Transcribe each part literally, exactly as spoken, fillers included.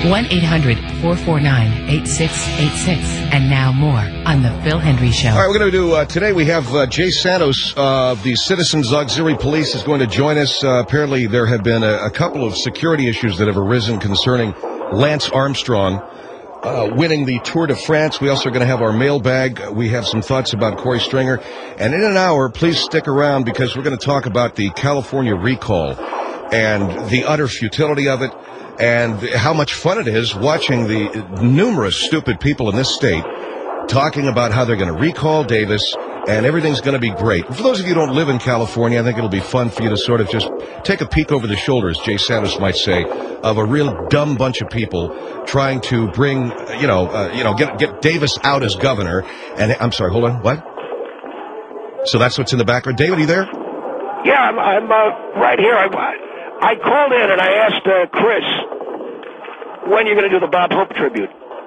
one eight hundred four four nine eight six eight six. And now more on The Phil Hendry Show. All right, we're going to do, uh, today we have uh, Jay Santos of uh, the Citizens Auxiliary Police is going to join us. Uh, apparently there have been a, a couple of security issues that have arisen concerning Lance Armstrong uh, winning the Tour de France. We also are going to have our mailbag. We have some thoughts about Corey Stringer. And in an hour, please stick around because we're going to talk about the California recall and the utter futility of it and how much fun it is watching the numerous stupid people in this state talking about how they're going to recall Davis and everything's going to be great. For those of you who don't live in California, I think it'll be fun for you to sort of just take a peek over the shoulders, Jay Santos might say, of a real dumb bunch of people trying to bring, you know, uh, you know, get get Davis out as governor. And I'm sorry, hold on, what? So that's what's in the background. David, are you there? Yeah, I'm, I'm uh, right here. I, I called in and I asked uh, Chris when you're going to do the Bob Hope tribute.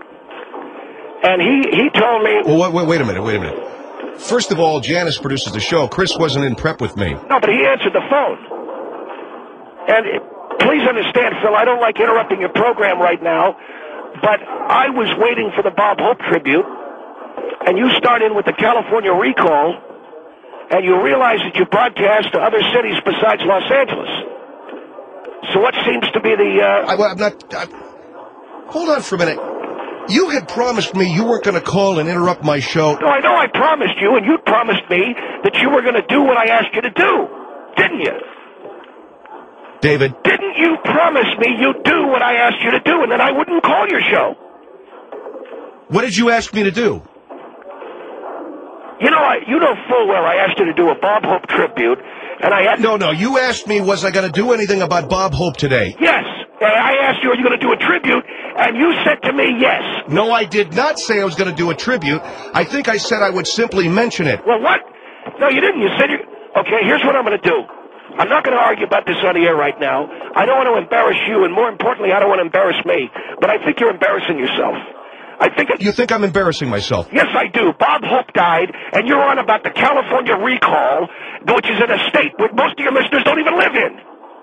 And he, he told me... Well, wait, wait, wait a minute, wait a minute. First of all, Janice produces the show. Chris wasn't in prep with me. No, but he answered the phone. And it, please understand, Phil, I don't like interrupting your program right now, but I was waiting for the Bob Hope tribute, and you start in with the California recall, and you realize that you broadcast to other cities besides Los Angeles. So what seems to be the... Uh... I, I'm not... I, hold on for a minute. You had promised me you weren't going to call and interrupt my show. No, I know I promised you, and you promised me that you were going to do what I asked you to do, didn't you? David. Didn't you promise me you'd do what I asked you to do, and then I wouldn't call your show? What did you ask me to do? You know, I, you know full well I asked you to do a Bob Hope tribute, and I had... No, no, you asked me was I going to do anything about Bob Hope today. Yes. I asked you, are you going to do a tribute? And you said to me, yes. No, I did not say I was going to do a tribute. I think I said I would simply mention it. Well, what? No, you didn't. You said you... Okay, here's what I'm going to do. I'm not going to argue about this on the air right now. I don't want to embarrass you, and more importantly, I don't want to embarrass me. But I think you're embarrassing yourself. I think... It, you think I'm embarrassing myself? Yes, I do. Bob Hope died, and you're on about the California recall, which is in a state where most of your listeners don't even live in.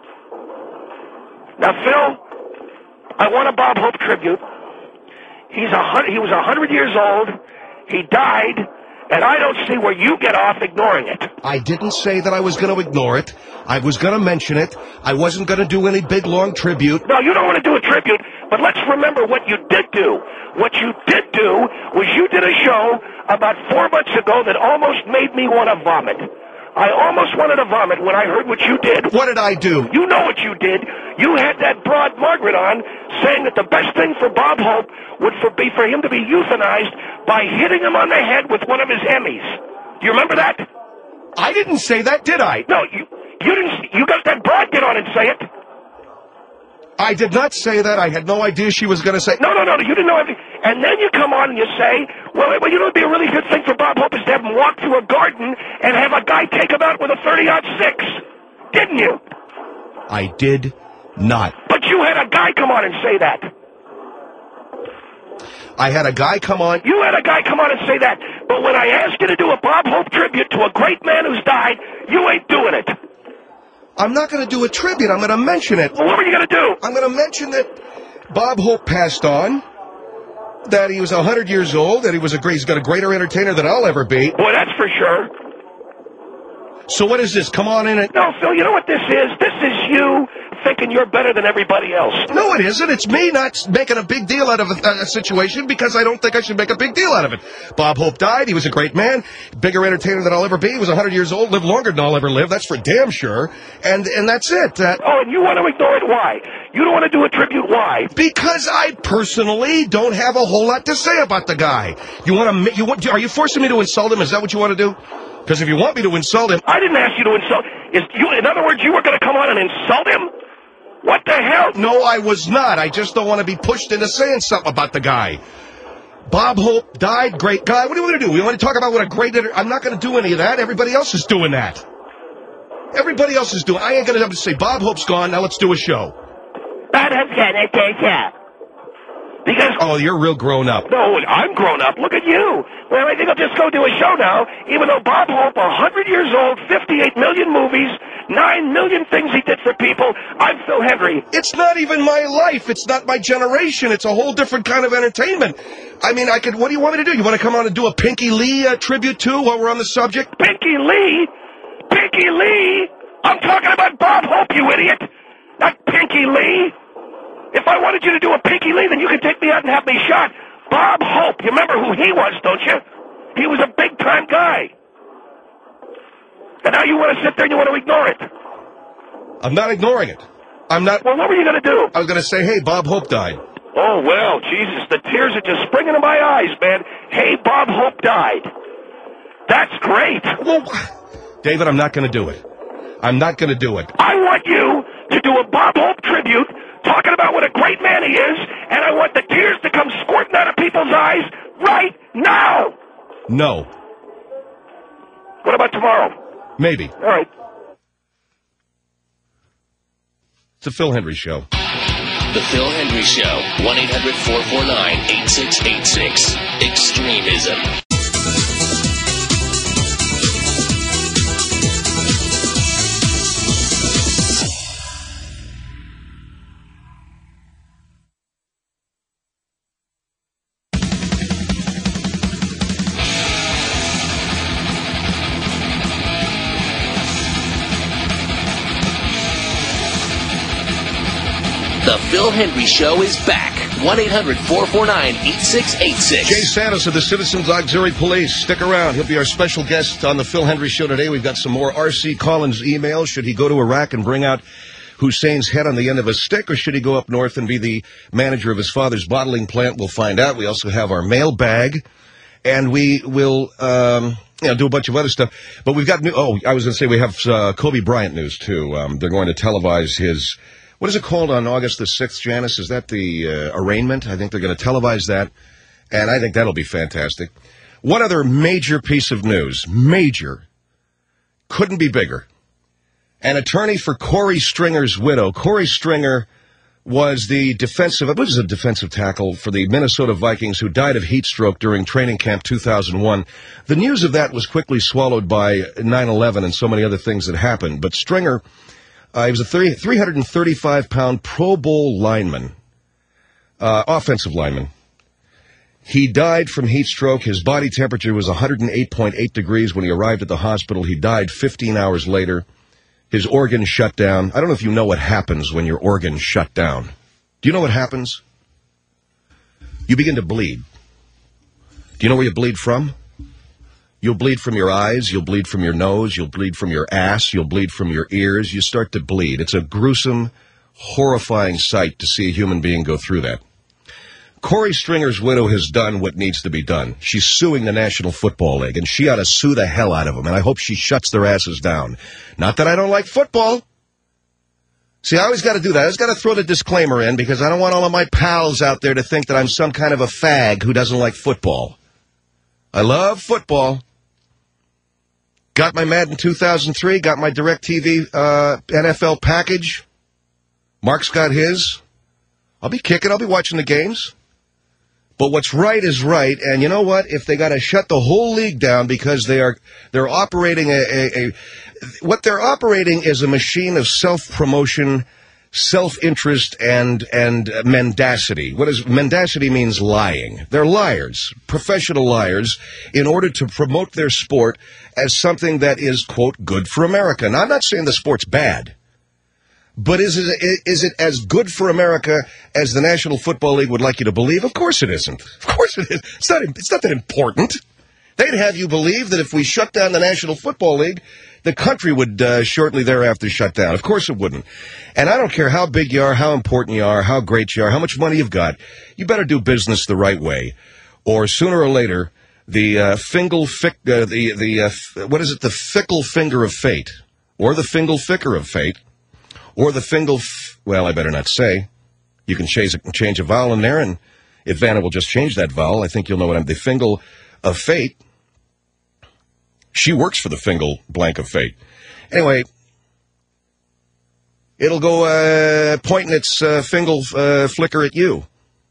Now, Phil, I want a Bob Hope tribute. He's a hundred, he was a hundred years old. He died, and I don't see where you get off ignoring it. I didn't say that I was going to ignore it. I was going to mention it. I wasn't going to do any big, long tribute. No, you don't want to do a tribute, but let's remember what you did do. What you did do was you did a show about four months ago that almost made me want to vomit. I almost wanted to vomit when I heard what you did. What did I do? You know what you did. You had that broad Margaret on saying that the best thing for Bob Hope would for be for him to be euthanized by hitting him on the head with one of his Emmys. Do you remember that? I didn't say that, did I? No, you you didn't. You got that broad get on and say it. I did not say that. I had no idea she was going to say... No, no, no, you didn't know everything. And then you come on and you say, well, well, you know what would be a really good thing for Bob Hope is to have him walk through a garden and have a guy take him out with a thirty-aught six. Didn't you? I did not. But you had a guy come on and say that. I had a guy come on... You had a guy come on and say that. But when I asked you to do a Bob Hope tribute to a great man who's died, you ain't doing it. I'm not going to do a tribute. I'm going to mention it. Well, what were you going to do? I'm going to mention that Bob Hope passed on, that he was one hundred years old, that he was a great, he's got a greater entertainer than I'll ever be. Boy, that's for sure. So what is this? Come on in it. No, Phil, you know what this is? This is you thinking you're better than everybody else. No, it isn't. It's me not making a big deal out of a, a situation because I don't think I should make a big deal out of it. Bob Hope died. He was a great man, bigger entertainer than I'll ever be. He was one hundred years old, lived longer than I'll ever live. That's for damn sure. And and that's it. Uh, oh, and you want to ignore it? Why? You don't want to do a tribute? Why? Because I personally don't have a whole lot to say about the guy. You want to? You want? Are you forcing me to insult him? Is that what you want to do? Because if you want me to insult him... I didn't ask you to insult... Is you, in other words, you were going to come on and insult him? What the hell? No, I was not. I just don't want to be pushed into saying something about the guy. Bob Hope died, great guy. What are we going to do? We want to talk about what a great... I'm not going to do any of that. Everybody else is doing that. Everybody else is doing... I ain't going to have to say, Bob Hope's gone, now let's do a show. Bob Hope's gone, let's do a show. Because... Oh, you're real grown up. No, I'm grown up. Look at you. Well, I think I'll just go do a show now, even though Bob Hope, one hundred years old, fifty-eight million movies, Nine million things he did for people. I'm Phil Hendry. It's not even my life. It's not my generation. It's a whole different kind of entertainment. I mean, I could. What do you want me to do? You want to come on and do a Pinky Lee uh, tribute too while we're on the subject? Pinky Lee? Pinky Lee? I'm talking about Bob Hope, you idiot. Not Pinky Lee. If I wanted you to do a Pinky Lee, then you could take me out and have me shot. Bob Hope. You remember who he was, don't you? He was a big-time guy. And now you want to sit there and you want to ignore it. I'm not ignoring it. I'm not... Well, what were you going to do? I was going to say, hey, Bob Hope died. Oh, well, Jesus, the tears are just springing to my eyes, man. Hey, Bob Hope died. That's great. Well, David, I'm not going to do it. I'm not going to do it. I want you to do a Bob Hope tribute talking about what a great man he is, and I want the tears to come squirting out of people's eyes right now. No. What about tomorrow? Maybe. All right. It's a Phil Hendry Show. The Phil Hendry Show. one eight hundred four four nine eight six eight six. Extremism. The Phil Hendry Show is back. one eight hundred four four nine eight six eight six. Jay Santos of the Citizens Auxiliary Police. Stick around. He'll be our special guest on the Phil Hendry Show today. We've got some more R C Collins emails. Should he go to Iraq and bring out Hussein's head on the end of a stick, or should he go up north and be the manager of his father's bottling plant? We'll find out. We also have our mailbag, and we will um, you know, do a bunch of other stuff. But we've got new... Oh, I was going to say we have uh, Kobe Bryant news, too. Um, they're going to televise his... What is it called on August the sixth, Janice? Is that the uh, arraignment? I think they're going to televise that, and I think that'll be fantastic. One other major piece of news, major, couldn't be bigger. An attorney for Corey Stringer's widow. Corey Stringer was the defensive, what was a defensive tackle for the Minnesota Vikings who died of heat stroke during training camp two thousand one. The news of that was quickly swallowed by nine eleven and so many other things that happened, but Stringer... Uh, he was a three hundred thirty-five pound Pro Bowl lineman, uh, offensive lineman. He died from heat stroke. His body temperature was one hundred eight point eight degrees when he arrived at the hospital. He died fifteen hours later. His organs shut down. I don't know if you know what happens when your organs shut down. Do you know what happens? You begin to bleed. Do you know where you bleed from? You'll bleed from your eyes, you'll bleed from your nose, you'll bleed from your ass, you'll bleed from your ears. You start to bleed. It's a gruesome, horrifying sight to see a human being go through that. Corey Stringer's widow has done what needs to be done. She's suing the National Football League, and she ought to sue the hell out of them, and I hope she shuts their asses down. Not that I don't like football. See, I always got to do that. I always got to throw the disclaimer in, because I don't want all of my pals out there to think that I'm some kind of a fag who doesn't like football. I love football. Got my Madden two thousand three, got my DirecTV uh, N F L package. Mark's got his. I'll be kicking, I'll be watching the games. But what's right is right, and you know what? If they got to shut the whole league down because they are they're operating a, a, a what they're operating is a machine of self-promotion, self-interest, and and mendacity. What is mendacity? Means lying. They're liars, professional liars, in order to promote their sport as something that is, quote, good for America. Now, I'm not saying the sport's bad, but is it is it as good for America as the National Football League would like you to believe? Of course it isn't. Of course it is. It's not. It's not that important. They'd have you believe that if we shut down the National Football League, the country would uh, shortly thereafter shut down. Of course it wouldn't. And I don't care how big you are, how important you are, how great you are, how much money you've got. You better do business the right way, or sooner or later, the uh, fingal fic, uh, the the uh, f- what is it? The fickle finger of fate, or the fingal ficker of fate, or the fingal. F- well, I better not say. You can change change a vowel in there, and if Vanna will just change that vowel, I think you'll know what I'm. The fingal of fate. She works for the fingal blank of fate. Anyway, it'll go uh, pointing its uh, fingal uh, flicker at you.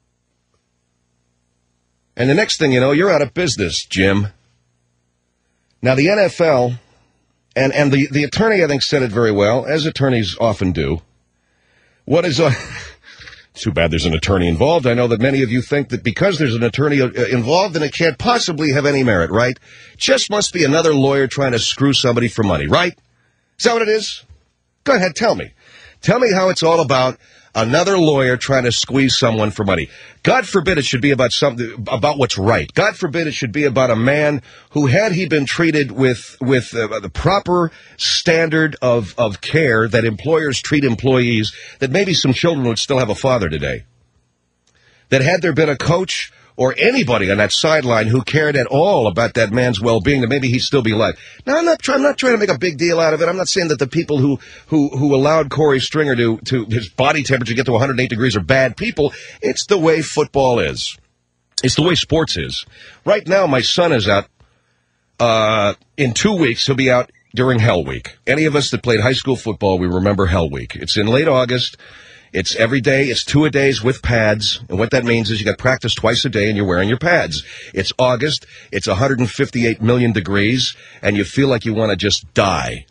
And the next thing you know, you're out of business, Jim. Now, the N F L And and the, the attorney, I think, said it very well, as attorneys often do. What is... Uh, too bad there's an attorney involved. I know that many of you think that because there's an attorney uh, involved, then it can't possibly have any merit, right? Just must be another lawyer trying to screw somebody for money, right? Is that what it is? Go ahead, tell me. Tell me how it's all about another lawyer trying to squeeze someone for money. God forbid it should be about something about what's right. God forbid it should be about a man who, had he been treated with with uh, the proper standard of of care that employers treat employees, that maybe some children would still have a father today. That had there been a coach or anybody on that sideline who cared at all about that man's well-being, that maybe he'd still be alive. Now, I'm not, try, I'm not trying to make a big deal out of it. I'm not saying that the people who, who, who allowed Corey Stringer to, to his body temperature get to one hundred eight degrees are bad people. It's the way football is. It's the way sports is. Right now, my son is out. Uh, in two weeks, he'll be out during Hell Week. Any of us that played high school football, we remember Hell Week. It's in late August. It's every day. It's two-a-days with pads. And what that means is you got practice twice a day and you're wearing your pads. It's August. It's one hundred fifty-eight million degrees, and you feel like you want to just die.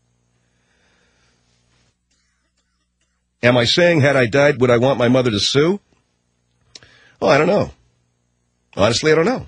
Am I saying had I died, would I want my mother to sue? Oh, I don't know. Honestly, I don't know.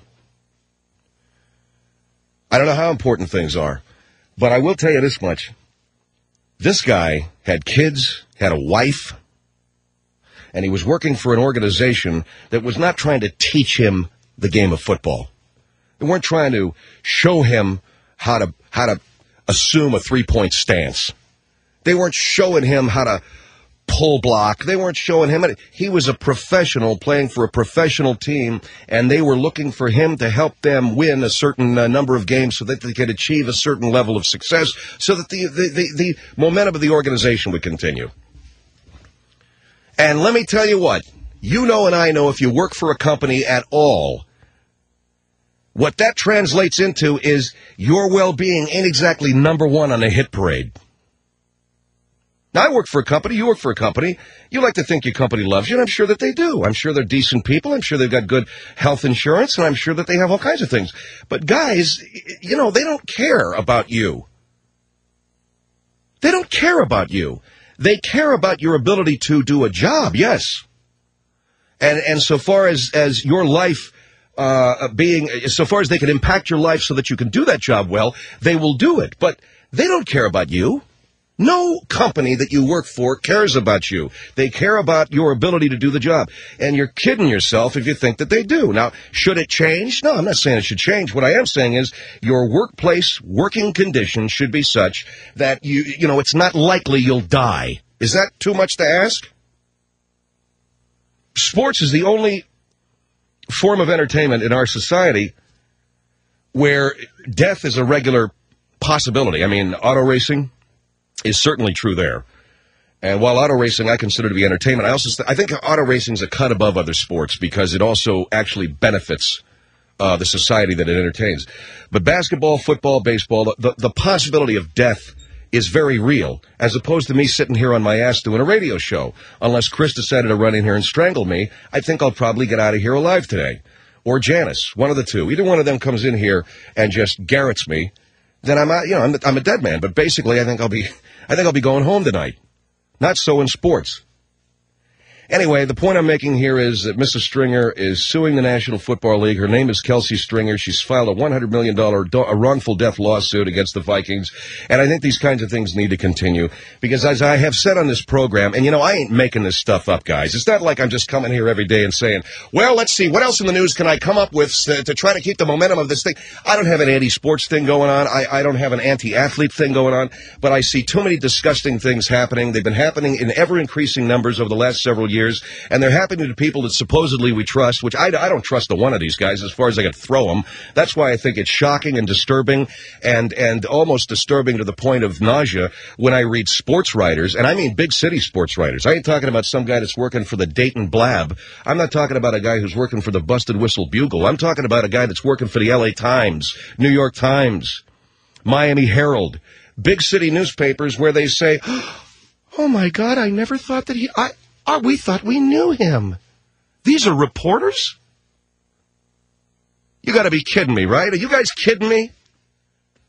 I don't know how important things are. But I will tell you this much. This guy had kids, had a wife, and he was working for an organization that was not trying to teach him the game of football. They weren't trying to show him how to how to assume a three-point stance. They weren't showing him how to pull block. They weren't showing him. He was a professional playing for a professional team, and they were looking for him to help them win a certain uh, number of games so that they could achieve a certain level of success, so that the, the, the, the momentum of the organization would continue. And let me tell you what, you know and I know, if you work for a company at all, what that translates into is your well-being ain't exactly number one on a hit parade. Now, I work for a company, you work for a company, you like to think your company loves you, and I'm sure that they do. I'm sure they're decent people, I'm sure they've got good health insurance, and I'm sure that they have all kinds of things. But guys, you know, they don't care about you. They don't care about you. They care about your ability to do a job, yes. And and so far as, as your life uh, being, so far as they can impact your life so that you can do that job well, they will do it. But they don't care about you. No company that you work for cares about you. They care about your ability to do the job. And you're kidding yourself if you think that they do. Now, should it change? No, I'm not saying it should change. What I am saying is your workplace working conditions should be such that, you you know, it's not likely you'll die. Is that too much to ask? Sports is the only form of entertainment in our society where death is a regular possibility. I mean, auto racing is certainly true there. And while auto racing I consider to be entertainment, I also st- I think auto racing is a cut above other sports because it also actually benefits uh, the society that it entertains. But basketball, football, baseball, the, the possibility of death is very real, as opposed to me sitting here on my ass doing a radio show. Unless Chris decided to run in here and strangle me, I think I'll probably get out of here alive today. Or Janice, one of the two. Either one of them comes in here and just garrots me, then I'm out, you know, I'm, I'm a dead man. But basically, I think I'll be, I think I'll be going home tonight. Not so in sports. Anyway, the point I'm making here is that Missus Stringer is suing the National Football League. Her name is Kelsey Stringer. She's filed a one hundred million dollars do- a wrongful death lawsuit against the Vikings. And I think these kinds of things need to continue. Because as I have said on this program, and you know, I ain't making this stuff up, guys. It's not like I'm just coming here every day and saying, well, let's see, what else in the news can I come up with to, to try to keep the momentum of this thing? I don't have an anti-sports thing going on. I, I don't have an anti-athlete thing going on. But I see too many disgusting things happening. They've been happening in ever-increasing numbers over the last several years. Years, and they're happening to people that supposedly we trust, which I, I don't trust a one of these guys as far as I could throw them. That's why I think it's shocking and disturbing and, and almost disturbing to the point of nausea when I read sports writers, and I mean big city sports writers. I ain't talking about some guy that's working for the Dayton Blab. I'm not talking about a guy who's working for the Busted Whistle Bugle. I'm talking about a guy that's working for the L A Times, New York Times, Miami Herald, big city newspapers where they say, oh my God, I never thought that he... I, Oh, we thought we knew him. These are reporters? You got to be kidding me, right? Are you guys kidding me?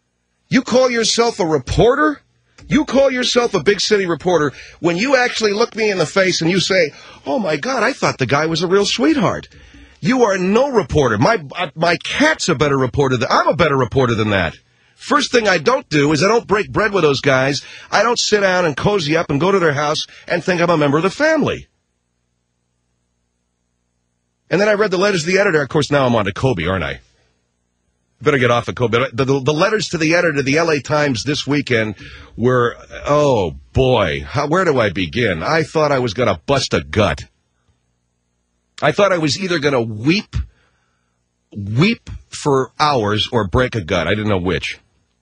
You call yourself a reporter? You call yourself a big city reporter when you actually look me in the face and you say, oh, my God, I thought the guy was a real sweetheart. You are no reporter. My my cat's a better reporter than I'm a better reporter than that. First thing I don't do is I don't break bread with those guys. I don't sit down and cozy up and go to their house and think I'm a member of the family. And then I read the letters to the editor. Of course, now I'm on to Kobe, aren't I? Better get off of Kobe. The, the, the letters to the editor of the L A Times this weekend were, oh, boy, how, where do I begin? I thought I was going to bust a gut. I thought I was either going to weep, weep for hours or break a gut. I didn't know which.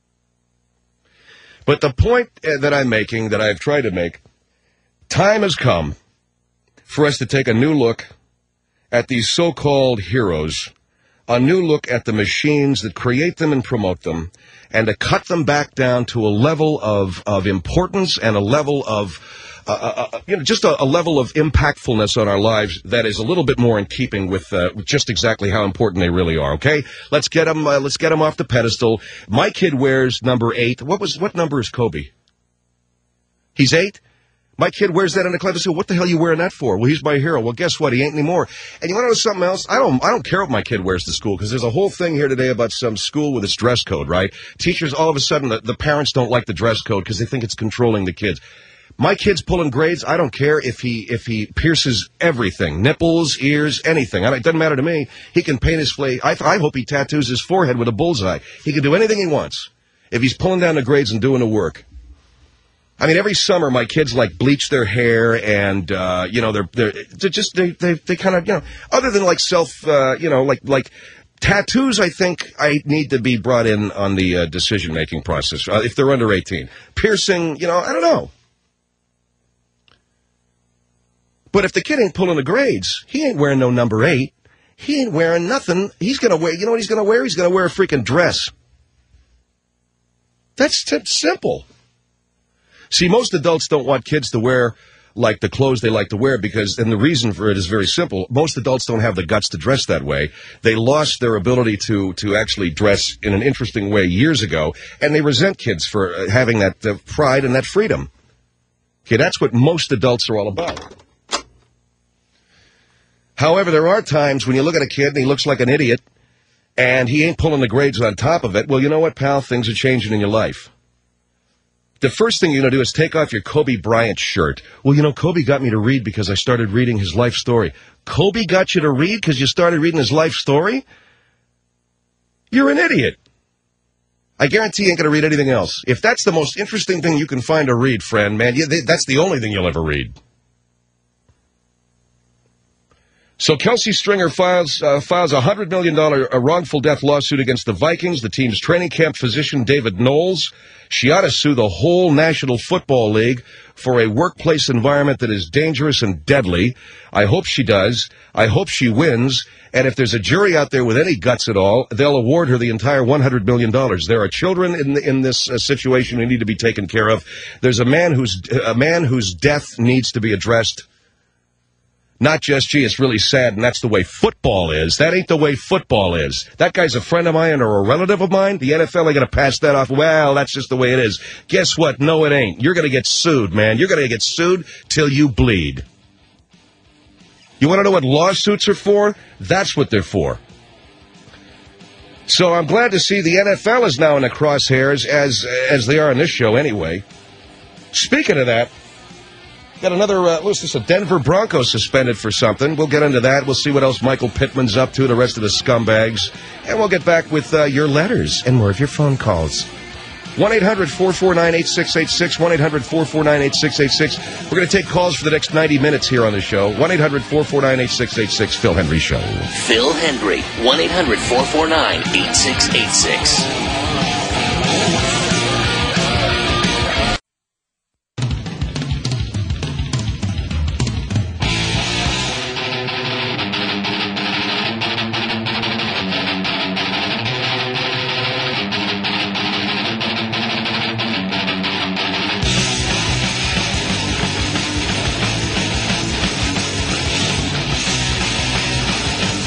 But the point that I'm making, that I've tried to make, time has come for us to take a new look at these so-called heroes, a new look at the machines that create them and promote them, and to cut them back down to a level of, of importance and a level of, uh, uh, you know, just a, a level of impactfulness on our lives that is a little bit more in keeping with, uh, with just exactly how important they really are. Okay, let's get them. Uh, let's get them off the pedestal. My kid wears number eight. What was what number is Kobe? He's eight. My kid wears that in the class. I say, what the hell are you wearing that for? Well, he's my hero. Well, guess what? He ain't anymore. And you want to know something else? I don't I don't care what my kid wears to school, because there's a whole thing here today about some school with its dress code, right? Teachers, all of a sudden, the, the parents don't like the dress code because they think it's controlling the kids. My kid's pulling grades. I don't care if he if he pierces everything, nipples, ears, anything. It doesn't matter to me. He can paint his face. I, I hope he tattoos his forehead with a bullseye. He can do anything he wants if he's pulling down the grades and doing the work. I mean, every summer my kids like bleach their hair, and uh, you know they're they're, they're just they they they kind of you know other than like self uh, you know like like tattoos. I think I need to be brought in on the uh, decision making process uh, if they're under eighteen. Piercing, you know, I don't know. But if the kid ain't pulling the grades, he ain't wearing no number eight. He ain't wearing nothing. He's gonna wear. You know what he's gonna wear? He's gonna wear a freaking dress. That's t- simple. See, most adults don't want kids to wear like the clothes they like to wear because, and the reason for it is very simple. Most adults don't have the guts to dress that way. They lost their ability to to actually dress in an interesting way years ago, and they resent kids for having that uh, pride and that freedom. Okay, that's what most adults are all about. However, there are times when you look at a kid and he looks like an idiot, and he ain't pulling the grades on top of it. Well, you know what, pal? Things are changing in your life. The first thing you're going to do is take off your Kobe Bryant shirt. Well, you know, Kobe got me to read because I started reading his life story. Kobe got you to read because you started reading his life story? You're an idiot. I guarantee you ain't going to read anything else. If that's the most interesting thing you can find to read, friend, man, you, that's the only thing you'll ever read. So Kelsey Stringer files uh, files a one hundred million dollars uh, wrongful death lawsuit against the Vikings. The team's training camp physician, David Knowles. She ought to sue the whole National Football League for a workplace environment that is dangerous and deadly. I hope she does. I hope she wins. And if there's a jury out there with any guts at all, they'll award her the entire one hundred million dollars. There are children in in this uh, situation who need to be taken care of. There's a man whose a man whose death needs to be addressed. Not just, gee, it's really sad, and that's the way football is. That ain't the way football is. That guy's a friend of mine or a relative of mine. The N F L ain't going to pass that off. Well, that's just the way it is. Guess what? No, it ain't. You're going to get sued, man. You're going to get sued till you bleed. You want to know what lawsuits are for? That's what they're for. So I'm glad to see the N F L is now in the crosshairs, as as they are on this show anyway. Speaking of that, got another, uh, what's this, a Denver Broncos suspended for something. We'll get into that. We'll see what else Michael Pittman's up to, the rest of the scumbags. And we'll get back with uh, your letters and more of your phone calls. one eight hundred four four nine eight six eight six, one eight hundred four four nine eight six eight six. We're going to take calls for the next ninety minutes here on the show. one eight hundred four four nine eight six eight six, Phil Hendry Show. Phil Hendry, one eight hundred four four nine eight six eight six.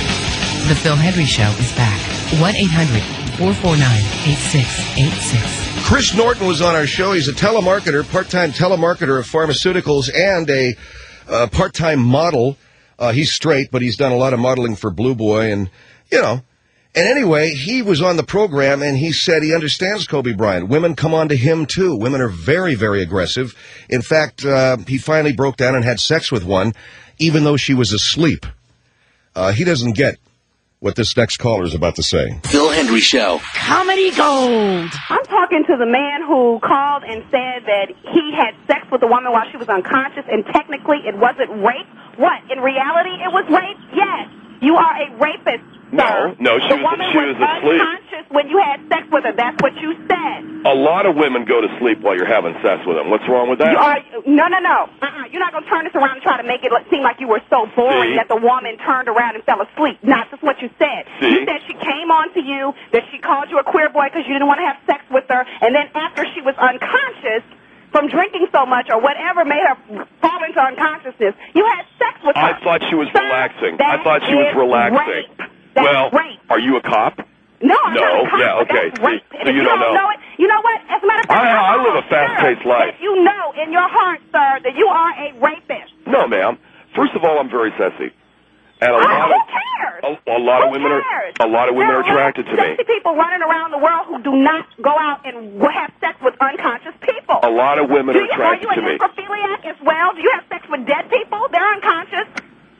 The Phil Hendry Show is back. one eight hundred four four nine eight six eight six. Chris Norton was on our show. He's a telemarketer, part-time telemarketer of pharmaceuticals and a uh, part-time model. Uh, he's straight, but he's done a lot of modeling for Blue Boy and, you know. And anyway, he was on the program, and he said he understands Kobe Bryant. Women come on to him, too. Women are very, very aggressive. In fact, uh, he finally broke down and had sex with one, even though she was asleep. Uh, he doesn't get what this next caller is about to say. Phil Hendry Show. Comedy Gold. I'm talking to the man who called and said that he had sex with a woman while she was unconscious, and technically it wasn't rape. What? In reality, it was rape? Yes. You are a rapist, sir. No, no, she the was, woman she was asleep. unconscious when you had sex with her. That's what you said. A lot of women go to sleep while you're having sex with them. What's wrong with that? You are, no, no, no. Uh-uh. You're not going to turn this around and try to make it look, seem like you were so boring See? that the woman turned around and fell asleep. Not just what you said. See? You said she came on to you, that she called you a queer boy because you didn't want to have sex with her, and then after she was unconscious from drinking so much or whatever made her fall into unconsciousness, you had sex with her. I thought she was Sir, relaxing. that I thought she was is relaxing. Rape. That's well, rape. are you a cop? No, I'm No, not a cop, yeah, but okay. that's rape. So And if you you don't don't know. know it, you know what? As a matter of fact, I- I know, live a fast-paced sir, life. that you know in your heart, sir, that you are a rapist. No, ma'am. First of all, I'm very sassy. And a Ah, lot who of cares? a, a lot Who of women cares? are a lot of women There are attracted to a lot me. of sexy people running around the world who do not go out and have sex with unconscious people. A lot of women do are you, are attracted you to a me. necrophiliac as well? Do you have sex with dead people? They're unconscious.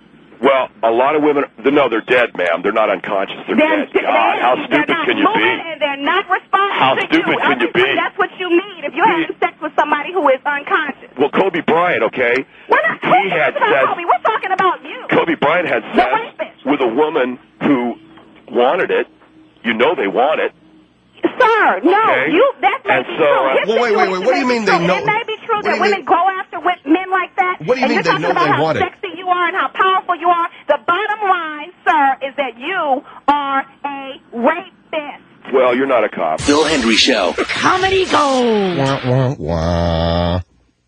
Well, a lot of women, no, they're dead, ma'am. They're not unconscious. They're, They're, dead. God, how they're stupid not can you moving be? And they're not responding How to stupid you. can you Obviously, be? That's what you need if you're having sex with somebody who is unconscious. Well, Kobe Bryant, okay? We're not He talking had about sex. Kobe. We're talking about you. Kobe Bryant had The sex rapist. with a woman who wanted it. You know they want it. Sir, no, Okay. you. That may And be so, true. uh, His Well, wait, wait, wait. situation What do you may mean be they true. know- It may be true what do that you women mean- go after wi- men like that. What do you and mean you're they talking know about they how want it? sexy you are and how powerful you are. The bottom line, sir, is that you are a rapist. Well, you're not a cop. Phil Hendry Show. Comedy Gold. Wah, wah, wah.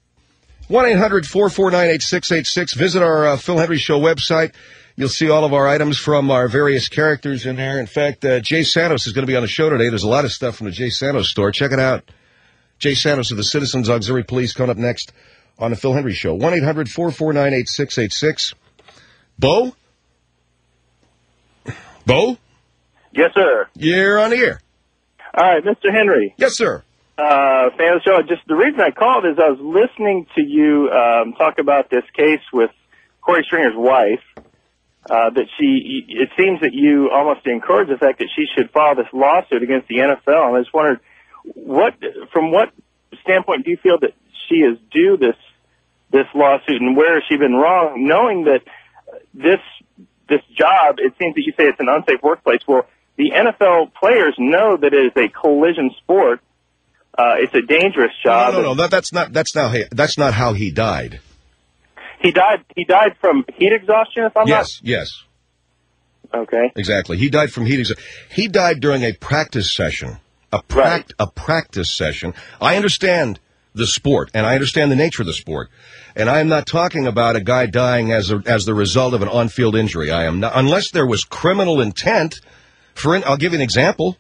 one eight hundred four four nine eight six eight six. Visit our uh, Phil Hendry Show website. You'll see all of our items from our various characters in there. In fact, uh, Jay Santos is going to be on the show today. There's a lot of stuff from the Jay Santos store. Check it out. Jay Santos of the Citizens Auxiliary Police coming up next on the Phil Hendry Show. one eight hundred four four nine eight six eight six. Bo? Bo? Yes, sir. You're on the air. All right, Mister Henry, Yes, sir. uh, fan of the show. Just the reason I called is I was listening to you um, talk about this case with Corey Stringer's wife. Uh, that she, it seems that you almost encourage the fact that she should file this lawsuit against the N F L. And I just wondered, what, from what standpoint do you feel that she is due this this lawsuit, and where has she been wrong, knowing that this this job, it seems that you say it's an unsafe workplace. Well, the N F L players know that it is a collision sport. Uh, it's a dangerous job. No, no, no. That, that's not. That's not. That's not how he died. He died. He died from heat exhaustion. If I'm Yes, yes, not okay. exactly. He died from heat exhaustion. He died during a practice session. A prac- Right. a practice session. I understand the sport, and I understand the nature of the sport. And I am not talking about a guy dying as a, as the result of an on-field injury. I am not, unless there was criminal intent. For in, I'll give you an example.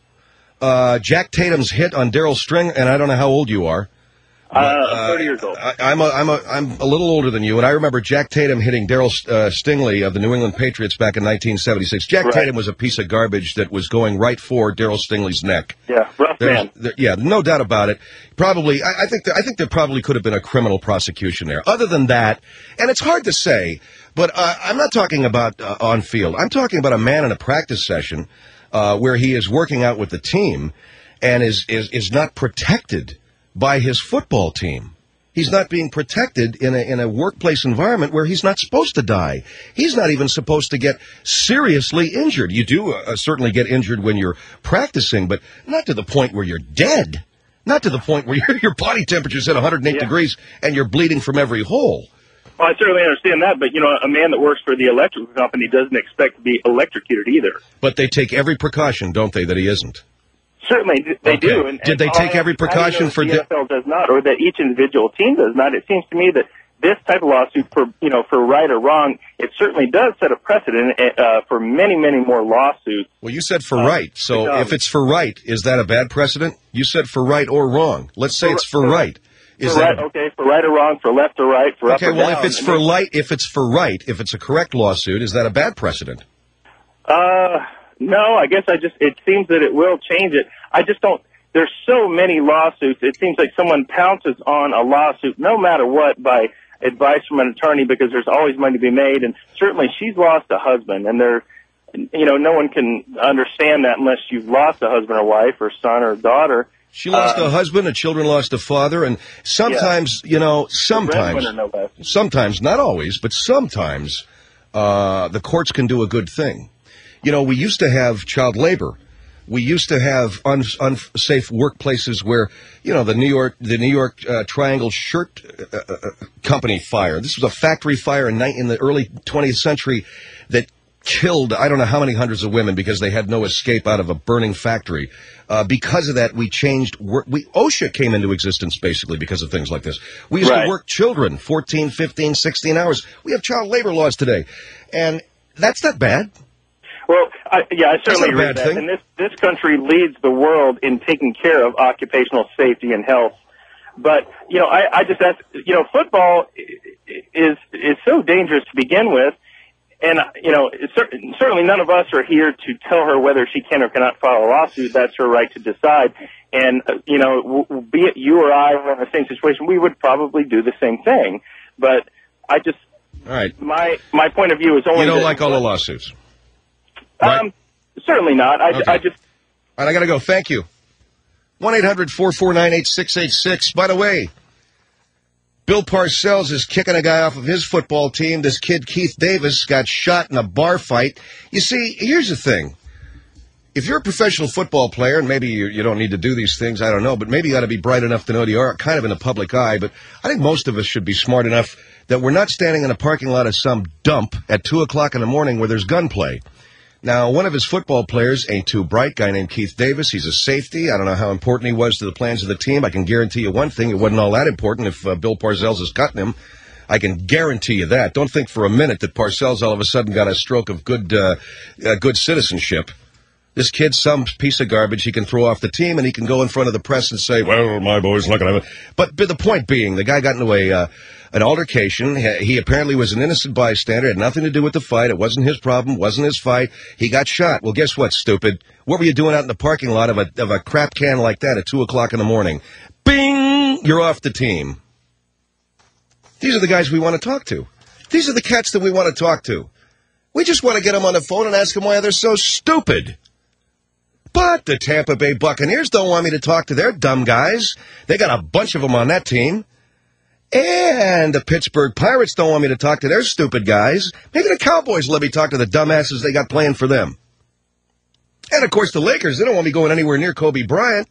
Uh, Jack Tatum's hit on Darryl String, and I don't know how old you are. Uh, I'm thirty years old. I, I'm a, I'm a, I'm a little older than you, and I remember Jack Tatum hitting Darryl uh, Stingley of the New England Patriots back in nineteen seventy-six. Jack Right. Tatum was a piece of garbage that was going right for Darryl Stingley's neck. Yeah, rough There's, man. there, yeah, no doubt about it. Probably, I, I think, there, I think there probably could have been a criminal prosecution there. Other than that, and it's hard to say, but uh, I'm not talking about uh, on field. I'm talking about a man in a practice session uh, where he is working out with the team and is is is not protected by his football team. He's not being protected in a in a workplace environment where he's not supposed to die. He's not even supposed to get seriously injured. You do uh, certainly get injured when you're practicing, but not to the point where you're dead. Not to the point where your, your body temperature's at one hundred eight Yeah. degrees and you're bleeding from every hole. Well, I certainly understand that, but, you know, a man that works for the electrical company doesn't expect to be electrocuted either. But they take every precaution, don't they, that he isn't? Certainly, they Okay. do. And, Did they and take I- every I know precaution that for the di- N F L does not, or that each individual team does not? It seems to me that this type of lawsuit, for you know, for right or wrong, it certainly does set a precedent uh, for many, many more lawsuits. Well, you said for uh, right. So um, if it's for right, is that a bad precedent? You said for right or wrong. Let's say for, it's for, for right. Is for that right, okay, for right or wrong, for left or right, for okay, up or well, down. if it's for light, if it's for right, if it's a correct lawsuit, is that a bad precedent? Uh, no, I guess I just, it seems that it will change it. I just don't, there's so many lawsuits. It seems like someone pounces on a lawsuit, no matter what, by advice from an attorney, because there's always money to be made. And certainly she's lost a husband, and there, you know, no one can understand that unless you've lost a husband or wife or son or daughter. She lost uh, a husband, her children lost a father, and sometimes, yeah. you know, sometimes, no less. sometimes, not always, but sometimes, uh, the courts can do a good thing. You know, we used to have child labor. We used to have un- unsafe workplaces where, you know, the New York, the New York uh, Triangle Shirt uh, uh, Company fire. This was a factory fire in, ni- in the early twentieth century that killed I don't know how many hundreds of women because they had no escape out of a burning factory. Uh, because of that, we changed work. We, OSHA came into existence basically because of things like this. We used right. to work children fourteen, fifteen, sixteen hours. We have child labor laws today, and that's not bad. Well, I, yeah, I certainly agree with that. Thing. And this, this country leads the world in taking care of occupational safety and health. But, you know, I, I just ask, you know, football is is so dangerous to begin with. And, you know, it's cer- certainly none of us are here to tell her whether she can or cannot file a lawsuit. That's her right to decide. And, uh, you know, w- be it you or I were in the same situation, we would probably do the same thing. But I just, all right. my my point of view is only... You don't that, like all the lawsuits? Um, right? Certainly not. I, okay. I just... All right, I got to go. Thank you. one eight hundred four four nine eight six eight six. By the way, Bill Parcells is kicking a guy off of his football team. This kid, Keith Davis, got shot in a bar fight. You see, here's the thing. If you're a professional football player, and maybe you, you don't need to do these things, I don't know, but maybe you ought to be bright enough to know you are kind of in the public eye. But I think most of us should be smart enough that we're not standing in a parking lot of some dump at two o'clock in the morning where there's gunplay. Now, one of his football players ain't too bright, guy named Keith Davis. He's a safety. I don't know how important he was to the plans of the team. I can guarantee you one thing. It wasn't all that important if uh, Bill Parcells is cutting him. I can guarantee you that. Don't think for a minute that Parcells all of a sudden got a stroke of good, uh, uh, good citizenship. This kid's some piece of garbage he can throw off the team, and he can go in front of the press and say, well, my boy's not going to have it. But, but the point being, the guy got into a... Uh, An altercation. He apparently was an innocent bystander. Had nothing to do with the fight. It wasn't his problem. Wasn't his fight. He got shot. Well, guess what, stupid? What were you doing out in the parking lot of a of a crap can like that at two o'clock in the morning? Bing! You're off the team. These are the guys we want to talk to. These are the cats that we want to talk to. We just want to get them on the phone and ask them why they're so stupid. But the Tampa Bay Buccaneers don't want me to talk to their dumb guys. They got a bunch of them on that team. And the Pittsburgh Pirates don't want me to talk to their stupid guys. Maybe the Cowboys let me talk to the dumbasses they got playing for them. And, of course, the Lakers, they don't want me going anywhere near Kobe Bryant.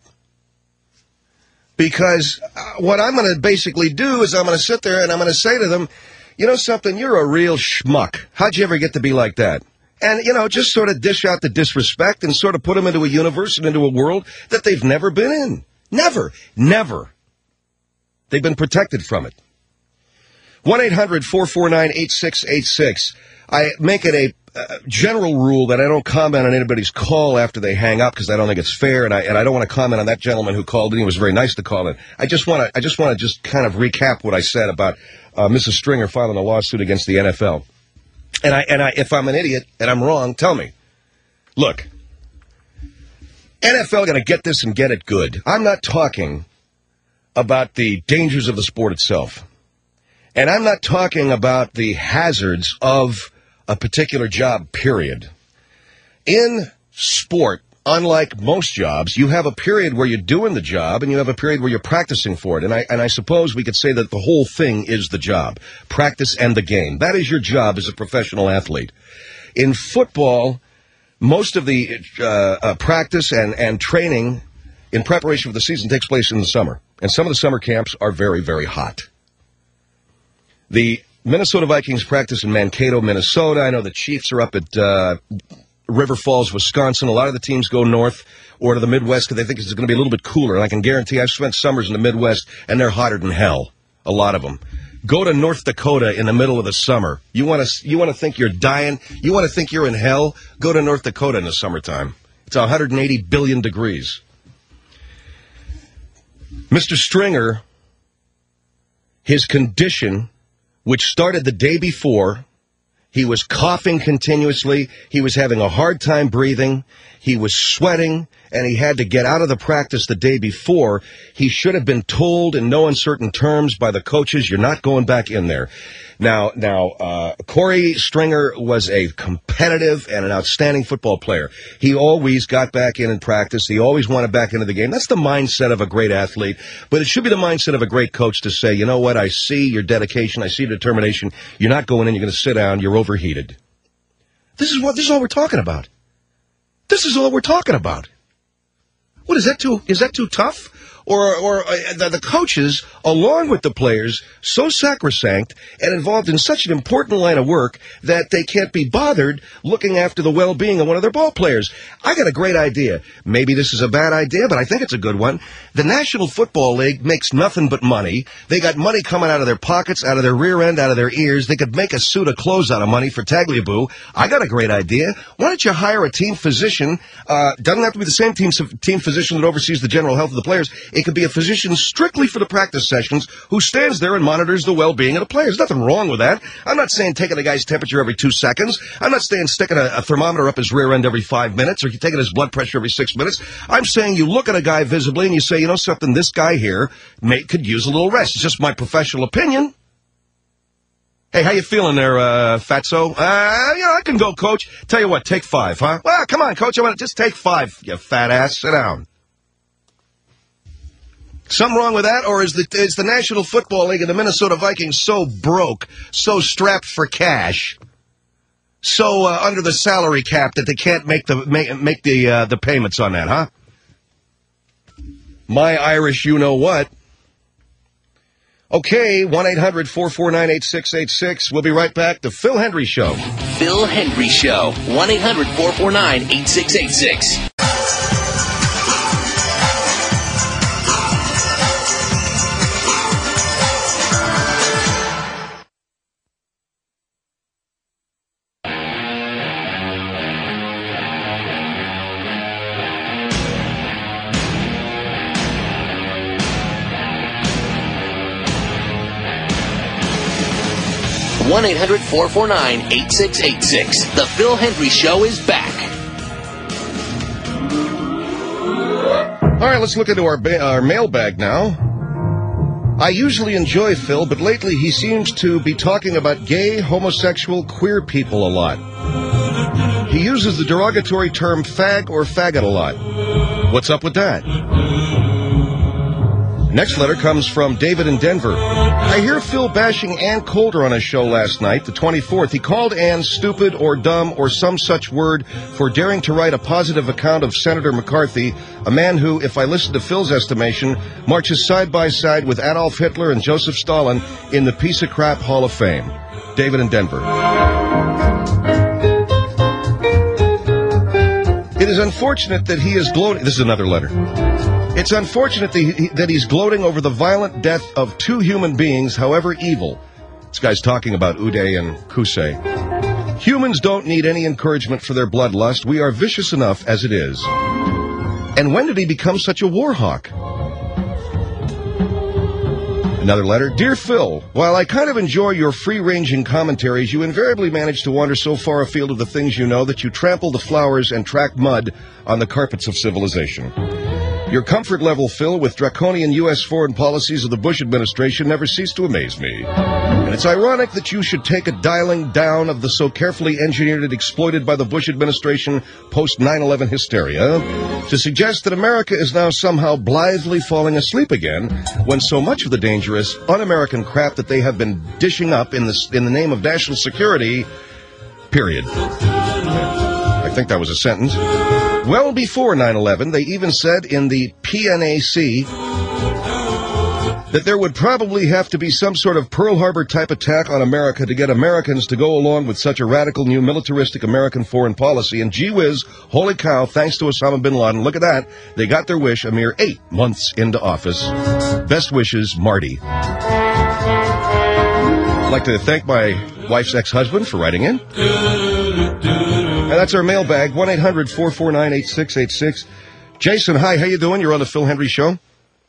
Because uh, what I'm going to basically do is I'm going to sit there and I'm going to say to them, you know something, you're a real schmuck. How'd you ever get to be like that? And, you know, just sort of dish out the disrespect and sort of put them into a universe and into a world that they've never been in. Never. Never. They've been protected from it. one eight hundred four four nine eight six eight six. I make it a uh, general rule that I don't comment on anybody's call after they hang up because I don't think it's fair, and I and I don't want to comment on that gentleman who called in. He was very nice to call in. I just want to I just want to just kind of recap what I said about uh, Missus Stringer filing a lawsuit against the N F L. And I and I if I'm an idiot and I'm wrong, tell me. Look, N F L going to get this and get it good. I'm not talking about the dangers of the sport itself. And I'm not talking about the hazards of a particular job, period. In sport, unlike most jobs, you have a period where you're doing the job and you have a period where you're practicing for it. And I and I suppose we could say that the whole thing is the job, practice and the game. That is your job as a professional athlete. In football, most of the uh, uh, practice and, and training in preparation for the season takes place in the summer. And some of the summer camps are very, very hot. The Minnesota Vikings practice in Mankato, Minnesota. I know the Chiefs are up at uh, River Falls, Wisconsin. A lot of the teams go north or to the Midwest because they think it's going to be a little bit cooler. And I can guarantee I've spent summers in the Midwest, and they're hotter than hell, a lot of them. Go to North Dakota in the middle of the summer. You want to you want to think you're dying? You want to think you're in hell? Go to North Dakota in the summertime. It's one hundred eighty billion degrees. Mister Stringer, his condition, which started the day before, he was coughing continuously, he was having a hard time breathing, he was sweating, and he had to get out of the practice the day before. He should have been told in no uncertain terms by the coaches, you're not going back in there. Now, now, uh, Corey Stringer was a competitive and an outstanding football player. He always got back in in practice. He always wanted back into the game. That's the mindset of a great athlete. But it should be the mindset of a great coach to say, you know what, I see your dedication, I see your determination. You're not going in, you're going to sit down, you're overheated. This is what, this is all we're talking about. This is all we're talking about. What, is that too, is that too tough? Or, or uh, the, the coaches, along with the players, so sacrosanct and involved in such an important line of work that they can't be bothered looking after the well-being of one of their ball players. I got a great idea. Maybe this is a bad idea, but I think it's a good one. The National Football League makes nothing but money. They got money coming out of their pockets, out of their rear end, out of their ears. They could make a suit of clothes out of money for Tagliabue. I got a great idea. Why don't you hire a team physician? Uh, doesn't have to be the same team, team physician that oversees the general health of the players. It could be a physician strictly for the practice sessions who stands there and monitors the well-being of the players. There's nothing wrong with that. I'm not saying taking a guy's temperature every two seconds. I'm not saying sticking a, a thermometer up his rear end every five minutes or taking his blood pressure every six minutes. I'm saying you look at a guy visibly and you say, you know something, this guy here may, could use a little rest. It's just my professional opinion. Hey, how you feeling there, uh, Fatso? Uh, yeah, I can go, Coach. Tell you what, take five, huh? Well, come on, Coach. I want to just take five, you fat ass. Sit down. Something wrong with that, or is the is the National Football League and the Minnesota Vikings so broke, so strapped for cash, so uh, under the salary cap that they can't make the make, make the uh, the payments on that, huh? My Irish, you know what? Okay, one eight hundred four four nine eight six eight six. We'll be right back. The Phil Hendry Show. Phil Hendry Show. one eight hundred four four nine eight six eight six. one eight hundred four four nine eight six eight six. The Phil Hendry Show is back. All right, let's look into our, ba- our mailbag now. I usually enjoy Phil, but lately he seems to be talking about gay, homosexual, queer people a lot. He uses the derogatory term fag or faggot a lot. What's up with that? Next letter comes from David in Denver. I hear Phil bashing Ann Coulter on his show last night, the twenty-fourth. He called Ann stupid or dumb or some such word for daring to write a positive account of Senator McCarthy, a man who, if I listen to Phil's estimation, marches side by side with Adolf Hitler and Joseph Stalin in the piece of crap Hall of Fame. David in Denver. It is unfortunate that he is gloating. This is another letter. It's unfortunate that, he, that he's gloating over the violent death of two human beings, however evil. This guy's talking about Uday and Kusei. Humans don't need any encouragement for their bloodlust. We are vicious enough as it is. And when did he become such a war hawk? Another letter. Dear Phil, while I kind of enjoy your free-ranging commentaries, you invariably manage to wander so far afield of the things you know that you trample the flowers and track mud on the carpets of civilization. Your comfort level, Phil, with draconian U S foreign policies of the Bush administration never ceased to amaze me. And it's ironic that you should take a dialing down of the so carefully engineered and exploited by the Bush administration post nine eleven hysteria to suggest that America is now somehow blithely falling asleep again when so much of the dangerous, un-American crap that they have been dishing up in the, in the name of national security, period. I think that was a sentence. Well before nine eleven, they even said in the P N A C that there would probably have to be some sort of Pearl Harbor-type attack on America to get Americans to go along with such a radical new militaristic American foreign policy. And gee whiz, holy cow, thanks to Osama bin Laden, look at that. They got their wish a mere eight months into office. Best wishes, Marty. I'd like to thank my wife's ex-husband for writing in. And that's our mailbag, one eight hundred four four nine eight six eight six. Jason, hi, how you doing? You're on the Phil Hendry Show.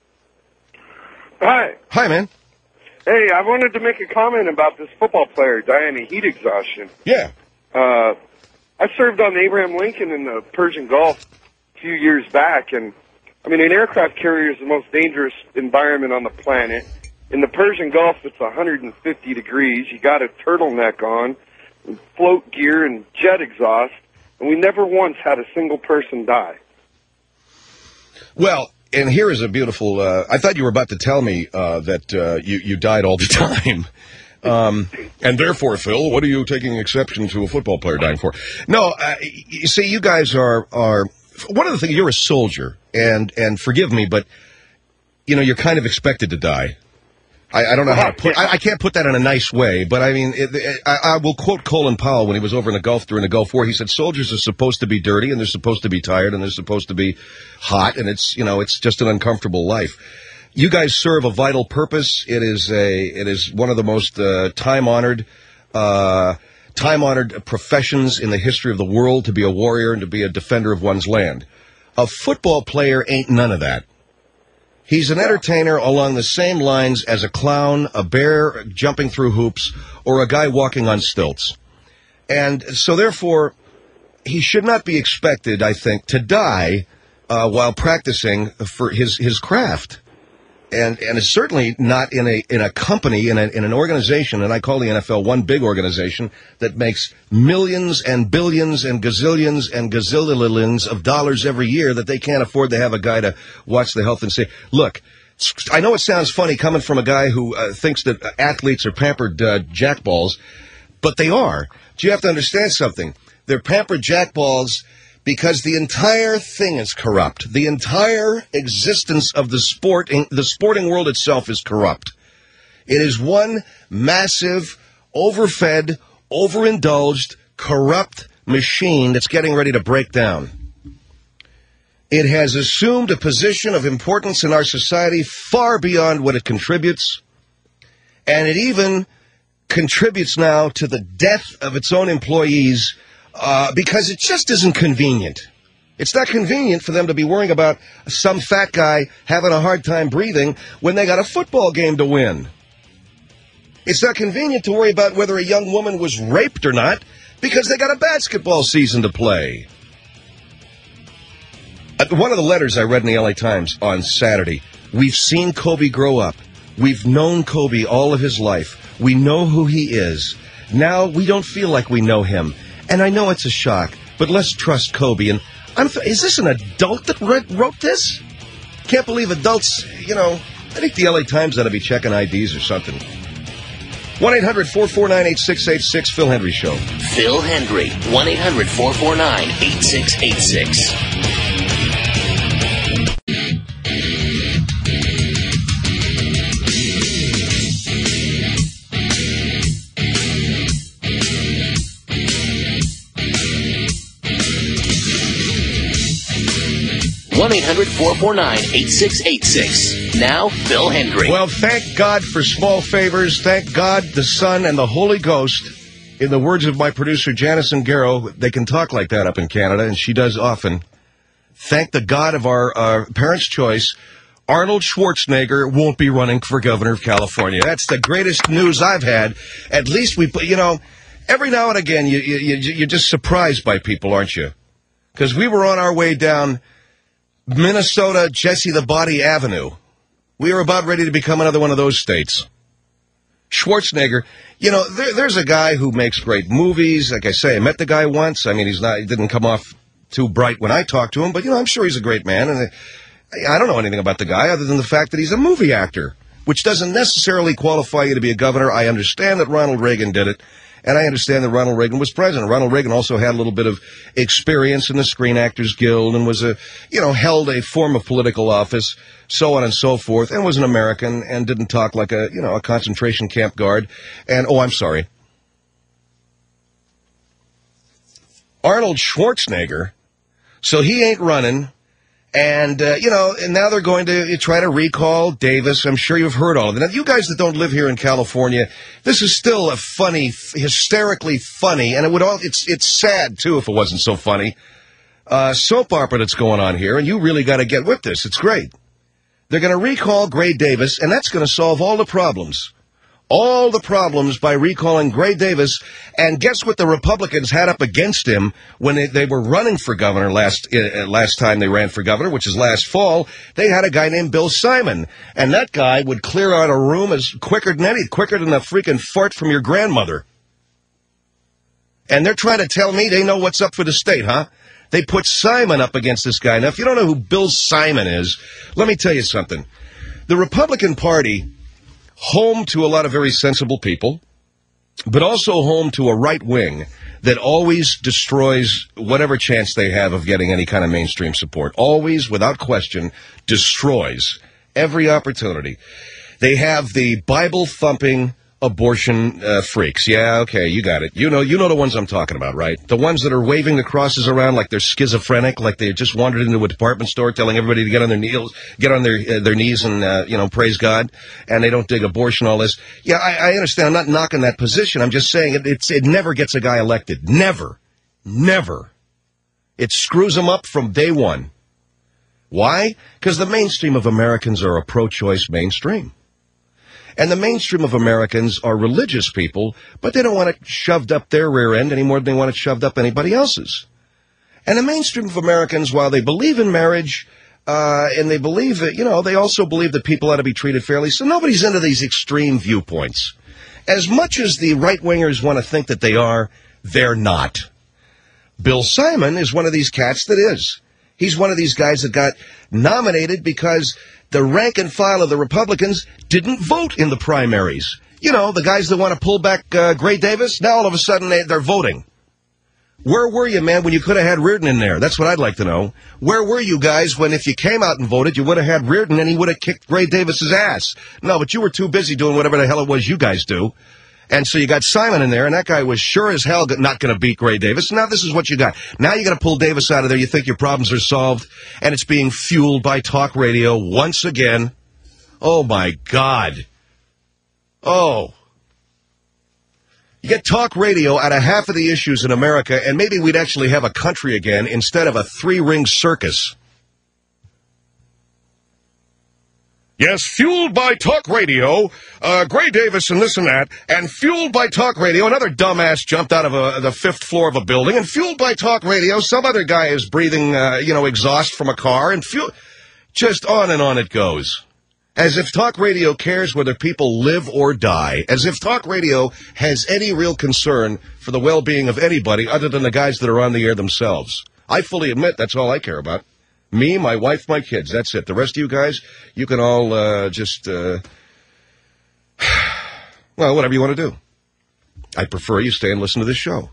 Hi. Hi, man. Hey, I wanted to make a comment about this football player dying of heat exhaustion. Yeah. Uh, I served on the Abraham Lincoln in the Persian Gulf a few years back, and, I mean, an aircraft carrier is the most dangerous environment on the planet. In the Persian Gulf, it's one hundred fifty degrees. You got a turtleneck on, and float gear, and jet exhaust, and we never once had a single person die. Well, and here is a beautiful, uh, I thought you were about to tell me uh, that uh, you, you died all the time. Um, and therefore, Phil, what are you taking exception to a football player dying for? No, uh, you see, you guys are, are, one of the things, you're a soldier, and, and forgive me, but, you know, you're kind of expected to die. I, I don't know how to put, I, I can't put that in a nice way, but I mean, it, it, I, I will quote Colin Powell when he was over in the Gulf during the Gulf War. He said, soldiers are supposed to be dirty, and they're supposed to be tired, and they're supposed to be hot, and it's, you know, it's just an uncomfortable life. You guys serve a vital purpose. It is a, it is one of the most uh, time-honored, uh, time-honored professions in the history of the world to be a warrior and to be a defender of one's land. A football player ain't none of that. He's an entertainer along the same lines as a clown, a bear jumping through hoops, or a guy walking on stilts. And so, therefore, he should not be expected, I think, to die uh, while practicing for his, his craft. And and it's certainly not in a in a company, in, a, in an organization, and I call the N F L one big organization, that makes millions and billions and gazillions and gazillions of dollars every year that they can't afford to have a guy to watch the health and say, look, I know it sounds funny coming from a guy who uh, thinks that athletes are pampered uh, jackballs, but they are. But you have to understand something. They're pampered jackballs because the entire thing is corrupt. The entire existence of the sport, the sporting world itself is corrupt. It is one massive, overfed, overindulged, corrupt machine that's getting ready to break down. It has assumed a position of importance in our society far beyond what it contributes, and it even contributes now to the death of its own employees uh, because it just isn't convenient. It's not convenient for them to be worrying about some fat guy having a hard time breathing when they got a football game to win. It's not convenient to worry about whether a young woman was raped or not because they got a basketball season to play. One of the letters I read in the L A Times on Saturday, we've seen Kobe grow up. We've known Kobe all of his life. We know who he is. Now we don't feel like we know him. And I know it's a shock, but let's trust Kobe. And I'm th- is this an adult that read, wrote this? Can't believe adults, you know, I think the L A Times ought to be checking I Ds or something. one eight hundred four four nine eight six eight six, Phil Hendry Show. Phil Hendry, one eight hundred four four nine eight six eight six. one eight hundred four four nine eight six eight six. Now, Phil Hendry. Well, thank God for small favors. Thank God, the Son, and the Holy Ghost. In the words of my producer, Janice Ungaro, they can talk like that up in Canada, and she does often. Thank the God of our uh, parents' choice. Arnold Schwarzenegger won't be running for governor of California. That's the greatest news I've had. At least we, you know, every now and again, you, you, you're just surprised by people, aren't you? Because we were on our way down Minnesota, Jesse the Body Avenue. We were about ready to become another one of those states. Schwarzenegger, you know, there, there's a guy who makes great movies. Like I say, I met the guy once. I mean, he's not, he didn't come off too bright when I talked to him, but, you know, I'm sure he's a great man. And I, I don't know anything about the guy other than the fact that he's a movie actor, which doesn't necessarily qualify you to be a governor. I understand that Ronald Reagan did it. And I understand that Ronald Reagan was president. Ronald Reagan also had a little bit of experience in the Screen Actors Guild and was a, you know, held a form of political office, so on and so forth, and was an American and didn't talk like a, you know, a concentration camp guard. And, oh, I'm sorry. Arnold Schwarzenegger, so he ain't running, And, uh, you know, and now they're going to try to recall Davis. I'm sure you've heard all of it. Now, you guys that don't live here in California, this is still a funny, hysterically funny, and it would all, it's, it's sad, too, if it wasn't so funny, uh, soap opera that's going on here, and you really got to get with this. It's great. They're going to recall Gray Davis, and that's going to solve all the problems. All the problems by recalling Gray Davis. And guess what the Republicans had up against him when they, they were running for governor last uh, last time they ran for governor, which is last fall? They had a guy named Bill Simon. And that guy would clear out a room as quicker than any, quicker than a freaking fart from your grandmother. And they're trying to tell me they know what's up for the state, huh? They put Simon up against this guy. Now, if you don't know who Bill Simon is, let me tell you something. The Republican Party, home to a lot of very sensible people, but also home to a right wing that always destroys whatever chance they have of getting any kind of mainstream support. Always, without question, destroys every opportunity. They have the Bible-thumping abortion uh, freaks. Yeah, okay, you got it. You know, you know the ones I'm talking about, right? The ones that are waving the crosses around like they're schizophrenic, like they just wandered into a department store telling everybody to get on their knees, get on their uh, their knees and uh, you know, praise God, and they don't dig abortion, all this. Yeah, I, I understand. I'm not knocking that position. I'm just saying it, it's it never gets a guy elected. Never, never. It screws him up from day one. Why? Because the mainstream of Americans are a pro-choice mainstream. And the mainstream of Americans are religious people, but they don't want it shoved up their rear end any more than they want it shoved up anybody else's. And the mainstream of Americans, while they believe in marriage, uh, and they believe that, you know, they also believe that people ought to be treated fairly, so nobody's into these extreme viewpoints. As much as the right-wingers want to think that they are, they're not. Bill Simon is one of these cats that is. He's one of these guys that got nominated because the rank and file of the Republicans didn't vote in the primaries. You know, the guys that want to pull back uh, Gray Davis, now all of a sudden they, they're voting. Where were you, man, when you could have had Reardon in there? That's what I'd like to know. Where were you guys when if you came out and voted, you would have had Reardon and he would have kicked Gray Davis's ass? No, but you were too busy doing whatever the hell it was you guys do. And so you got Simon in there, and that guy was sure as hell not going to beat Gray Davis. Now this is what you got. Now you're going to pull Davis out of there. You think your problems are solved, and it's being fueled by talk radio once again. Oh, my God. Oh. You get talk radio out of half of the issues in America, and maybe we'd actually have a country again instead of a three-ring circus. Yes, fueled by talk radio, uh, Gray Davis and this and that, and fueled by talk radio, another dumbass jumped out of a, the fifth floor of a building, and fueled by talk radio, some other guy is breathing, uh, you know, exhaust from a car, and fuel, just on and on it goes. As if talk radio cares whether people live or die. As if talk radio has any real concern for the well-being of anybody other than the guys that are on the air themselves. I fully admit that's all I care about. Me, my wife, my kids, that's it. The rest of you guys, you can all uh, just, uh, well, whatever you want to do. I prefer you stay and listen to this show.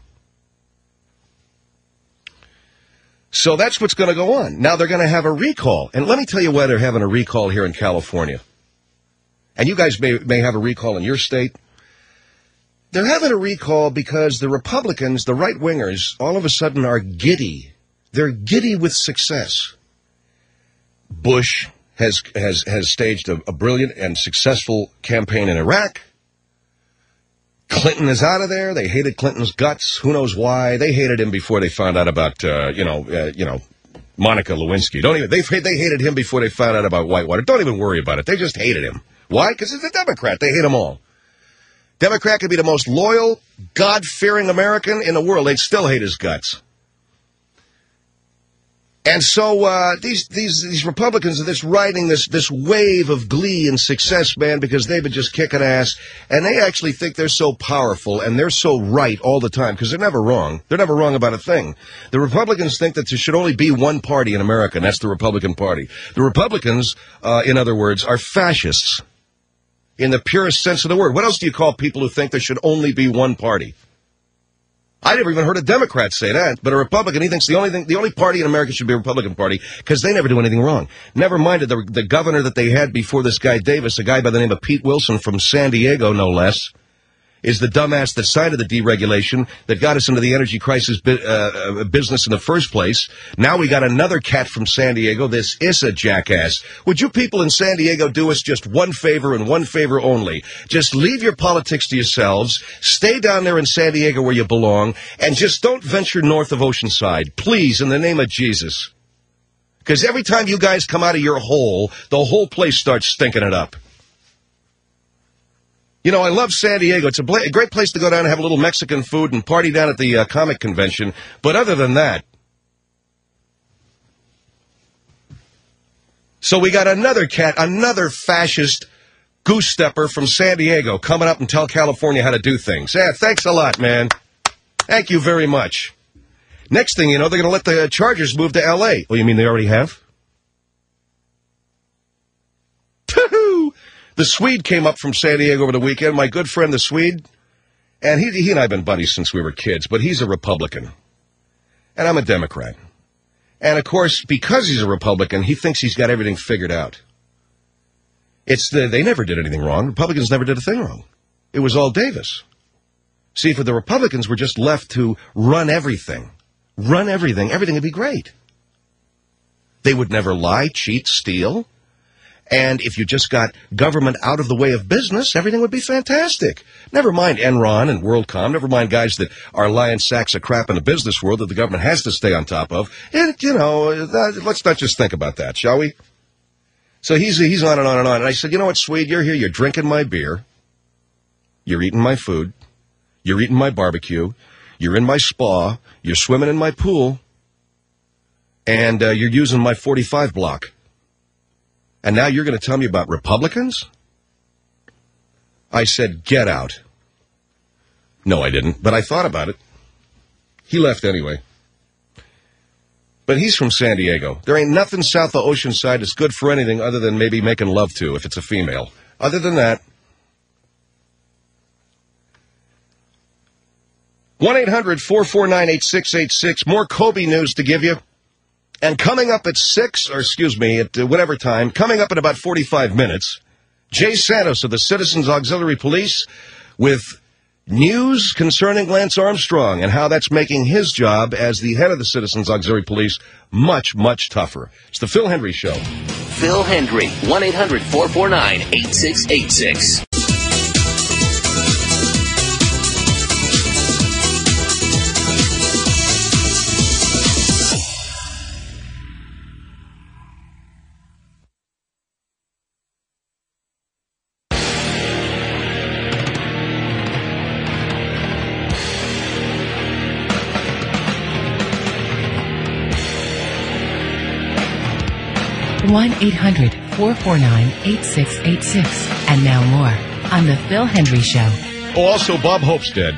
So that's what's going to go on. Now they're going to have a recall. And let me tell you why they're having a recall here in California. And you guys may, may have a recall in your state. They're having a recall because the Republicans, the right-wingers, all of a sudden are giddy. They're giddy with success. Bush has has has staged a, a brilliant and successful campaign in Iraq. Clinton is out of there. They hated Clinton's guts. Who knows why? They hated him before they found out about uh, you know uh, you know Monica Lewinsky. Don't even they they hated him before they found out about Whitewater. Don't even worry about it. They just hated him. Why? Because he's a Democrat. They hate him all. Democrat could be the most loyal, God-fearing American in the world. They'd still hate his guts. And so uh, these these these Republicans are this riding this this wave of glee and success, man, because they've been just kicking ass, and they actually think they're so powerful and they're so right all the time because they're never wrong. They're never wrong about a thing. The Republicans think that there should only be one party in America, and that's the Republican Party. The Republicans, uh, in other words, are fascists in the purest sense of the word. What else do you call people who think there should only be one party? I never even heard a Democrat say that, but a Republican, he thinks the only thing, the only party in America should be a Republican Party because they never do anything wrong. Never minded the, the governor that they had before this guy Davis, a guy by the name of Pete Wilson from San Diego, no less. is the dumbass that cited the deregulation that got us into the energy crisis bu- uh, business in the first place. Now we got another cat from San Diego, this Issa jackass. Would you people in San Diego do us just one favor and one favor only? Just leave your politics to yourselves, stay down there in San Diego where you belong, and just don't venture north of Oceanside. Please, in the name of Jesus. Because every time you guys come out of your hole, the whole place starts stinking it up. You know, I love San Diego. It's a, bla- a great place to go down and have a little Mexican food and party down at the uh, comic convention. But other than that, so we got another cat, another fascist goose stepper from San Diego coming up and tell California how to do things. Yeah, thanks a lot, man. Thank you very much. Next thing you know, they're going to let the Chargers move to L A. Oh, you mean they already have? Woo-hoo! The Swede came up from San Diego over the weekend, my good friend the Swede. And he, he and I have been buddies since we were kids, but he's a Republican. And I'm a Democrat. And, of course, because he's a Republican, he thinks he's got everything figured out. It's the, they never did anything wrong. Republicans never did a thing wrong. It was all Davis. See, if the Republicans were just left to run everything, run everything, everything would be great. They would never lie, cheat, steal. And if you just got government out of the way of business, everything would be fantastic. Never mind Enron and WorldCom. Never mind guys that are lying sacks of crap in the business world that the government has to stay on top of. And, you know, that, let's not just think about that, shall we? So he's he's on and on and on. And I said, you know what, Swede, you're here. You're drinking my beer. You're eating my food. You're eating my barbecue. You're in my spa. You're swimming in my pool. And uh, you're using my forty-five block. And now you're going to tell me about Republicans? I said, get out. No, I didn't, but I thought about it. He left anyway. But he's from San Diego. There ain't nothing south of Oceanside that's good for anything other than maybe making love to if it's a female. Other than that, one eight hundred four four nine eight six eight six. More Kobe news to give you. And coming up at six, or excuse me, at uh, whatever time, coming up in about forty-five minutes, Jay Santos of the Citizens Auxiliary Police with news concerning Lance Armstrong and how that's making his job as the head of the Citizens Auxiliary Police much, much tougher. It's the Phil Hendry Show. Phil Hendry, one eight hundred four four nine eight six eight six. one eight hundred four four nine eight six eight six. And now more on The Phil Hendry Show. Oh, also, Bob Hope's dead.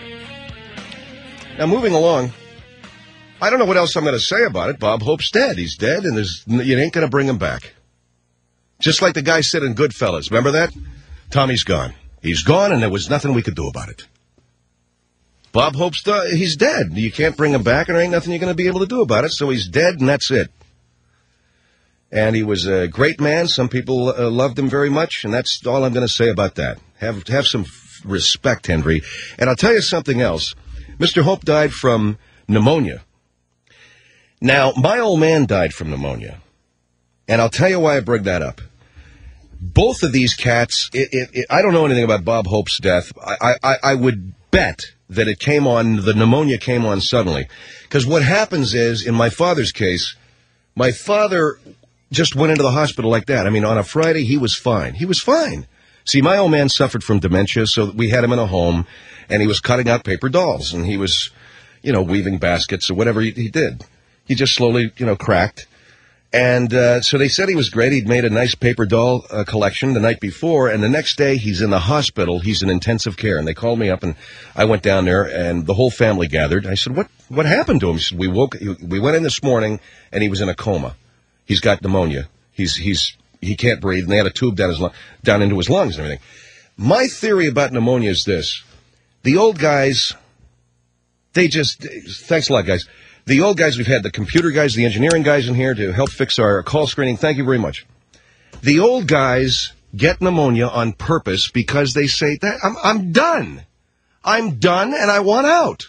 Now, moving along, I don't know what else I'm going to say about it. Bob Hope's dead. He's dead, and there's, you ain't going to bring him back. Just like the guy said in Goodfellas. Remember that? Tommy's gone. He's gone, and there was nothing we could do about it. Bob Hope's de- he's dead. You can't bring him back, and there ain't nothing you're going to be able to do about it, so he's dead, and that's it. And he was a great man. Some people uh, loved him very much, and that's all I'm going to say about that. Have have some f- respect, Henry. And I'll tell you something else. Mister Hope died from pneumonia. Now, my old man died from pneumonia, and I'll tell you why I bring that up. Both of these cats, it, it, it, I don't know anything about Bob Hope's death. I, I, I would bet that it came on, the pneumonia came on suddenly. Because what happens is, in my father's case, my father just went into the hospital like that. I mean, on a Friday, he was fine. He was fine. See, my old man suffered from dementia, so we had him in a home, and he was cutting out paper dolls, and he was, you know, weaving baskets or whatever he, he did. He just slowly, you know, cracked. And uh, so they said he was great. He'd made a nice paper doll uh, collection the night before, and the next day he's in the hospital. He's in intensive care, and they called me up, and I went down there, and the whole family gathered. I said, what what happened to him? He said, we woke, we went in this morning, and he was in a coma. He's got pneumonia. He's he's he can't breathe, and they had a tube down his down into his lungs and everything. My theory about pneumonia is this: the old guys, they just thanks a lot, guys. The old guys we've had, the computer guys, the engineering guys in here to help fix our call screening. Thank you very much. The old guys get pneumonia on purpose because they say that I'm I'm done. I'm done and I want out.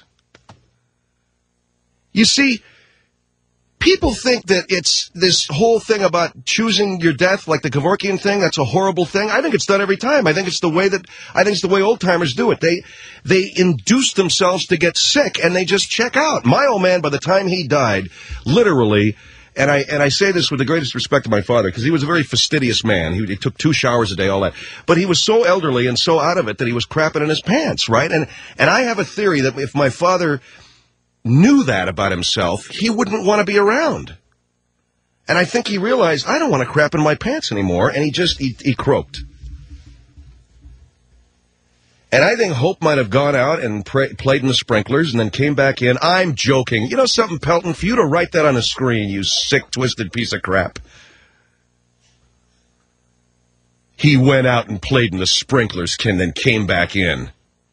You see, people think that it's this whole thing about choosing your death, like the Kevorkian thing. That's a horrible thing. I think it's done every time. I think it's the way that I think it's the way old timers do it. They they induce themselves to get sick and they just check out. My old man, by the time he died, literally, and I and I say this with the greatest respect to my father because he was a very fastidious man. He, he took two showers a day, all that. But he was so elderly and so out of it that he was crapping in his pants, right? And and I have a theory that if my father knew that about himself, he wouldn't want to be around. And I think he realized, I don't want to crap in my pants anymore, and he just, he, he croaked. And I think Hope might have gone out and pray, played in the sprinklers and then came back in. I'm joking. You know something, Pelton? For you to write that on the screen, you sick, twisted piece of crap. He went out and played in the sprinklers, and then came back in.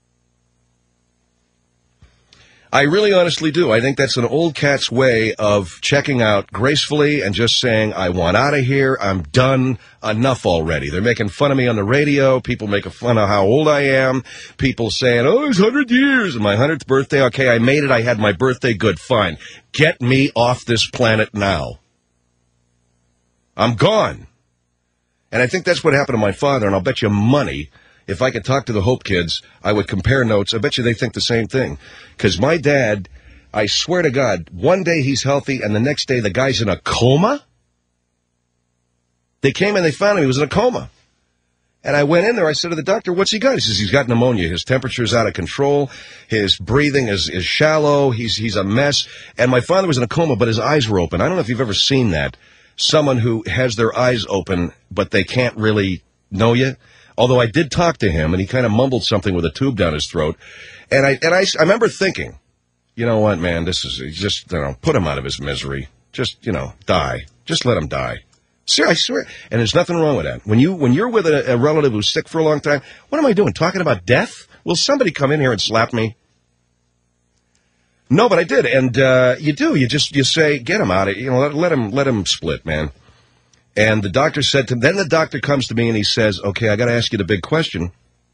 I really honestly do. I think that's an old cat's way of checking out gracefully and just saying, I want out of here. I'm done. Enough already. They're making fun of me on the radio. People making fun of how old I am. People saying, oh, it's one hundred years. And my hundredth birthday. Okay, I made it. I had my birthday. Good, fine. Get me off this planet now. I'm gone. And I think that's what happened to my father, and I'll bet you money if I could talk to the Hope kids, I would compare notes. I bet you they think the same thing. Because my dad, I swear to God, one day he's healthy, and the next day the guy's in a coma? They came and they found him. He was in a coma. And I went in there. I said to the doctor, what's he got? He says he's got pneumonia. His temperature's out of control. His breathing is, is shallow. He's, he's a mess. And my father was in a coma, but his eyes were open. I don't know if you've ever seen that. Someone who has their eyes open, but they can't really know you. Although I did talk to him, and he kind of mumbled something with a tube down his throat. And I and I, I remember thinking, you know what, man, this is just, you know, put him out of his misery. Just, you know, die. Just let him die. Sir, I swear. And there's nothing wrong with that. When, you, when you're with a, a relative who's sick for a long time, what am I doing, talking about death? Will somebody come in here and slap me? No, but I did. And uh, you do. You just you say, get him out of You know, let, let him let him split, man. And the doctor said to him, then the doctor comes to me and he says, okay, I got to ask you the big question.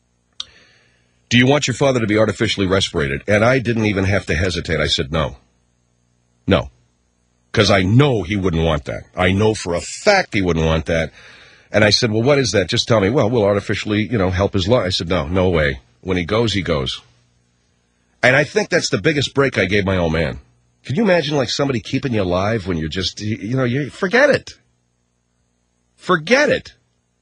Do you want your father to be artificially respirated? And I didn't even have to hesitate. I said, no. No. Because I know he wouldn't want that. I know for a fact he wouldn't want that. And I said, well, what is that? Just tell me. Well, we'll artificially, you know, help his life. I said, no, no way. When he goes, he goes. And I think that's the biggest break I gave my old man. Can you imagine, like, somebody keeping you alive when you're just, you know, you forget it. Forget it.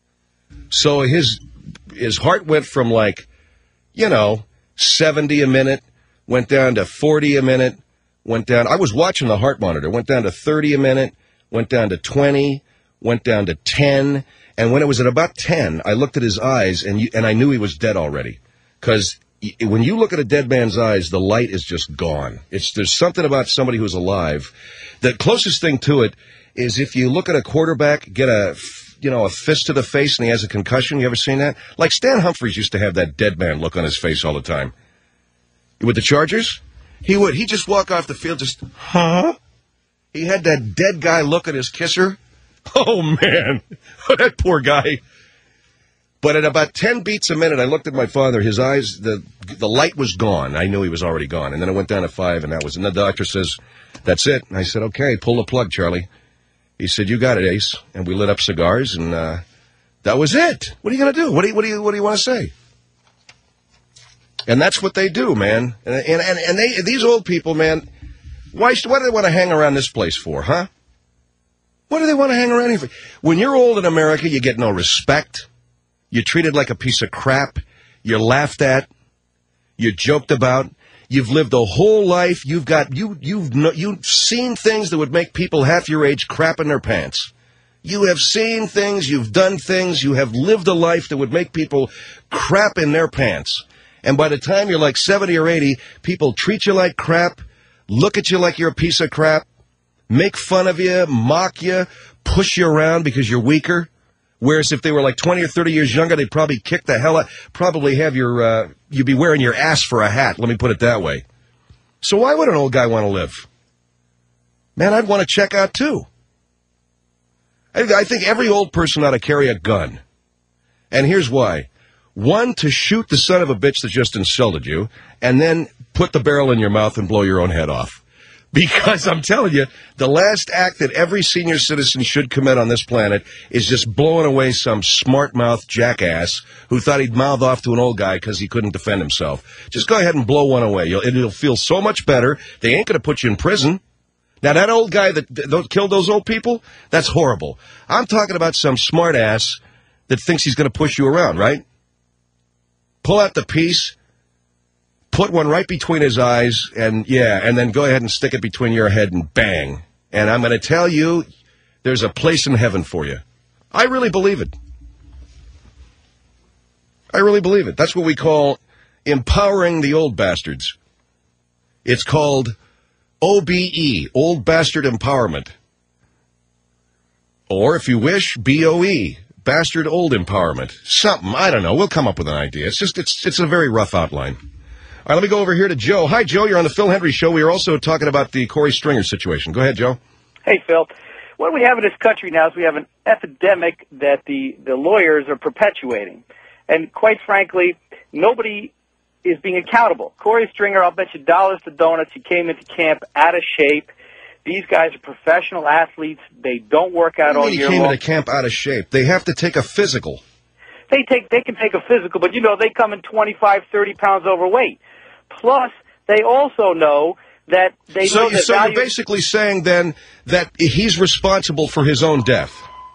So his his heart went from, like, you know, seventy a minute, went down to forty a minute, went down. I was watching the heart monitor. Went down to thirty a minute, went down to twenty, went down to ten. And when it was at about ten, I looked at his eyes, and you, and I knew he was dead already. Because when you look at a dead man's eyes, the light is just gone. It's There's something about somebody who's alive. The closest thing to it is if you look at a quarterback, get a, you know, a fist to the face and he has a concussion. You ever seen that? Like Stan Humphries used to have that dead man look on his face all the time. With the Chargers, he would. He'd just walk off the field just, huh? He had that dead guy look at his kisser. Oh, man. That poor guy. But at about ten beats a minute, I looked at my father. His eyes, the the light was gone. I knew he was already gone. And then it went down to five, and that was, and the doctor says, that's it. And I said, okay, pull the plug, Charlie. He said, you got it, Ace. And we lit up cigars, and uh, that was it. What are you going to do? What do you, what do you, what do you want to say? And that's what they do, man. And and, and they these old people, man, why, what do they want to hang around this place for, huh? What do they want to hang around here for? When you're old in America, you get no respect. You're treated like a piece of crap. You're laughed at. You're joked about. You've lived a whole life. You've got you you've no, you've seen things that would make people half your age crap in their pants. You have seen things. You've done things. You have lived a life that would make people crap in their pants. And by the time you're like seventy or eighty, people treat you like crap, look at you like you're a piece of crap, make fun of you, mock you, push you around because you're weaker. Whereas if they were like twenty or thirty years younger, they'd probably kick the hell out, probably have your, uh, you'd be wearing your ass for a hat, let me put it that way. So why would an old guy want to live? Man, I'd want to check out too. I, I think every old person ought to carry a gun. And here's why. One, to shoot the son of a bitch that just insulted you, and then put the barrel in your mouth and blow your own head off. Because I'm telling you, the last act that every senior citizen should commit on this planet is just blowing away some smart-mouthed jackass who thought he'd mouth off to an old guy because he couldn't defend himself. Just go ahead and blow one away. You'll, it'll feel so much better. They ain't going to put you in prison. Now, that old guy that, that killed those old people, that's horrible. I'm talking about some smart-ass that thinks he's going to push you around, right? Pull out the piece. Put one right between his eyes, and yeah, and then go ahead and stick it between your head and bang. And I'm going to tell you, there's a place in heaven for you. I really believe it. I really believe it. That's what we call empowering the old bastards. It's called O B E, Old Bastard Empowerment. Or, if you wish, B O E, Bastard Old Empowerment. Something, I don't know. We'll come up with an idea. It's just, it's, it's a very rough outline. All right, let me go over here to Joe. Hi, Joe. You're on the Phil Hendry Show. We are also talking about the Corey Stringer situation. Go ahead, Joe. Hey, Phil. What we have in this country now is we have an epidemic that the, the lawyers are perpetuating. And quite frankly, nobody is being accountable. Corey Stringer, I'll bet you dollars to donuts, he came into camp out of shape. These guys are professional athletes. They don't work out all year long. He came into camp out of shape. They have to take a physical. They take, they can take a physical, but, you know, they come in twenty-five, thirty pounds overweight. Plus, they also know that they so, know that So value... you're basically saying, then, that he's responsible for his own death.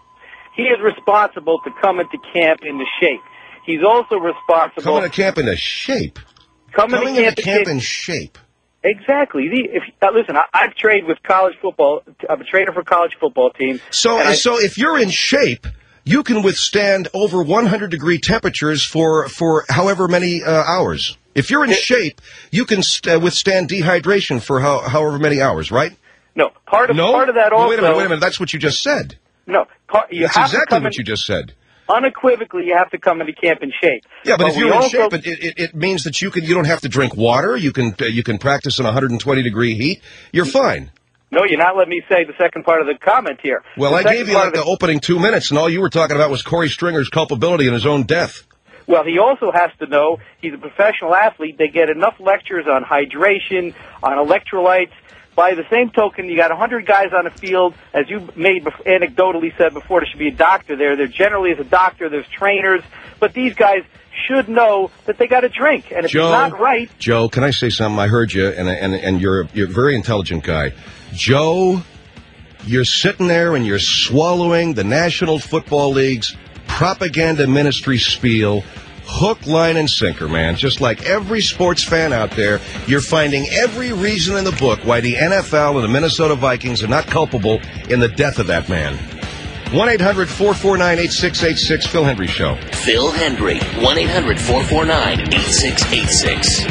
He is responsible to come into camp into shape. He's also responsible... Coming to camp into shape? Coming, coming to camp, into camp in in shape. Exactly. The, if, uh, listen, I, I've trained with college football. I'm a trainer for college football teams. So, I, so if you're in shape... You can withstand over one hundred degree temperatures for, for however many uh, hours. If you're in shape, you can st- withstand dehydration for how, however many hours, right? No. Part of, no? part of that also... Wait a minute, wait a minute. That's what you just said. No. Part, you That's have exactly to come what in, you just said. Unequivocally, you have to come into camp in shape. Yeah, but, but if you're in also, shape, it, it, it means that you, can, you don't have to drink water. You can, uh, you can practice in one hundred twenty degree heat. You're fine. No, you're not letting me say the second part of the comment here. Well, the I gave you like the, the opening two minutes, and all you were talking about was Corey Stringer's culpability in his own death. Well, he also has to know he's a professional athlete. They get enough lectures on hydration, on electrolytes. By the same token, you got one hundred guys on the field. As you made anecdotally said before, there should be a doctor there. There generally is a doctor. There's trainers. But these guys should know that they got to drink. And if Joe, it's not right... Joe, can I say something? I heard you, and, and, and you're, you're a very intelligent guy. Joe, you're sitting there and you're swallowing the National Football League's propaganda ministry spiel, hook, line, and sinker, man. Just like every sports fan out there, you're finding every reason in the book why the N F L and the Minnesota Vikings are not culpable in the death of that man. one eight hundred four four nine eight six eight six, Phil Hendry Show. Phil Hendry, one eight hundred four four nine eight six eight six.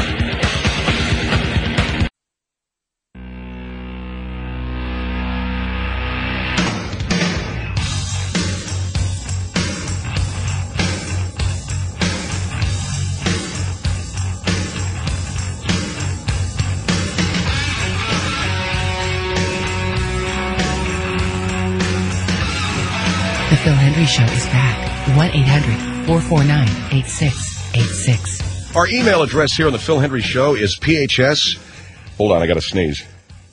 The Phil Hendry Show is back. one eight hundred four four nine eight six eight six. Our email address here on the Phil Hendry Show is P H S. Hold on, I got to sneeze.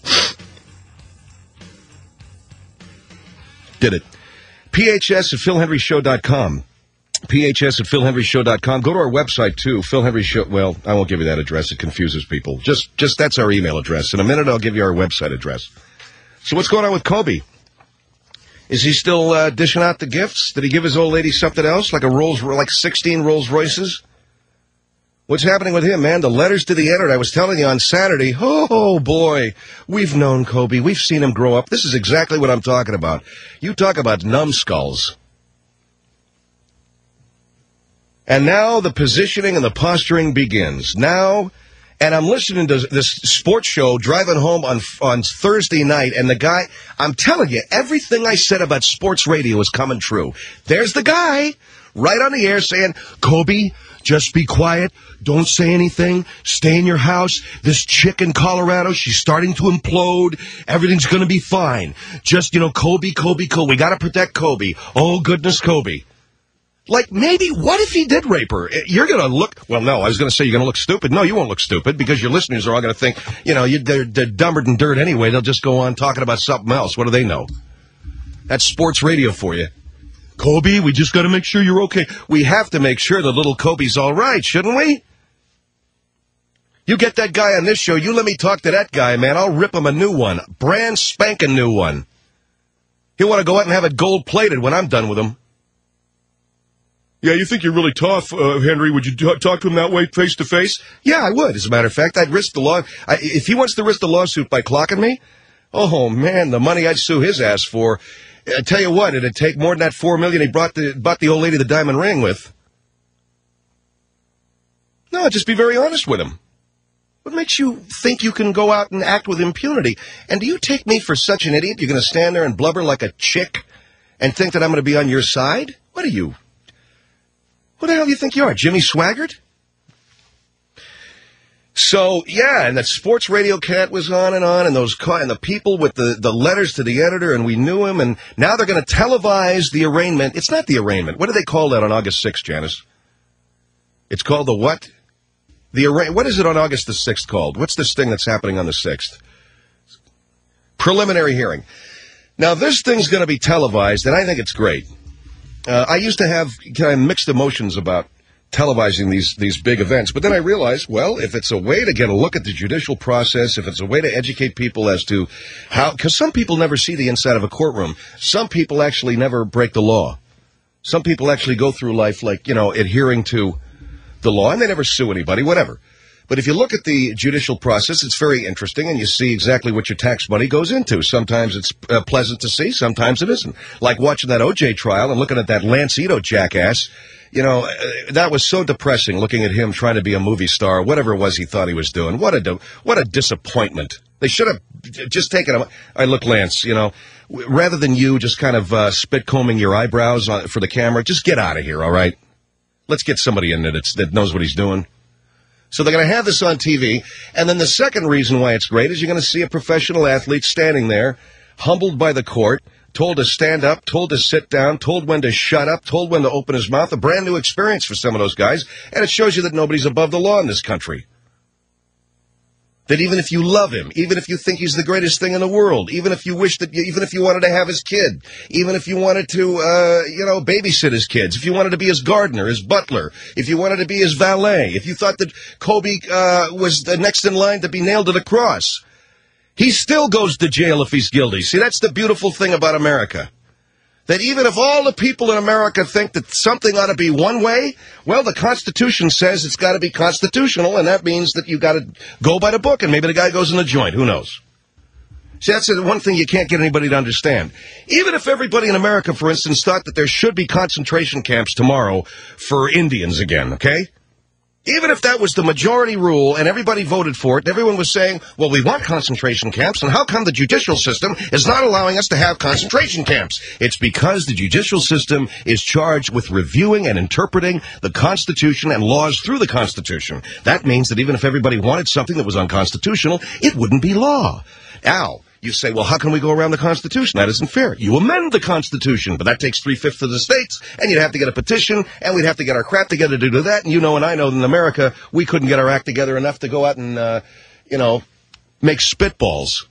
Did it. P H S at phil hendry show dot com. P H S at phil hendry show dot com. Go to our website, too, Phil Hendry Show. Well, I won't give you that address. It confuses people. Just, just that's our email address. In a minute, I'll give you our website address. So what's going on with Kobe? Is he still uh, dishing out the gifts? Did he give his old lady something else, like a Rolls, like sixteen Rolls Royces? What's happening with him, man? The letters to the editor. I was telling you on Saturday, oh, boy, we've known Kobe. We've seen him grow up. This is exactly what I'm talking about. You talk about numbskulls. And now the positioning and the posturing begins. Now, and I'm listening to this sports show driving home on on Thursday night, and the guy, I'm telling you, everything I said about sports radio is coming true. There's the guy right on the air saying, Kobe, just be quiet. Don't say anything. Stay in your house. This chick in Colorado, she's starting to implode. Everything's going to be fine. Just, you know, Kobe, Kobe, Kobe. We got to protect Kobe. Oh, goodness, Kobe. Like, maybe, what if he did rape her? You're going to look, well, no, I was going to say you're going to look stupid. No, you won't look stupid because your listeners are all going to think, you know, you, they're, they're dumber than dirt anyway. They'll just go on talking about something else. What do they know? That's sports radio for you. Kobe, we just got to make sure you're okay. We have to make sure that little Kobe's all right, shouldn't we? You get that guy on this show, you let me talk to that guy, man. I'll rip him a new one. Brand spanking new one. He'll want to go out and have it gold-plated when I'm done with him. Yeah, you think you're really tough, uh, Henry. Would you t- talk to him that way, face-to-face? Yeah, I would, as a matter of fact. I'd risk the law. I, if he wants to risk the lawsuit by clocking me, oh, man, the money I'd sue his ass for. I tell you what, it'd take more than that four million dollars he brought the, bought the old lady the diamond ring with. No, just be very honest with him. What makes you think you can go out and act with impunity? And do you take me for such an idiot? You're going to stand there and blubber like a chick and think that I'm going to be on your side? What are you? Who the hell do you think you are, Jimmy Swaggart? So, yeah, and that sports radio cat was on and on, and those and the people with the, the letters to the editor, and we knew him, and now they're going to televise the arraignment. It's not the arraignment. What do they call that on August sixth, Janice? It's called the what? The arra- What is it on August the sixth called? What's this thing that's happening on the sixth? Preliminary hearing. Now, this thing's going to be televised, and I think it's great. Uh, I used to have kind of mixed emotions about televising these these big events, but then I realized, well, if it's a way to get a look at the judicial process, if it's a way to educate people as to how, because some people never see the inside of a courtroom. Some people actually never break the law. Some people actually go through life like, you know, adhering to the law, and they never sue anybody, whatever. But if you look at the judicial process, it's very interesting, and you see exactly what your tax money goes into. Sometimes it's uh, pleasant to see, sometimes it isn't. Like watching that O J trial and looking at that Lance Ito jackass. You know, uh, that was so depressing, looking at him trying to be a movie star, whatever it was he thought he was doing. What a di- what a disappointment. They should have just taken him. I look, Lance, you know, rather than you just kind of uh, spit-combing your eyebrows on, for the camera, just get out of here, all right? Let's get somebody in there that's, that knows what he's doing. So they're going to have this on T V. And then the second reason why it's great is you're going to see a professional athlete standing there, humbled by the court, told to stand up, told to sit down, told when to shut up, told when to open his mouth. A brand new experience for some of those guys. And it shows you that nobody's above the law in this country. That even if you love him, even if you think he's the greatest thing in the world, even if you wish that, you, even if you wanted to have his kid, even if you wanted to, uh, you know, babysit his kids, if you wanted to be his gardener, his butler, if you wanted to be his valet, if you thought that Kobe uh, was the next in line to be nailed to the cross, he still goes to jail if he's guilty. See, that's the beautiful thing about America. That even if all the people in America think that something ought to be one way, well, the Constitution says it's got to be constitutional, and that means that you got to go by the book, and maybe the guy goes in the joint. Who knows? See, that's the one thing you can't get anybody to understand. Even if everybody in America, for instance, thought that there should be concentration camps tomorrow for Indians again, okay? Even if that was the majority rule and everybody voted for it, and everyone was saying, well, we want concentration camps, and how come the judicial system is not allowing us to have concentration camps? It's because the judicial system is charged with reviewing and interpreting the Constitution and laws through the Constitution. That means that even if everybody wanted something that was unconstitutional, it wouldn't be law. Now, you say, well, how can we go around the Constitution? That isn't fair. You amend the Constitution, but that takes three-fifths of the states, and you'd have to get a petition, and we'd have to get our crap together to do that, and you know and I know that in America, we couldn't get our act together enough to go out and, uh, you know, make spitballs.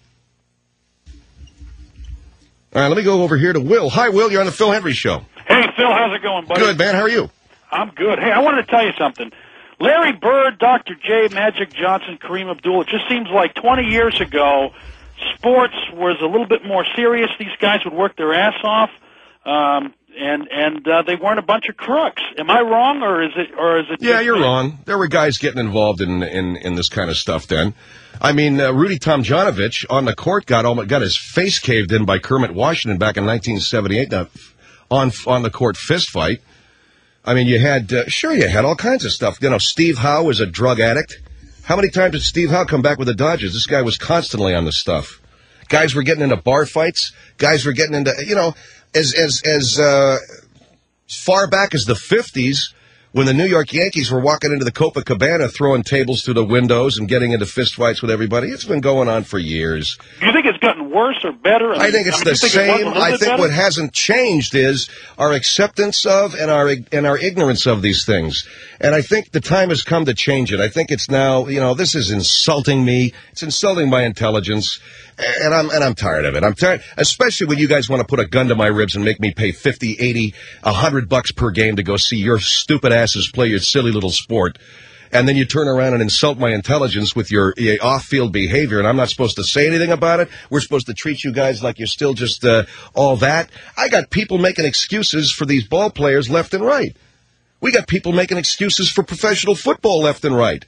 All right, let me go over here to Will. Hi, Will. You're on the Phil Hendry Show. Hey, Phil. How's it going, buddy? Good, man. How are you? I'm good. Hey, I wanted to tell you something. Larry Bird, Doctor J, Magic Johnson, Kareem Abdul, it just seems like twenty years ago, sports was a little bit more serious. These guys would work their ass off, um, and and uh, they weren't a bunch of crooks. Am I wrong, or is it? Or is it? Yeah, you're wrong. There were guys getting involved in in, in this kind of stuff then. I mean, uh, Rudy Tomjanovich on the court got almost got his face caved in by Kermit Washington back in nineteen seventy-eight. Now, on on the court fist fight. I mean, you had uh, sure you had all kinds of stuff. You know, Steve Howe was a drug addict. How many times did Steve Howe come back with the Dodgers? This guy was constantly on this stuff. Guys were getting into bar fights. Guys were getting into, you know, as as as uh, far back as the fifties, when the New York Yankees were walking into the Copacabana, throwing tables through the windows and getting into fistfights with everybody. It's been going on for years. Do you think it's gotten worse or better? I think it's I mean, the think same. It I think better? what hasn't changed is our acceptance of and our and our ignorance of these things. And I think the time has come to change it. I think it's now, you know, this is insulting me. It's insulting my intelligence. And I'm and I'm tired of it. I'm tired, especially when you guys want to put a gun to my ribs and make me pay fifty, eighty, a hundred bucks per game to go see your stupid asses play your silly little sport. And then you turn around and insult my intelligence with your uh, off-field behavior, and I'm not supposed to say anything about it. We're supposed to treat you guys like you're still just uh, all that. I got people making excuses for these ball players left and right. We got people making excuses for professional football left and right.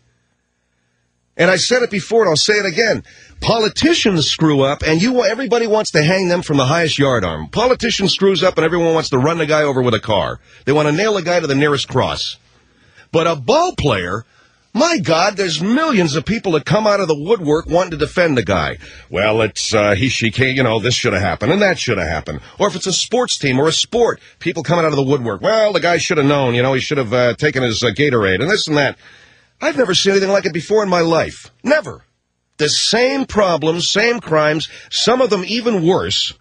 And I said it before, and I'll say it again. Politicians screw up, and you everybody wants to hang them from the highest yardarm. Politician screws up, and everyone wants to run the guy over with a car. They want to nail the guy to the nearest cross. But a ball player, my God, there's millions of people that come out of the woodwork wanting to defend the guy. Well, it's, uh, he, she can't, you know, this should have happened and that should have happened. Or if it's a sports team or a sport, people coming out of the woodwork. Well, the guy should have known, you know, he should have uh, taken his uh, Gatorade and this and that. I've never seen anything like it before in my life. Never. The same problems, same crimes, some of them even worse.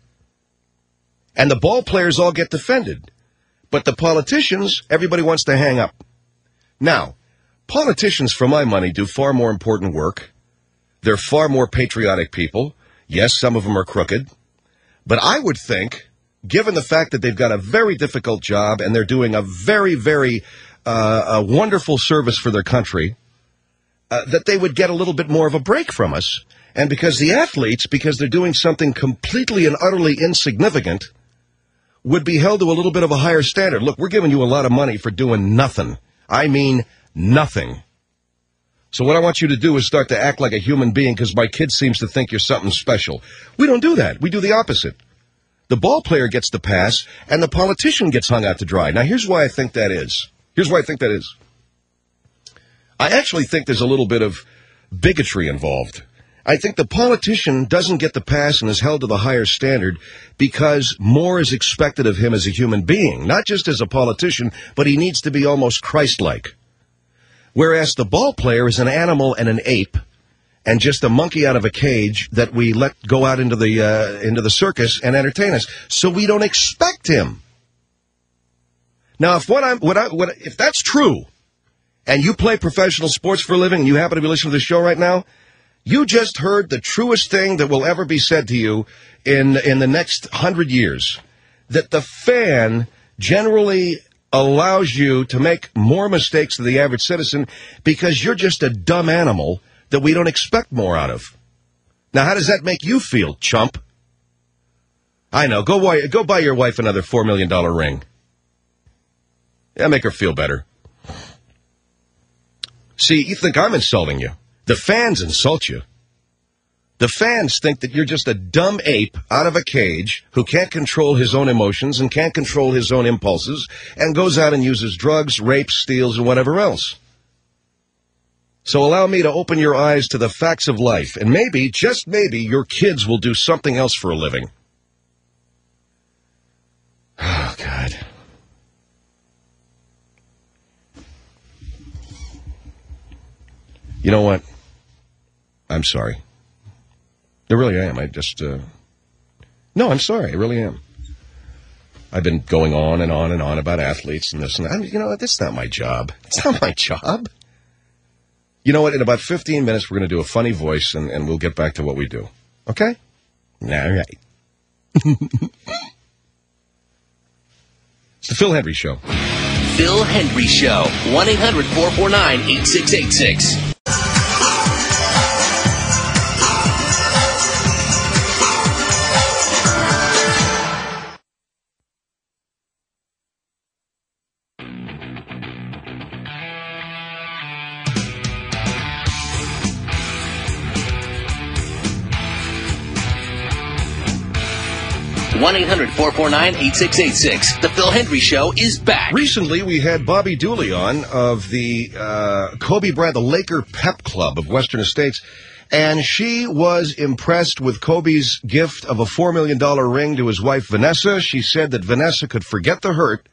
And the ball players all get defended. But the politicians, everybody wants to hang up. Now, politicians, for my money, do far more important work. They're far more patriotic people. Yes, some of them are crooked. But I would think, given the fact that they've got a very difficult job and they're doing a very, very uh, a wonderful service for their country, uh, that they would get a little bit more of a break from us. And because the athletes, because they're doing something completely and utterly insignificant, would be held to a little bit of a higher standard. Look, we're giving you a lot of money for doing nothing. I mean nothing. So what I want you to do is start to act like a human being because my kid seems to think you're something special. We don't do that. We do the opposite. The ball player gets the pass, and the politician gets hung out to dry. Now, here's why I think that is. Here's why I think that is. I actually think there's a little bit of bigotry involved. I think the politician doesn't get the pass and is held to the higher standard because more is expected of him as a human being, not just as a politician, but he needs to be almost Christ-like. Whereas the ball player is an animal and an ape and just a monkey out of a cage that we let go out into the uh, into the circus and entertain us. So we don't expect him. Now, if what I'm what I what if that's true, and you play professional sports for a living and you happen to be listening to the show right now, you just heard the truest thing that will ever be said to you in in the next hundred years. That the fan generally allows you to make more mistakes than the average citizen because you're just a dumb animal that we don't expect more out of. Now, how does that make you feel, chump? I know. Go buy, go buy your wife another four million dollars ring. Yeah, make her feel better. See, you think I'm insulting you. The fans insult you. The fans think that you're just a dumb ape out of a cage who can't control his own emotions and can't control his own impulses and goes out and uses drugs, rapes, steals, and whatever else. So allow me to open your eyes to the facts of life, and maybe, just maybe, your kids will do something else for a living. Oh, God. You know what? I'm sorry. I really am. I just, uh... No, I'm sorry. I really am. I've been going on and on and on about athletes and this and that. I mean, you know what? That's not my job. It's not my job. You know what? In about fifteen minutes, we're going to do a funny voice, and, and we'll get back to what we do. Okay? All right. It's the Phil Hendry Show. Phil Hendry Show. one eight hundred four four nine eight six eight six. one eight hundred four four nine eight six eight six. The Phil Hendry Show is back. Recently, we had Bobby Dooley on of the uh, Kobe Bryant, the Laker Pep Club of Western Estates, and she was impressed with Kobe's gift of a four million dollars ring to his wife, Vanessa. She said that Vanessa could forget the hurt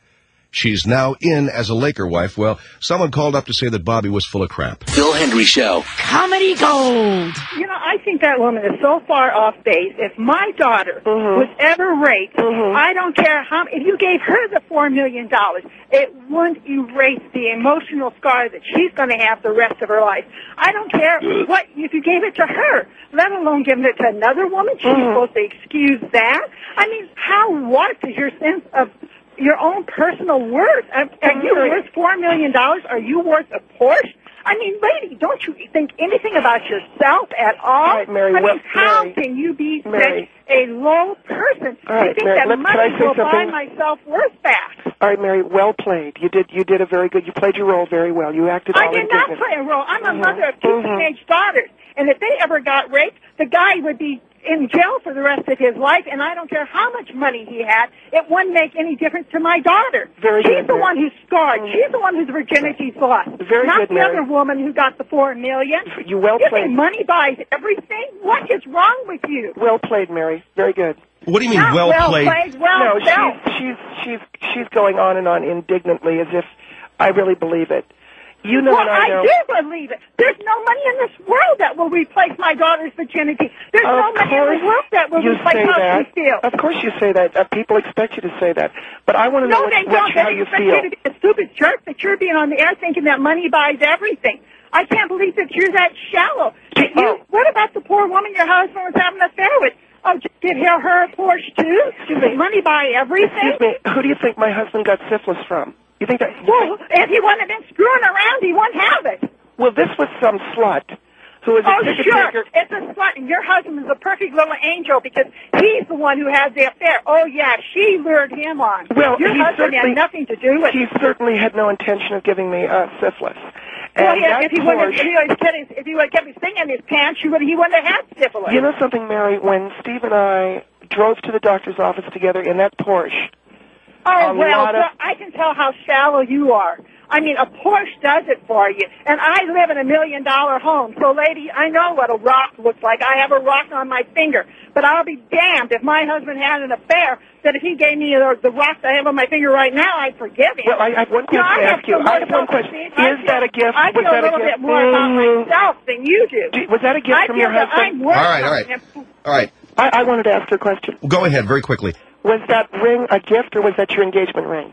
She's now in as a Laker wife. Well, someone called up to say that Bobby was full of crap. Phil Hendry Show. Comedy gold. You know, I think that woman is so far off base. If my daughter Mhm. was ever raped, Mhm. I don't care how, if you gave her the four million dollars, it wouldn't erase the emotional scar that she's going to have the rest of her life. I don't care what, if you gave it to her, let alone giving it to another woman. She's Mhm. supposed to excuse that. I mean, how what is your sense of your own personal worth? Are, are you Mary. worth four million dollars? Are you worth a Porsche? I mean, lady, don't you think anything about yourself at all? All right, Mary, I mean, well, how Mary, can you be Mary. such a low person All right, to think Mary, that let- can I money say will buy something? my self-worth back? All right, Mary, well played. You did you did a very good, you played your role very well. You acted I all did not indignant. play a role. I'm a Mhm. mother of two Mhm. teenage daughters, and if they ever got raped, the guy would be in jail for the rest of his life, and I don't care how much money he had, it wouldn't make any difference to my daughter. Very She's good, the Mary. one who's scarred. She's the one whose virginity's lost. Very not good, the Mary. other woman who got the four million. You well You played. think money buys everything? What is wrong with you? Well played, Mary. Very good. What do you mean, Not well, well played? played, well no, felt. she's she's she's she's going on and on indignantly as if I really believe it. You know Well, and I I know. do believe it. There's no money in this world that will replace my daughter's virginity. There's Of no money in course the world that will you replace say how that. she feels. Of course you say that. Uh, people expect you to say that. But I want to know No, what, they what, don't. how They you expect feel. you to be a stupid jerk that you're being on the air thinking that money buys everything. I can't believe that you're that shallow. That you, Oh. What about the poor woman your husband was having an affair with? Oh, just give her, her a Porsche too? Excuse Does me. money buy everything? Excuse me. Who do you think my husband got syphilis from? You think that? You Well, think, if he wouldn't have been screwing around, he wouldn't have it. well, this was some slut who was a Oh, ticket sure. taker. It's a slut, and your husband is a perfect little angel because he's the one who has the affair. Oh, yeah, she lured him on. Well, your he husband certainly- had nothing to do with He it. certainly had no intention of giving me uh, syphilis. Well, And yeah, that if he wouldn't have, if Porsche- he would have kept his, if he would have kept his thing in his pants, you would, he wouldn't have had syphilis. You know something, Mary? When Steve and I drove to the doctor's office together in that Porsche, oh, a well, lot of- so I can tell how shallow you are. I mean, a Porsche does it for you. And I live in a million dollar home. So, lady, I know what a rock looks like. I have a rock on my finger. But I'll be damned if my husband had an affair that if he gave me the, the rock I have on my finger right now, I'd forgive him. well, I I have one You know, question I to have ask you. so much I have one question. self-esteem. I Is feel- that a gift? I Was feel that a little gift? bit more about Mhm. myself than you do. Gee, Was that a gift I from feel your that husband? I'm worth All right, all right. something. All right. I, I wanted to ask her a question. Go ahead, very quickly. Was that ring a gift or was that your engagement ring?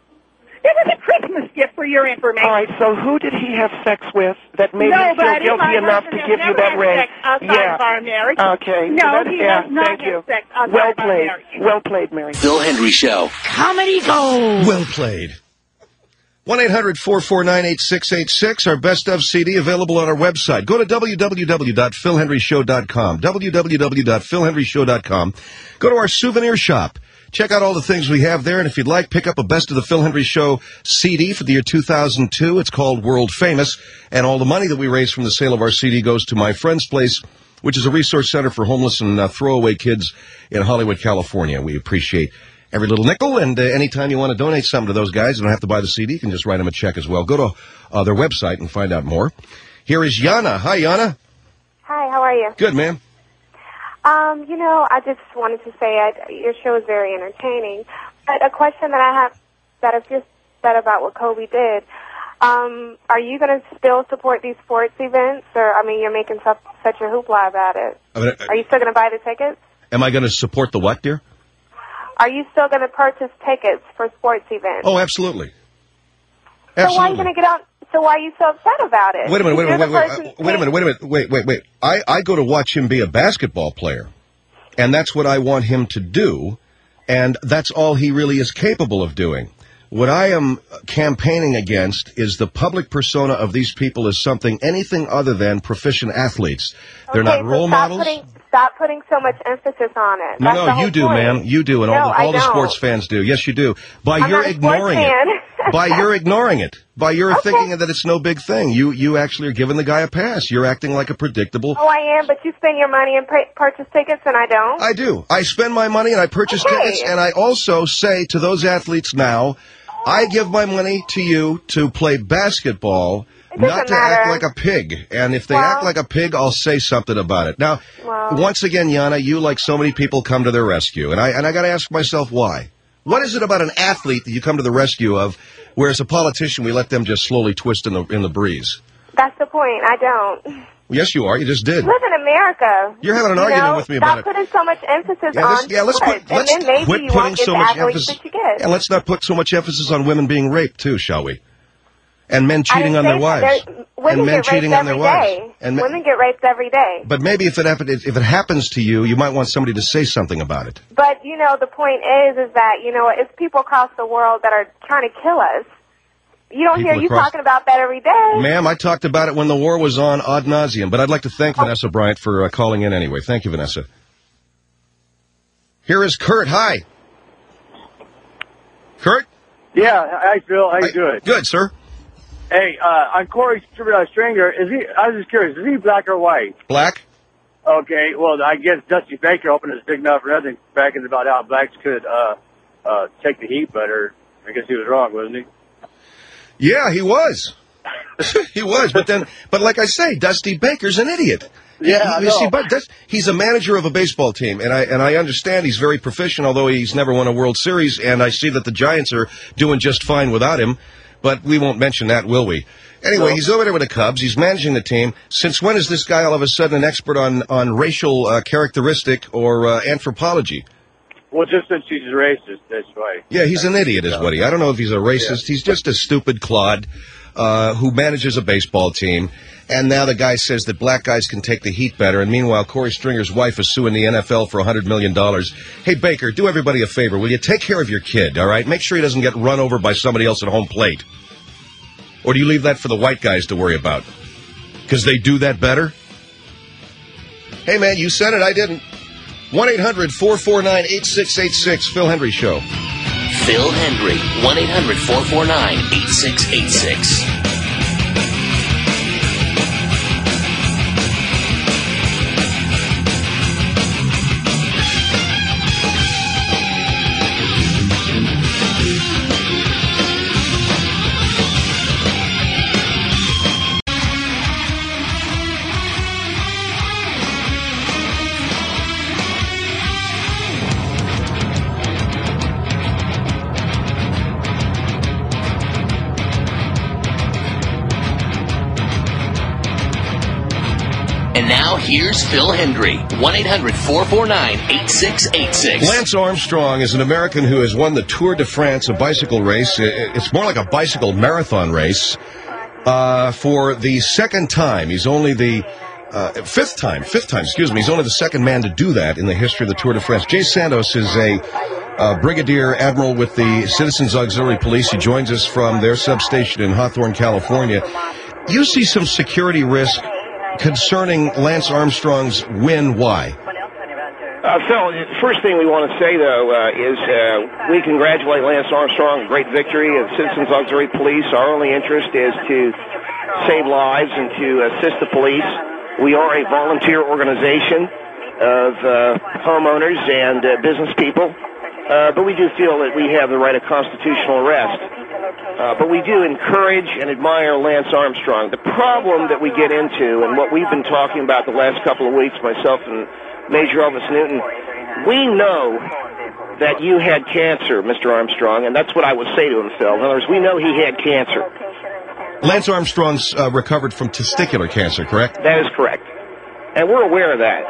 It was a Christmas gift for your information. All right, so who did he have sex with that made him feel Nobody. guilty My enough to husband has give you never that had ring? sex outside yeah. of our marriage. Okay. No, so that, he yeah, has not thank had you. sex outside well of our played. marriage. Well played, Mary. Phil Hendry Show. Comedy gold. Well played. one eight hundred four four nine eight six eight six, our best of C D available on our website. Go to w w w dot phil hendry show dot com, w w w dot phil hendry show dot com. Go to our souvenir shop. Check out all the things we have there, and if you'd like, pick up a Best of the Phil Hendry Show C D for the year two thousand two. It's called World Famous, and all the money that we raise from the sale of our C D goes to My Friend's Place, which is a resource center for homeless and uh, throwaway kids in Hollywood, California. We appreciate every little nickel, and uh, anytime you want to donate something to those guys, you don't have to buy the C D. You can just write them a check as well. Go to uh, their website and find out more. Here is Yana. Hi, Yana. Hi, how are you? Good, man. Um, you know, I just wanted to say I, your show is very entertaining. But a question that I have that I've just said about what Kobe did, um, are you going to still support these sports events? Or, I mean, you're making such, such a hoopla about it. I mean, uh, Are you still going to buy the tickets? Am I going to support the what, dear? Are you still going to purchase tickets for sports events? Oh, absolutely. So why are you Absolutely. going to get on? So why are you so upset about it? Wait a minute, wait a You're minute, the wait, person wait, wait a minute, wait a minute, wait, wait, wait. I, I go to watch him be a basketball player, and that's what I want him to do, and that's all he really is capable of doing. What I am campaigning against is the public persona of these people as something, anything other than proficient athletes. They're Okay, not so role stop models. Putting, stop putting so much emphasis on it. No, That's the no, whole you do, point. ma'am. You do, and No, all the, I all the don't. sports fans do. Yes, you do. By I'm your not a sports ignoring fan. it. By your ignoring it. By your Okay. thinking that it's no big thing. You you actually are giving the guy a pass. You're acting like a predictable. Oh, I am, but you spend your money and pay, purchase tickets, and I don't. I do. I spend my money and I purchase Okay. tickets, and I also say to those athletes now, I give my money to you to play basketball, It doesn't not to matter. act like a pig. And if they Well- act like a pig, I'll say something about it. Now, Well- once again, Yana, you, like so many people, come to their rescue. And I and I got to ask myself why. What is it about an athlete that you come to the rescue of, whereas a politician, we let them just slowly twist in the in the breeze? That's the point. I don't. Yes, you are. You just did. Live in America. You're having an you argument know? with me Stop about it. Stop putting so much emphasis yeah, on yeah, let's sports, quit, let's and then maybe quit you putting won't get so the much accolades emphasis. that you get. And let's not put so much emphasis on women being raped, too, shall we? And men cheating on their wives. Women and men get cheating raped on their every wives. day. And men, women get raped every day. But maybe if it happen, if it happens to you, you might want somebody to say something about it. But, you know, the point is, is that, you know, it's people across the world that are trying to kill us. You don't People hear you across- talking about that every day. Ma'am, I talked about it when the war was on ad nauseum, but I'd like to thank Vanessa Bryant for uh, calling in anyway. Thank you, Vanessa. Here is Kurt. Hi. Kurt? Yeah, hi, Phil. How you doing? Good, sir. Hey, uh, on Corey uh, Stringer, is he? I was just curious. Is he black or white? Black. Okay. Well, I guess Dusty Baker opened his big mouth for nothing back in about how blacks could uh, uh, take the heat better. I guess he was wrong, wasn't he? Yeah, he was. he was, but then, but like I say, Dusty Baker's an idiot. Yeah, he, you see, but Dust, he's a manager of a baseball team, and I and I understand he's very proficient, although he's never won a World Series, and I see that the Giants are doing just fine without him. But we won't mention that, will we? Anyway, No. he's over there with the Cubs. He's managing the team. Since when is this guy all of a sudden an expert on on racial uh, characteristic or uh, anthropology? Well, just since he's racist, that's why. Yeah, he's an idiot, is what he. I don't know if he's a racist. He's just a stupid clod uh, who manages a baseball team. And now the guy says that black guys can take the heat better. And meanwhile, Corey Stringer's wife is suing the N F L for one hundred million dollars. Hey, Baker, do everybody a favor. Will you take care of your kid, all right? Make sure he doesn't get run over by somebody else at home plate. Or do you leave that for the white guys to worry about? Because they do that better? Hey, man, you said it. I didn't. one eight hundred four four nine eight six eight six, Phil Hendry Show. Phil Hendry, one eight hundred four four nine eight six eight six. And now, here's Phil Hendry, one eight hundred four four nine eight six eight six. Lance Armstrong is an American who has won the Tour de France, a bicycle race. It's more like a bicycle marathon race uh, for the second time. He's only the uh, fifth time, fifth time, excuse me. He's only the second man to do that in the history of the Tour de France. Jay Santos is a uh, brigadier admiral with the Citizens Auxiliary Police. He joins us from their substation in Hawthorne, California. You see some security risk concerning Lance Armstrong's win. Why? Uh, Phil, the first thing we want to say, though, uh, is uh, we congratulate Lance Armstrong. Great victory of Citizens Auxiliary Police. Our only interest is to save lives and to assist the police. We are a volunteer organization of uh, homeowners and uh, business people, uh, but we do feel that we have the right of constitutional arrest. Uh, but we do encourage and admire Lance Armstrong. The problem that we get into, and what we've been talking about the last couple of weeks, myself and Major Elvis Newton, we know that you had cancer, Mister Armstrong, and that's what I would say to him, Phil. In other words, we know he had cancer. Lance Armstrong's uh, recovered from testicular cancer, correct? That is correct. And we're aware of that.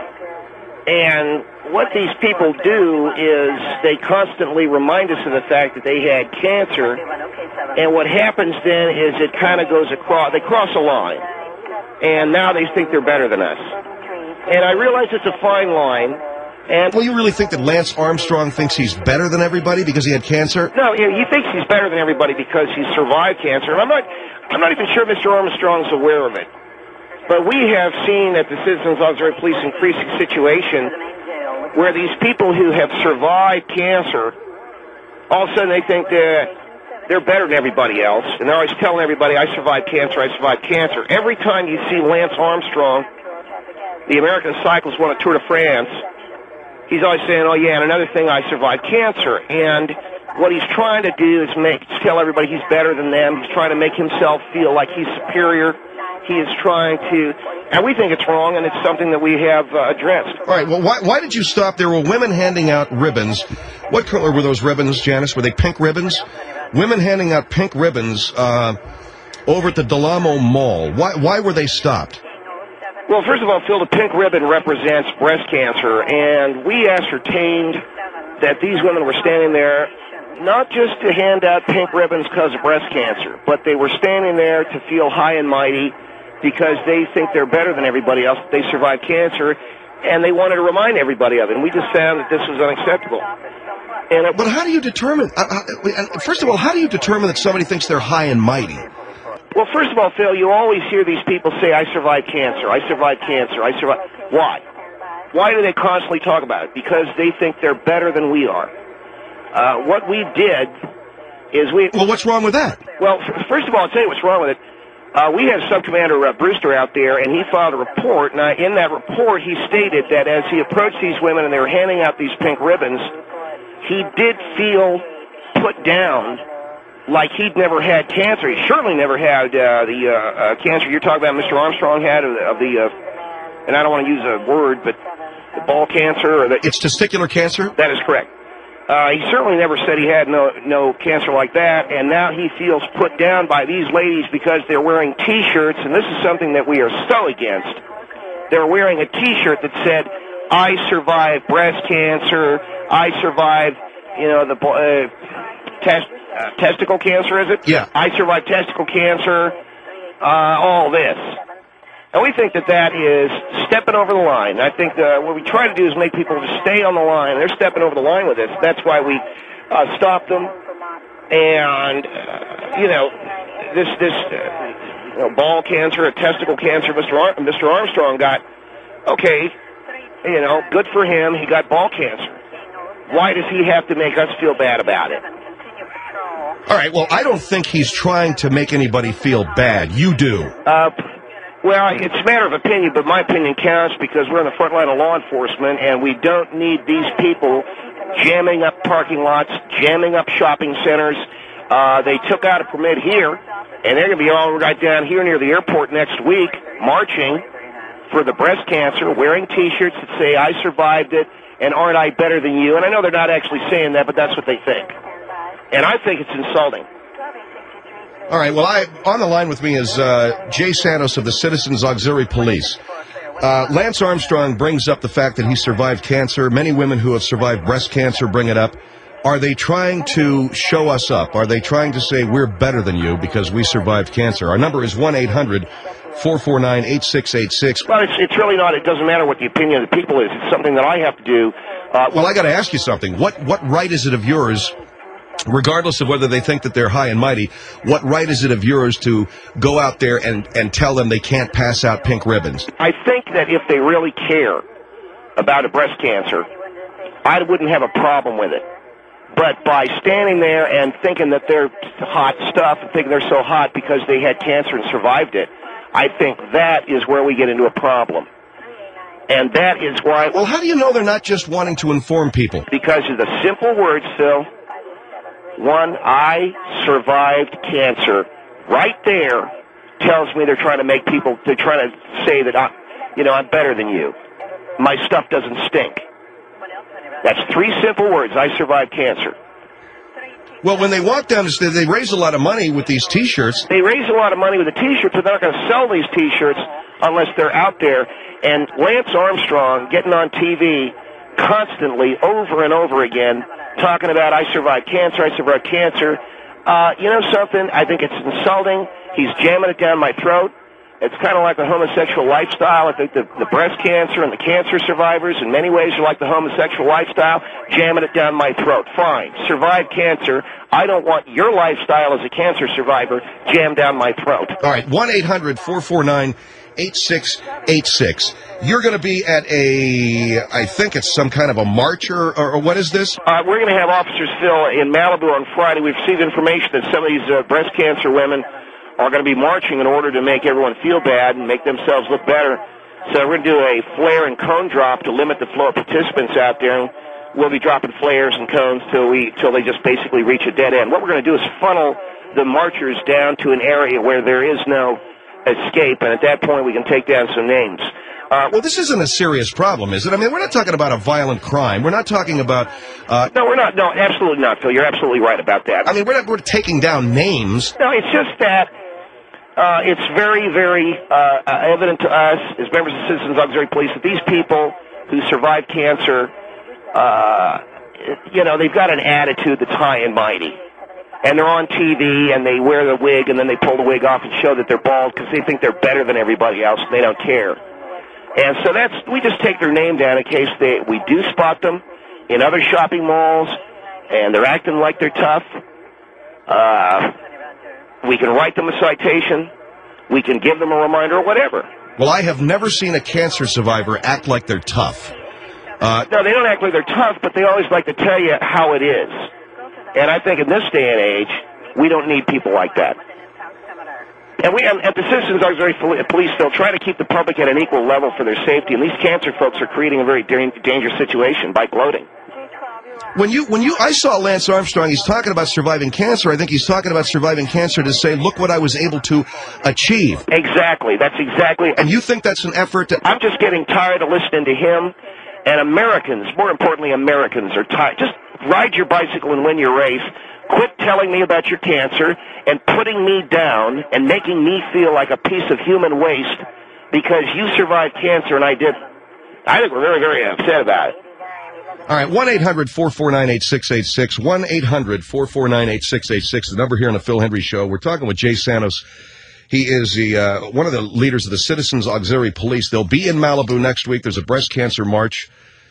And what these people do is they constantly remind us of the fact that they had cancer. And what happens then is it kind of goes across, they cross a line. And now they think they're better than us. And I realize it's a fine line. And well, you really think that Lance Armstrong thinks he's better than everybody because he had cancer? No, he, he thinks he's better than everybody because he survived cancer. And I'm not, I'm not even sure Mister Armstrong's aware of it. But we have seen at the Citizens Auxiliary Police increasing situation where these people who have survived cancer, all of a sudden they think they're, they're better than everybody else. And they're always telling everybody, I survived cancer, I survived cancer. Every time you see Lance Armstrong, the American cyclist, won a Tour de France, he's always saying, oh yeah, and another thing, I survived cancer. And what he's trying to do is make tell everybody he's better than them. He's trying to make himself feel like he's superior. He is trying to, and we think it's wrong, and it's something that we have uh, addressed. All right, well, why, why did you stop? There were women handing out ribbons What color were those ribbons, Janice? Were they pink ribbons? Women handing out pink ribbons uh, over at the Del Amo Mall. Why, why were they stopped? Well, first of all, Phil, the pink ribbon represents breast cancer, and we ascertained that these women were standing there not just to hand out pink ribbons because of breast cancer, but they were standing there to feel high and mighty because they think they're better than everybody else. They survived cancer, and they wanted to remind everybody of it, and we just found that this was unacceptable. And it, but how do you determine, uh, uh, first of all, how do you determine that somebody thinks they're high and mighty? Well, first of all, Phil, you always hear these people say, I survived cancer, I survived cancer, I survived... Why? Why do they constantly talk about it? Because they think they're better than we are. Uh, what we did is we... Well, what's wrong with that? Well, f- first of all, I'll tell you what's wrong with it. Uh, we had Subcommander uh, Brewster out there, and he filed a report, and uh, in that report he stated that as he approached these women and they were handing out these pink ribbons, he did feel put down like he'd never had cancer. He certainly never had uh, the uh, uh, cancer you're talking about Mister Armstrong had, of the, of the uh, and I don't want to use a word, but the ball cancer. Or the, it's testicular cancer? That is correct. Uh, he certainly never said he had no no cancer like that, and now he feels put down by these ladies because they're wearing T-shirts, and this is something that we are so against. They're wearing a T-shirt that said, I survived breast cancer, I survived, you know, the uh, test... Uh, testicle cancer, is it? Yeah. I survived testicle cancer, uh, all this. And we think that that is stepping over the line. I think uh, what we try to do is make people just stay on the line. They're stepping over the line with this. That's why we uh, stopped them. And, uh, you know, this, this uh, you know, ball cancer, testicle cancer, Mister Ar- Mister Armstrong got, okay, you know, good for him. He got ball cancer. Why does he have to make us feel bad about it? All right, well, I don't think he's trying to make anybody feel bad. You do. Uh, well, it's a matter of opinion, but my opinion counts because we're on the front line of law enforcement, and we don't need these people jamming up parking lots, jamming up shopping centers. Uh, they took out a permit here, and they're going to be all right down here near the airport next week, marching for the breast cancer, wearing T-shirts that say, I survived it, and aren't I better than you? And I know they're not actually saying that, but that's what they think. And I think it's insulting. All right, well, I on the line with me is uh, Jay Santos of the Citizens Auxiliary Police. Uh, Lance Armstrong brings up the fact that he survived cancer. Many women who have survived breast cancer bring it up. Are they trying to show us up? Are they trying to say we're better than you because we survived cancer? Our number is one eight hundred four four nine eight six eight six. Well, it's, it's really not. It doesn't matter what the opinion of the people is. It's something that I have to do. Uh, well, I got to ask you something. What what right is it of yours, regardless of whether they think that they're high and mighty, what right is it of yours to go out there and, and tell them they can't pass out pink ribbons? I think that if they really care about a breast cancer, I wouldn't have a problem with it. But by standing there and thinking that they're hot stuff and thinking they're so hot because they had cancer and survived it, I think that is where we get into a problem. And that is why... Well, how do you know they're not just wanting to inform people? Because of the simple words, Phil. One, I survived cancer. Right there tells me they're trying to make people, they're trying to say that, I, you know, I'm better than you. My stuff doesn't stink. That's three simple words. I survived cancer. Well, when they walk down the stairs, they raise a lot of money with these T-shirts. They raise a lot of money with the T-shirts, but they're not going to sell these T-shirts unless they're out there. And Lance Armstrong getting on T V constantly, over and over again, talking about I survived cancer, I survived cancer. Uh, you know something? I think it's insulting. He's jamming it down my throat. It's kind of like the homosexual lifestyle. I think the, the breast cancer and the cancer survivors in many ways are like the homosexual lifestyle, jamming it down my throat. Fine. Survive cancer. I don't want your lifestyle as a cancer survivor jammed down my throat. All right, one eight hundred four four nine eight six eight six. You're going to be at a, I think it's some kind of a march, or, or what is this? Uh, we're going to have officers, Phil, in Malibu on Friday. We've received information that some of these uh, breast cancer women are going to be marching in order to make everyone feel bad and make themselves look better. So we're going to do a flare and cone drop to limit the flow of participants out there. We'll be dropping flares and cones till we till they just basically reach a dead end. What we're going to do is funnel the marchers down to an area where there is no escape, and at that point we can take down some names. Uh, well, this isn't a serious problem, is it? I mean, we're not talking about a violent crime. We're not talking about... Uh, no, we're not. No, absolutely not, Phil. You're absolutely right about that. I mean, we're not, we're taking down names. No, it's just that uh, it's very, very uh, uh, evident to us as members of Citizens Auxiliary Police that these people who survived cancer, uh, you know, they've got an attitude that's high and mighty. And they're on T V, and they wear the wig, and then they pull the wig off and show that they're bald because they think they're better than everybody else, and they don't care. And so that's, we just take their name down in case they, we do spot them in other shopping malls, and they're acting like they're tough. Uh, we can write them a citation. We can give them a reminder or whatever. Well, I have never seen a cancer survivor act like they're tough. Uh, no, they don't act like they're tough, but they always like to tell you how it is. And I think in this day and age, we don't need people like that. And we, at the Citizens Auxiliary Police, they'll try to keep the public at an equal level for their safety, and these cancer folks are creating a very dangerous situation by gloating. When you, when you, I saw Lance Armstrong, he's talking about surviving cancer. I think he's talking about surviving cancer to say, look what I was able to achieve. Exactly. That's exactly. And you think that's an effort to... I'm just getting tired of listening to him, and Americans, more importantly, Americans are tired. Just ride your bicycle and win your race. Quit telling me about your cancer and putting me down and making me feel like a piece of human waste because you survived cancer and I did. I think we're very, very upset about it. All right, one eight hundred four four nine eight six eight six, one eight hundred four four nine eight six eight six, the number here on the Phil Hendry Show. We're talking with Jay Santos. He is the uh, one of the leaders of the Citizens Auxiliary Police. They'll be in Malibu next week. There's a breast cancer march.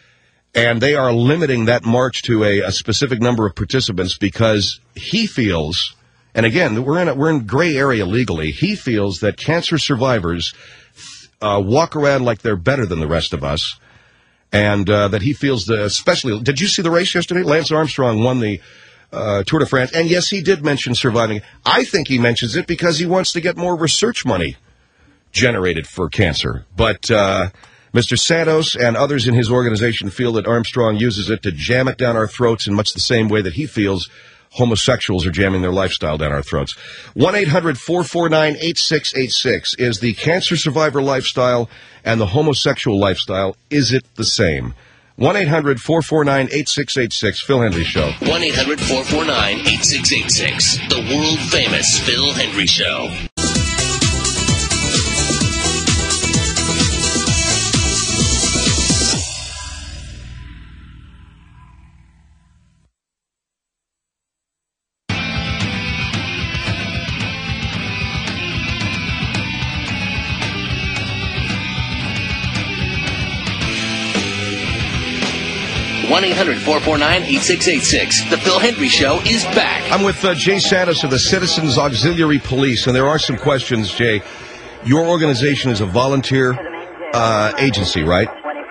And they are limiting that march to a, a specific number of participants because he feels, and again, we're in a, we're in gray area legally, he feels that cancer survivors uh, walk around like they're better than the rest of us, and uh, that he feels that especially, did you see the race yesterday? Lance Armstrong won the uh, Tour de France, and yes, he did mention surviving. I think he mentions it because he wants to get more research money generated for cancer, but... Uh, Mister Santos and others in his organization feel that Armstrong uses it to jam it down our throats in much the same way that he feels homosexuals are jamming their lifestyle down our throats. one eight hundred four four nine eight six eight six is the cancer survivor lifestyle and the homosexual lifestyle. Is it the same? one eight hundred four four nine eight six eight six, Phil Hendry Show. one eight hundred four four nine eight six eight six, the world-famous Phil Hendry Show. one eight hundred four four nine eight six eight six. The Phil Hendry Show is back. I'm with uh, Jay Santos of the Citizens Auxiliary Police, and there are some questions, Jay. Your organization is a volunteer uh, agency, right?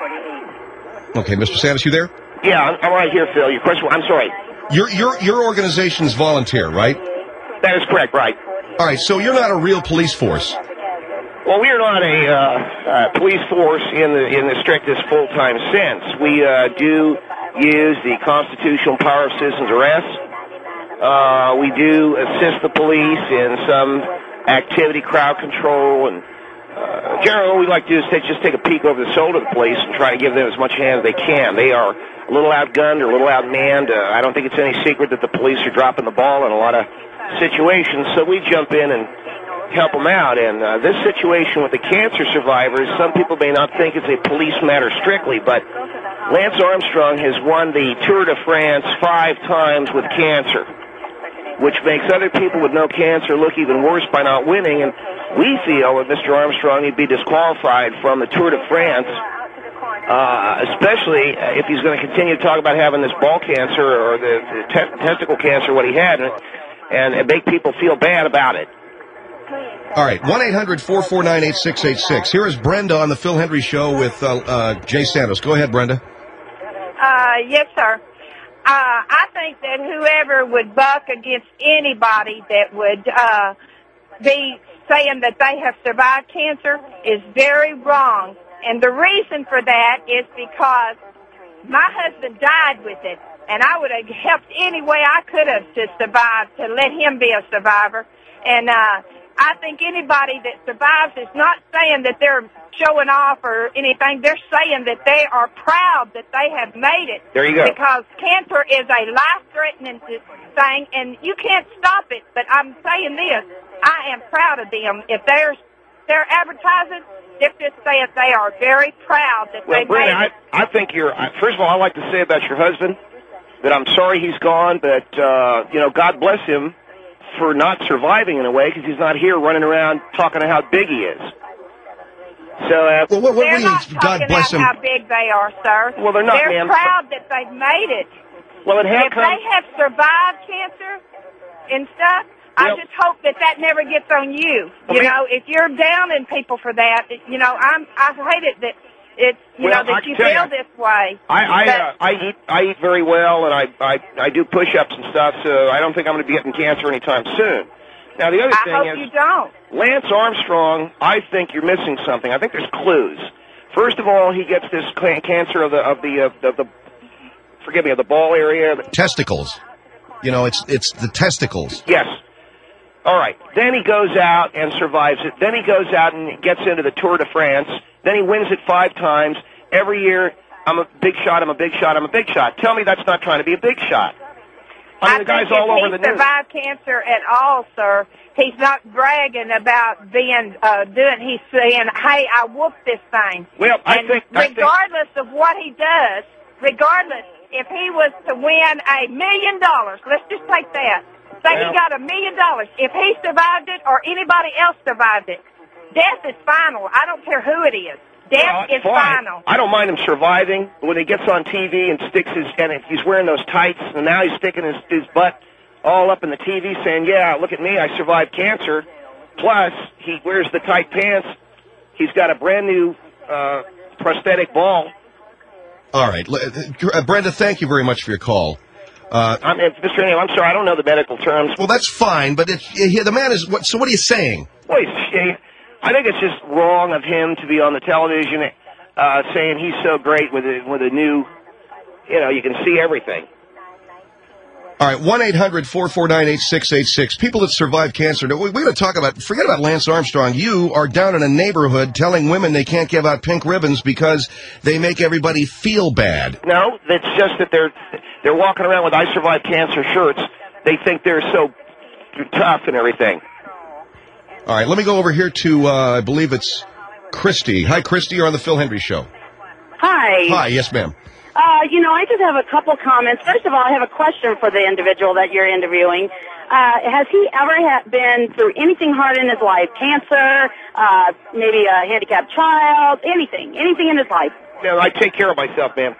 Okay, Mister Santos, you there? Yeah, I'm, I'm right here, Phil. Your question, I'm sorry. Your your your organization is volunteer, right? That is correct, right. All right, so you're not a real police force. Well, we are not a uh, uh, police force in the in the strictest full-time sense. We uh, do use the constitutional power of citizens arrest. Uh, we do assist the police in some activity, crowd control, and uh, generally what we like to do is take, just take a peek over the shoulder of the police and try to give them as much hand as they can. They are a little outgunned or a little outmanned. Uh, I don't think it's any secret that the police are dropping the ball in a lot of situations, so we jump in and help them out. And uh, this situation with the cancer survivors, some people may not think it's a police matter strictly, but Lance Armstrong has won the Tour de France five times with cancer, which makes other people with no cancer look even worse by not winning. And we feel that Mister Armstrong would be disqualified from the Tour de France, uh, especially if he's going to continue to talk about having this ball cancer or the, the te- testicle cancer, what he had, and, and make people feel bad about it. All right, one eight hundred four four nine eight six eight six. Here is Brenda on the Phil Hendry Show with uh, uh, Jay Santos. Go ahead, Brenda. Uh, yes, sir. Uh, I think that whoever would buck against anybody that would uh, be saying that they have survived cancer is very wrong. And the reason for that is because my husband died with it, and I would have helped any way I could have to survive, to let him be a survivor. And uh, I think anybody that survives is not saying that they're showing off or anything. They're saying that they are proud that they have made it. There you go. Because cancer is a life-threatening thing, and you can't stop it. But I'm saying this, I am proud of them. If they're, they're advertising, they're just saying they are very proud that Well, they Brenda, made it. I, I think you're, I- first of all, I'd like to say about your husband that I'm sorry he's gone, but, uh, you know, God bless him for not surviving in a way because he's not here running around talking about how big he is. So, uh, well, what, what, they're what do you not mean, God talking bless about him? how big they are, sir. Well, they're not, They're ma'am. proud that they've made it. Well, then how if come- they have survived cancer and stuff, I Well- just hope that that never gets on you. Well, you ma'am- know, if you're downing people for that, it- you know, I'm I hate it that it's you Well, know I that can you tell feel you, this way. I I, But- uh, I eat I eat very well, and I I, I do push-ups and stuff. So I don't think I'm going to be getting cancer anytime soon. Now the other I thing hope is, you don't. Lance Armstrong, I think you're missing something. I think there's clues. First of all, he gets this ca- cancer of the of the uh, of the forgive me of the ball area. Testicles. You know, it's it's the testicles. Yes. All right. Then he goes out and survives it. Then he goes out and gets into the Tour de France. Then he wins it five times. Every year, I'm a big shot, I'm a big shot, I'm a big shot. Tell me that's not trying to be a big shot. I mean, the guy's think all if over he the news. survived cancer at all, sir, he's not bragging about being uh, doing. He's saying, "Hey, I whooped this thing." Well, I and think- I think- regardless of what he does, regardless if he was to win a million dollars, let's just take that. Say Well- he got a million dollars. If he survived it or anybody else survived it, death is final. I don't care who it is. Death Well, is fine. final. I don't mind him surviving. But when he gets on T V and sticks his, and if he's wearing those tights, and now he's sticking his, his butt all up in the T V saying, yeah, look at me, I survived cancer. Plus, he wears the tight pants. He's got a brand new uh, prosthetic ball. All right. L- uh, Brenda, thank you very much for your call. Uh, I'm, uh, Mister O'Neill, I'm sorry, I don't know the medical terms. well, that's fine, but it, it, the man is... What, so what are you saying? Well, he's, I think it's just wrong of him to be on the television uh, saying he's so great with a, with a new, you know, you can see everything. All right, one eight hundred four four nine eight six eight six. People that survive cancer. Now, We're going to talk about, forget about Lance Armstrong. You are down in a neighborhood telling women they can't give out pink ribbons because they make everybody feel bad. No, it's just that they're they're walking around with I Survived Cancer shirts. They think they're so tough and everything. All right, let me go over here to, uh, I believe it's Christy. Hi, Christy. You're on the Phil Hendry Show. Hi. Hi, yes, ma'am. Uh, you know, I just have a couple comments. First of all, I have a question for the individual that you're interviewing. Uh, has he ever ha- been through anything hard in his life? Cancer, uh, maybe a handicapped child, anything, anything in his life? No, I take care of myself, ma'am.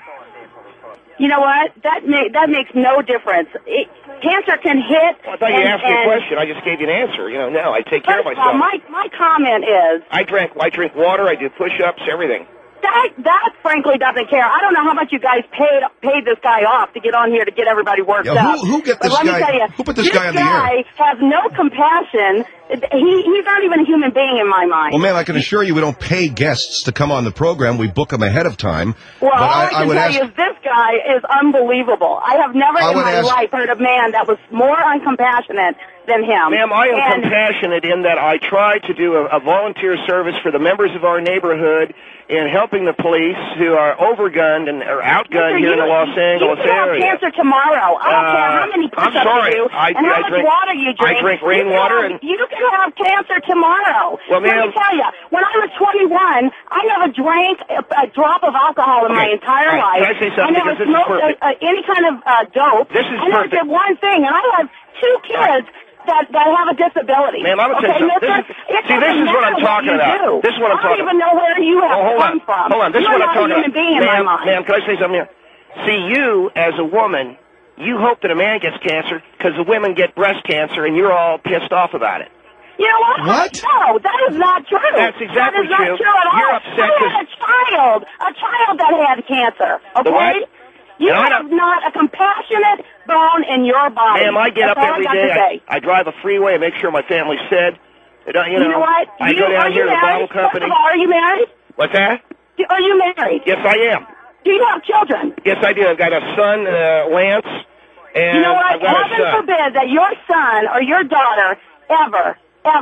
You know what? That ma- that makes no difference. It, cancer can hit. I thought you and, asked me a and question. I just gave you an answer. You know, no, I take care of First of all, myself. my my comment is I drink, I drink water. I do push-ups, everything. that that frankly doesn't care. I don't know how much you guys paid paid this guy off to get on here to get everybody worked Yeah, who- up. who get But this let guy- Me tell you, who put this guy on the guy has no compassion. He he's not even a human being in my mind. Well, ma'am, I can assure you we don't pay guests to come on the program. We book them ahead of time. Well, but all I, I, can would tell ask, you is this guy is unbelievable. I have never I in would my ask- life heard a man that was more uncompassionate than him. Ma'am, I am and, compassionate in that I try to do a, a volunteer service for the members of our neighborhood in helping the police who are overgunned and are outgunned Listen, here in the you- Los Angeles you can have area. cancer tomorrow. I don't Uh, care how many I'm push-ups sorry. you do I- and how I much drink- water you I drink. drink You can rainwater have- and- You can have cancer tomorrow. Well, Let ma'am- me tell you, when I was twenty-one, I never drank a, a drop of alcohol in my Okay. entire All right. life. Can I say something? I never Because this is smoked perfect. a, a, any kind of uh, dope. This is I never perfect. did one thing, and I have two kids that, that have a disability. Ma'am, I'm gonna okay, tell you something. mister? This is- It see, this doesn't is what I'm matter talking you about. do. This is what I'm I talking don't even know where you have Oh, hold come on. from. Hold on. This You're is what I'm not talking a human about. being in my Ma'am, mind. ma'am, can I say something here? See, you, as a woman, you hope that a man gets cancer because the women get breast cancer, and you're all pissed off about it. You know what? What? No, that is not true. That's exactly that is not true. true at all. You're upset I had a child, a child that had cancer. Okay. The what? You And I have not a compassionate bone in your body. Ma'am, I get That's up all every I got to day. say. I, I drive a freeway. I make sure my family's fed. You know, you You know what? I You- go are down you here to the married? bottle company. First of all, are you married? What's that? Do- Are you married? Yes, I am. Do you have children? Yes, I do. I've got a son, uh, Lance, and you know what? I've got a Heaven son. forbid that your son or your daughter ever, ever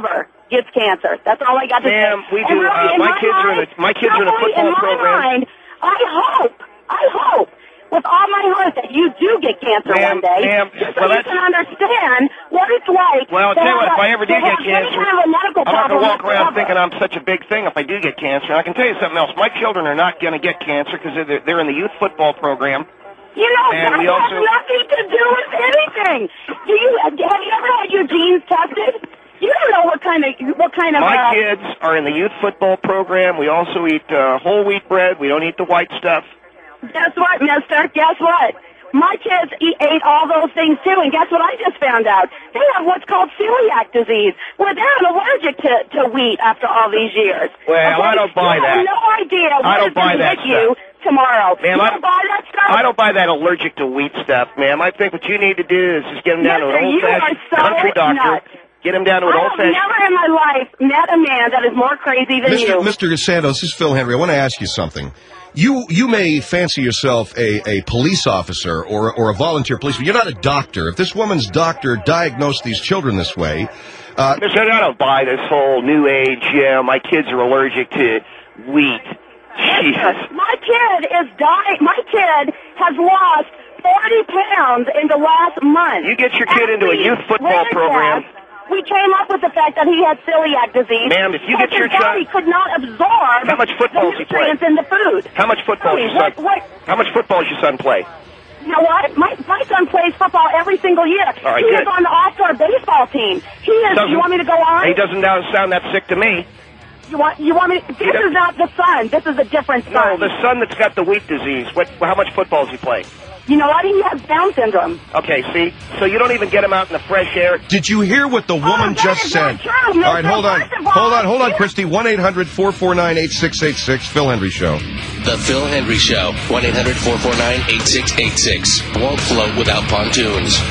gets cancer. That's all I got to Ma'am, say. we And do, really, uh, in my kids are in mind, a- my kids are in a really, football in my program. Mind, I hope, I hope, with all my heart that you do get cancer Ma'am, one day. ma'am, just so well, you that's- can understand what it's like. Well, I'll to tell you what, have if a- I ever to do get have any cancer, kind of a medical I'm not going to problem walk around whatsoever. thinking I'm such a big thing if I do get cancer. And I can tell you something else. My children are not going to get cancer because they're, they're in the youth football program. You know, And that we has also- nothing to do with anything. Do you have you ever had your genes tested? You don't know what kind of what kind of. My uh, kids are in the youth football program. We also eat uh, whole wheat bread. We don't eat the white stuff. Guess what, mister? Guess what? My kids eat, ate all those things too, and guess what I just found out? They have what's called celiac disease, where they're allergic to, to wheat after all these years. Well, okay? I don't buy you that. have no idea what I don't is going buy to that hit you tomorrow. Ma'am, you I don't buy that stuff? I don't buy that allergic to wheat stuff, ma'am. I think what you need to do is just get them down to Mister, an you are old-fashioned so country doctor. nuts. Get them down to an I have old-fashioned... never in my life met a man that is more crazy than Mister you. Mister Santos, this is Phil Henry. I want to ask you something. You you may fancy yourself a, a police officer or or a volunteer policeman. You're not a doctor. If this woman's doctor diagnosed these children this way, uh, Mister, I don't buy this whole new age, yeah, my kids are allergic to wheat. Jesus. My kid is dying. My kid has lost forty pounds in the last month. You get your kid into a After youth we football ran a program. test, We came up with the fact that he had celiac disease. Ma'am, if you because get your his body child- could not absorb How much football the does he play? nutrients in the food. How much football Tell does me, your son? what, what, How much football does your son play? you know what? My my son plays football every single year. All right, he good. is on the all-star baseball team. He is. Doesn't- You want me to go on? He doesn't now sound that sick to me. You want? You want me? To, this does- is not the son. This is a different son. No, the son that's got the wheat disease. What? How much football does he play? You know what? He has Down syndrome. Okay, see? So you don't even get him out in the fresh air. did you hear what the woman that just is said? not true, mister. All right, hold on. First of all, Hold on, hold on, you- Christy. one eight hundred four four nine eight six eight six, Phil Henry Show. The Phil Hendry Show. one eight hundred four four nine eight six eight six. Won't float without pontoons.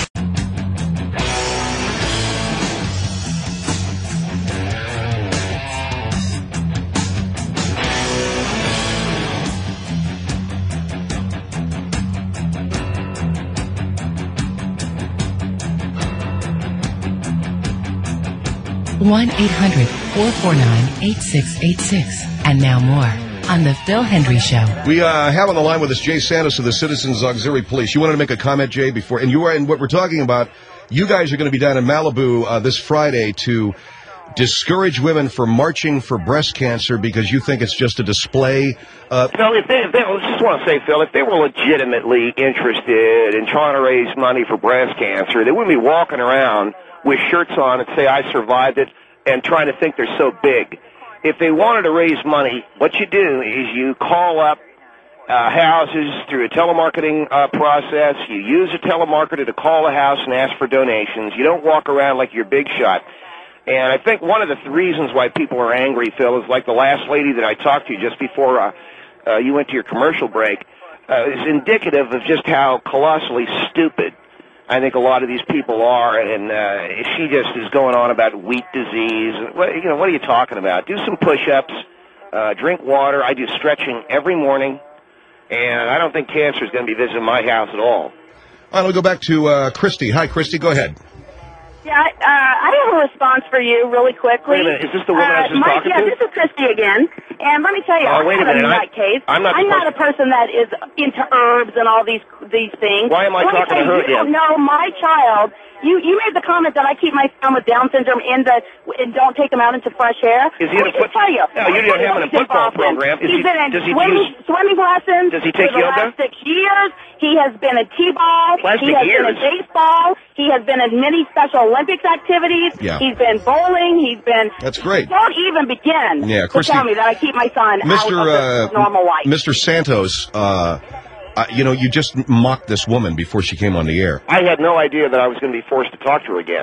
one eight hundred four four nine eight six eight six. And now more on The Phil Hendry Show. We uh, have on the line with us Jay Santos of the Citizens Auxiliary Police. You wanted to make a comment, Jay, before, and you are, and what we're talking about, you guys are going to be down in Malibu uh, this Friday to discourage women from marching for breast cancer because you think it's just a display. Uh, Phil, if they, if they, I just want to say, Phil, if they were legitimately interested in trying to raise money for breast cancer, they wouldn't be walking around with shirts on that say, I survived it, and trying to think they're so big. If they wanted to raise money, what you do is you call up uh, houses through a telemarketing uh, process. You use a telemarketer to call a house and ask for donations. You don't walk around like you're big shot. And I think one of the th- reasons why people are angry, Phil, is like the last lady that I talked to just before uh, uh, you went to your commercial break, uh, is indicative of just how colossally stupid I think a lot of these people are. And uh, she just is going on about wheat disease. What, you know, what are you talking about? Do some push-ups, uh, drink water. I do stretching every morning, and I don't think cancer is going to be visiting my house at all. all right, we'll go back to uh, Christy. Hi, Christy. Go ahead. Yeah, I, uh, I have a response for you really quickly. Wait a minute, is this the woman I was just Mike, talking yeah, to? this is Christy again. And let me tell you, Oh, I'm wait a not minute, I- a nutcase. I'm not the I'm not a person that is into herbs and all these these things. Why am I Let me talking tell to her you, you again? don't know my child. You you made the comment that I keep my son with Down syndrome in the and don't take him out into fresh air. Is he in Let a me foot- just tell you. No, you didn't have him in a football program. Is He's he- been in does he swimming, use- swimming lessons Does he take for the yoga? last six years. He has been in T-ball. Plastic he has been in years. baseball. He has been in many Special Olympics activities. Yeah. He's been bowling. He's been. That's great. Don't even begin Yeah, to Christy- tell me that I keep my son Mister out Uh, of the normal life. Mister Santos, uh, uh, you know, you just mocked this woman before she came on the air. I had no idea that I was going to be forced to talk to her again.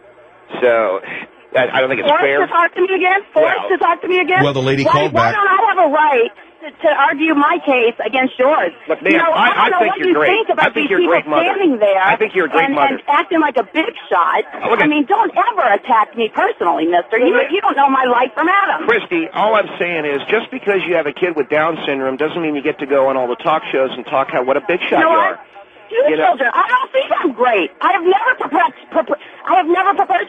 So I, I don't think it's Forced fair. to talk to me again? Forced Well- to talk to me again? Well, the lady why, called why back. don't I have a right to, to argue my case against yours? Look, you ma'am, know, I- I, I don't know think what you're you great. think about I think these you're a people great mother. standing there I think you're a great and, mother. and acting like a big shot. Oh, look I at- mean, don't ever attack me personally, mister. You, Look- you don't know my life from Adam. Christy, all I'm saying is just because you have a kid with Down syndrome doesn't mean you get to go on all the talk shows and talk how what a big shot You know you what? are. You You know- children, I don't think I'm great. I have never perpet- perp- I have never perpetuated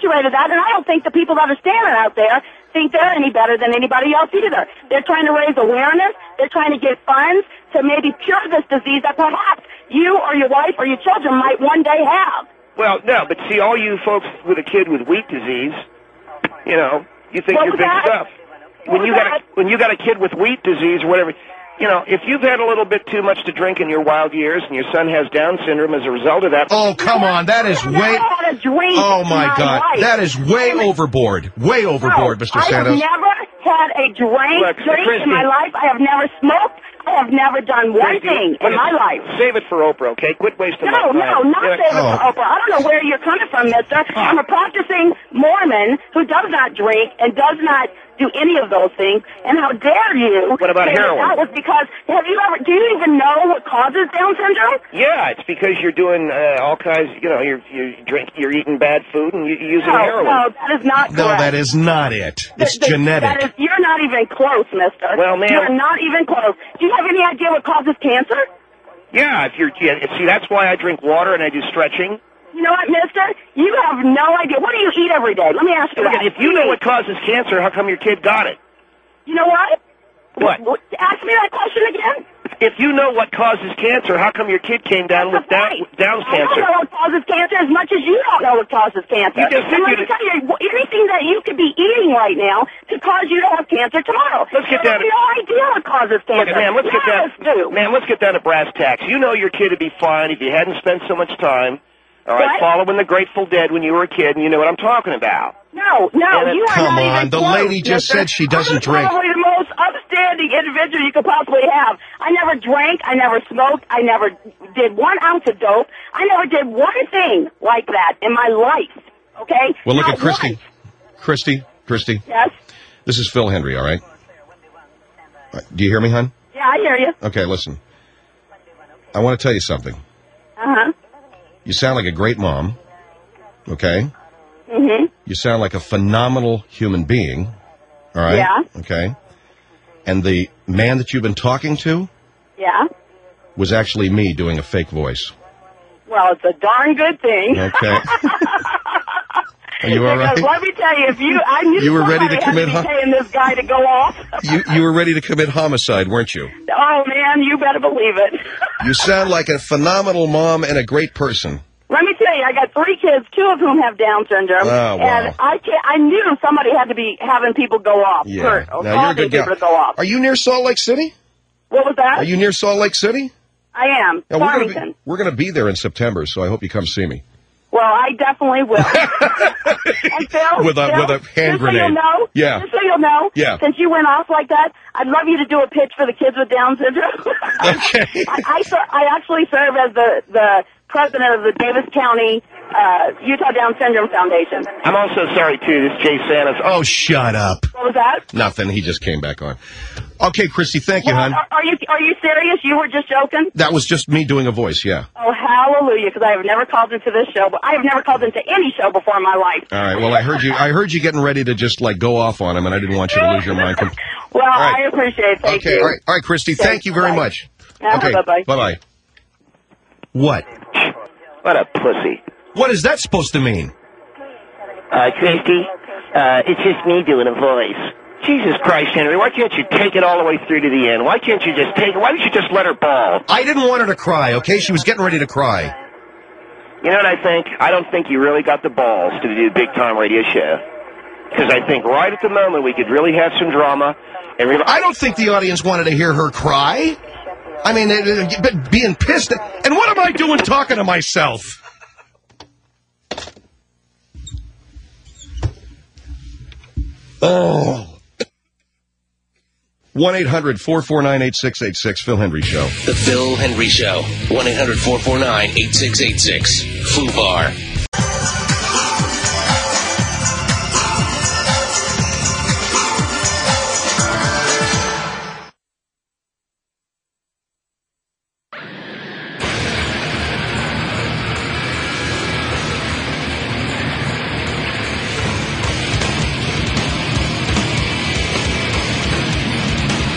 perpetuated that, and I don't think the people that are standing out there think they're any better than anybody else either. They're trying to raise awareness. They're trying to get funds to maybe cure this disease that perhaps you or your wife or your children might one day have. Well, no, but see, all you folks with a kid with wheat disease, you know, you think What you're was big that? stuff. When was you got a, when you got a kid with wheat disease or whatever, you know, if you've had a little bit too much to drink in your wild years and your son has Down syndrome as a result of that. Oh, come on. That is I've way... never had a drink Oh, in my God. life. That is way overboard. Way overboard, Mister I have Santos. never had a drink, Look, drink Christy. in my life. I have never smoked. I have never done one Christy, thing look, in my life. Save it for Oprah, okay? Quit wasting No, my no, time. not Yeah. save it Oh. for Oprah. I don't know where you're coming from, mister. I'm a practicing Mormon who does not drink and does not do any of those things. And how dare you What about say that heroin? that was because, have you ever, do you even know what causes Down syndrome? Yeah, it's because you're doing uh, all kinds. You know, you're you drink, you're eating bad food, and you're using No, heroin. no, that is not No, correct. that is not it. It's Th- th- genetic. That is, you're not even close, mister. Well, ma'am- You're not even close. Do you have any idea what causes cancer? Yeah, if you're yeah, see, that's why I drink water and I do stretching. You know what, mister? You have no idea. What do you eat every day? Let me ask you Look, that. if you know what causes cancer, how come your kid got it? You know what? What? What? Ask me that question again. If you know what causes cancer, how come your kid came down with Down, Down's I cancer? don't know what causes cancer as much as you don't know what causes cancer. You just said and let you me tell you, anything that you could be eating right now could cause you to have cancer tomorrow. Let's get you down have to- no idea what causes cancer. Look, man, let's get None of us down. do. Man, let's get down to brass tacks. You know your kid would be fine if you hadn't spent so much time. All right, What? following the Grateful Dead when you were a kid, and you know what I'm talking about. No, no, And it- you are Come not on, even the close, lady just mister. said she doesn't I'm drink. probably the most upstanding individual you could possibly have. I never drank. I never smoked. I never did one ounce of dope. I never did one thing like that in my life. Okay? Well, look Not at Christy. once. Christy, Christy. Yes? This is Phil Hendry, all right? All right, do you hear me, hon? Yeah, I hear you. Okay, listen. I want to tell you something. Uh-huh. You sound like a great mom, okay? Mm-hmm. You sound like a phenomenal human being, all right? Yeah. Okay. And the man that you've been talking to Yeah. was actually me doing a fake voice. Well, it's a darn good thing. Okay. Are you all right? Because let me tell you, if you, I knew You were ready to somebody commit had to be hom- paying this guy to go off. You you were ready to commit homicide, weren't you? Oh man, you better believe it. You sound like a phenomenal mom and a great person. Let me tell you, I got three kids, two of whom have Down syndrome, Oh, wow. and I can't, I knew somebody had to be having people go off. Yeah. Hurt, or Now you're a causing good gal. people to go off. Are you near Salt Lake City? What was that? Are you near Salt Lake City? I am. Yeah, we're gonna Farmington. be, we're going to be there in September, so I hope you come see me. Well, I definitely will. And Phil, With a- Phil, with a hand just so you'll grenade. know, Yeah. Just so you'll know, Yeah. since you went off like that, I'd love you to do a pitch for the kids with Down syndrome. Okay. I, I, ser- I actually serve as the, the president of the Davis County uh, Utah Down Syndrome Foundation. I'm also sorry, too. This is Jay Santos. Oh, shut up. What was that? Nothing. He just came back on. Okay, Christy, thank you, Well, hon. are, are you are you serious? You were just joking? That was just me doing a voice, yeah. Oh, hallelujah! Because I have never called into this show, but I have never called into any show before in my life. All right, well, I heard you I heard you getting ready to just, like, go off on him, and I didn't want you to lose your mind. Com- Well, All right. I appreciate it. Thank okay, you. all right, all right, Christy, Okay, thank you very bye. much. Yeah, Okay, bye-bye. bye-bye. What? What a pussy. What is that supposed to mean? Uh, Christy, uh, it's just me doing a voice. Jesus Christ, Henry, why can't you take it all the way through to the end? Why can't you just take it? Why don't you just let her bawl? I didn't want her to cry, okay? She was getting ready to cry. You know what I think? I don't think you really got the balls to do a big-time radio show. Because I think right at the moment we could really have some drama. And really- I don't think the audience wanted to hear her cry. I mean, it, it, but being pissed. And what am I doing talking to myself? Oh. one eight hundred four four nine eight six eight six, Phil Hendry Show. The Phil Hendry Show. one eight hundred four four nine eight six eight six. Foo Bar.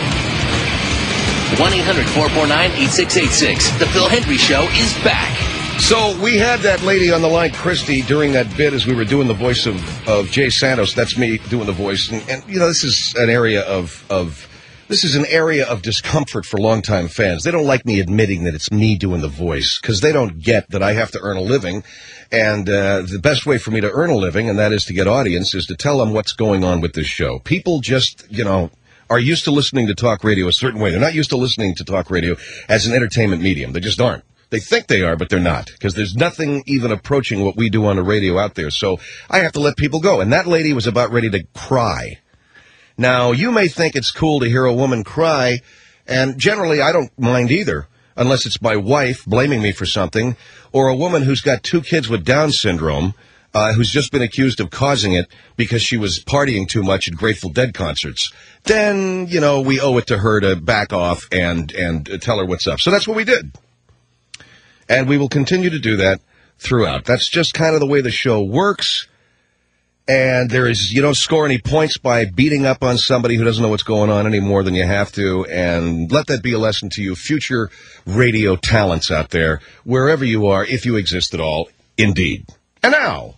one eight hundred four four nine eight six eight six. The Phil Hendry Show is back. So we had that lady on the line, Christy, during that bit as we were doing the voice of, of Jay Santos. That's me doing the voice. And, and, you know, this is an area of, of, this is an area of discomfort for longtime fans. They don't like me admitting that it's me doing the voice because they don't get that I have to earn a living. And uh, the best way for me to earn a living, and that is to get audience, is to tell them what's going on with this show. People just, you know, are used to listening to talk radio a certain way. They're not used to listening to talk radio as an entertainment medium. They just aren't. They think they are, but they're not, because there's nothing even approaching what we do on the radio out there. So I have to let people go. And that lady was about ready to cry. Now, you may think it's cool to hear a woman cry, and generally I don't mind either, unless it's my wife blaming me for something, or a woman who's got two kids with Down syndrome, uh, who's just been accused of causing it because she was partying too much at Grateful Dead concerts. Then, you know, we owe it to her to back off and, and tell her what's up. So that's what we did. And we will continue to do that throughout. That's just kind of the way the show works. And there is, you don't score any points by beating up on somebody who doesn't know what's going on any more than you have to. And let that be a lesson to you future radio talents out there, wherever you are, if you exist at all, indeed. And now,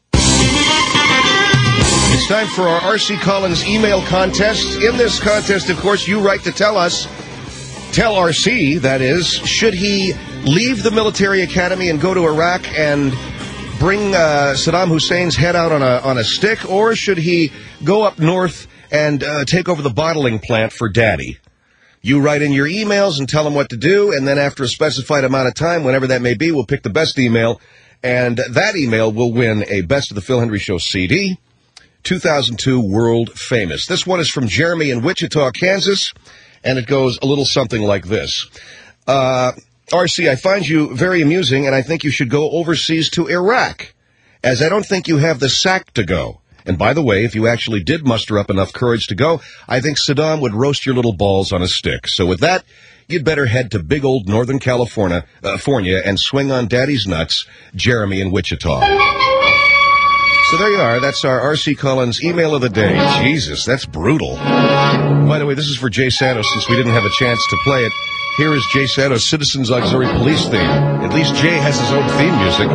it's time for our R C Collins email contest. In this contest, of course, you write to tell us, tell R C, that is, should he leave the military academy and go to Iraq and bring uh, Saddam Hussein's head out on a on a stick, or should he go up north and uh, take over the bottling plant for Daddy? You write in your emails and tell them what to do, and then after a specified amount of time, whenever that may be, we'll pick the best email, and that email will win a Best of the Phil Hendrie Show C D, two thousand two World Famous. This one is from Jeremy in Wichita, Kansas, and it goes a little something like this. Uh... R C, I find you very amusing, and I think you should go overseas to Iraq, as I don't think you have the sack to go. And by the way, if you actually did muster up enough courage to go, I think Saddam would roast your little balls on a stick. So with that, you'd better head to big old Northern California, uh, California and swing on Daddy's nuts, Jeremy in Wichita. So there you are. That's our R C Collins email of the day. Jesus, that's brutal. By the way, this is for Jay Santos, since we didn't have a chance to play it. Here is Jay Santos' Citizens Auxiliary Police theme. At least Jay has his own theme music.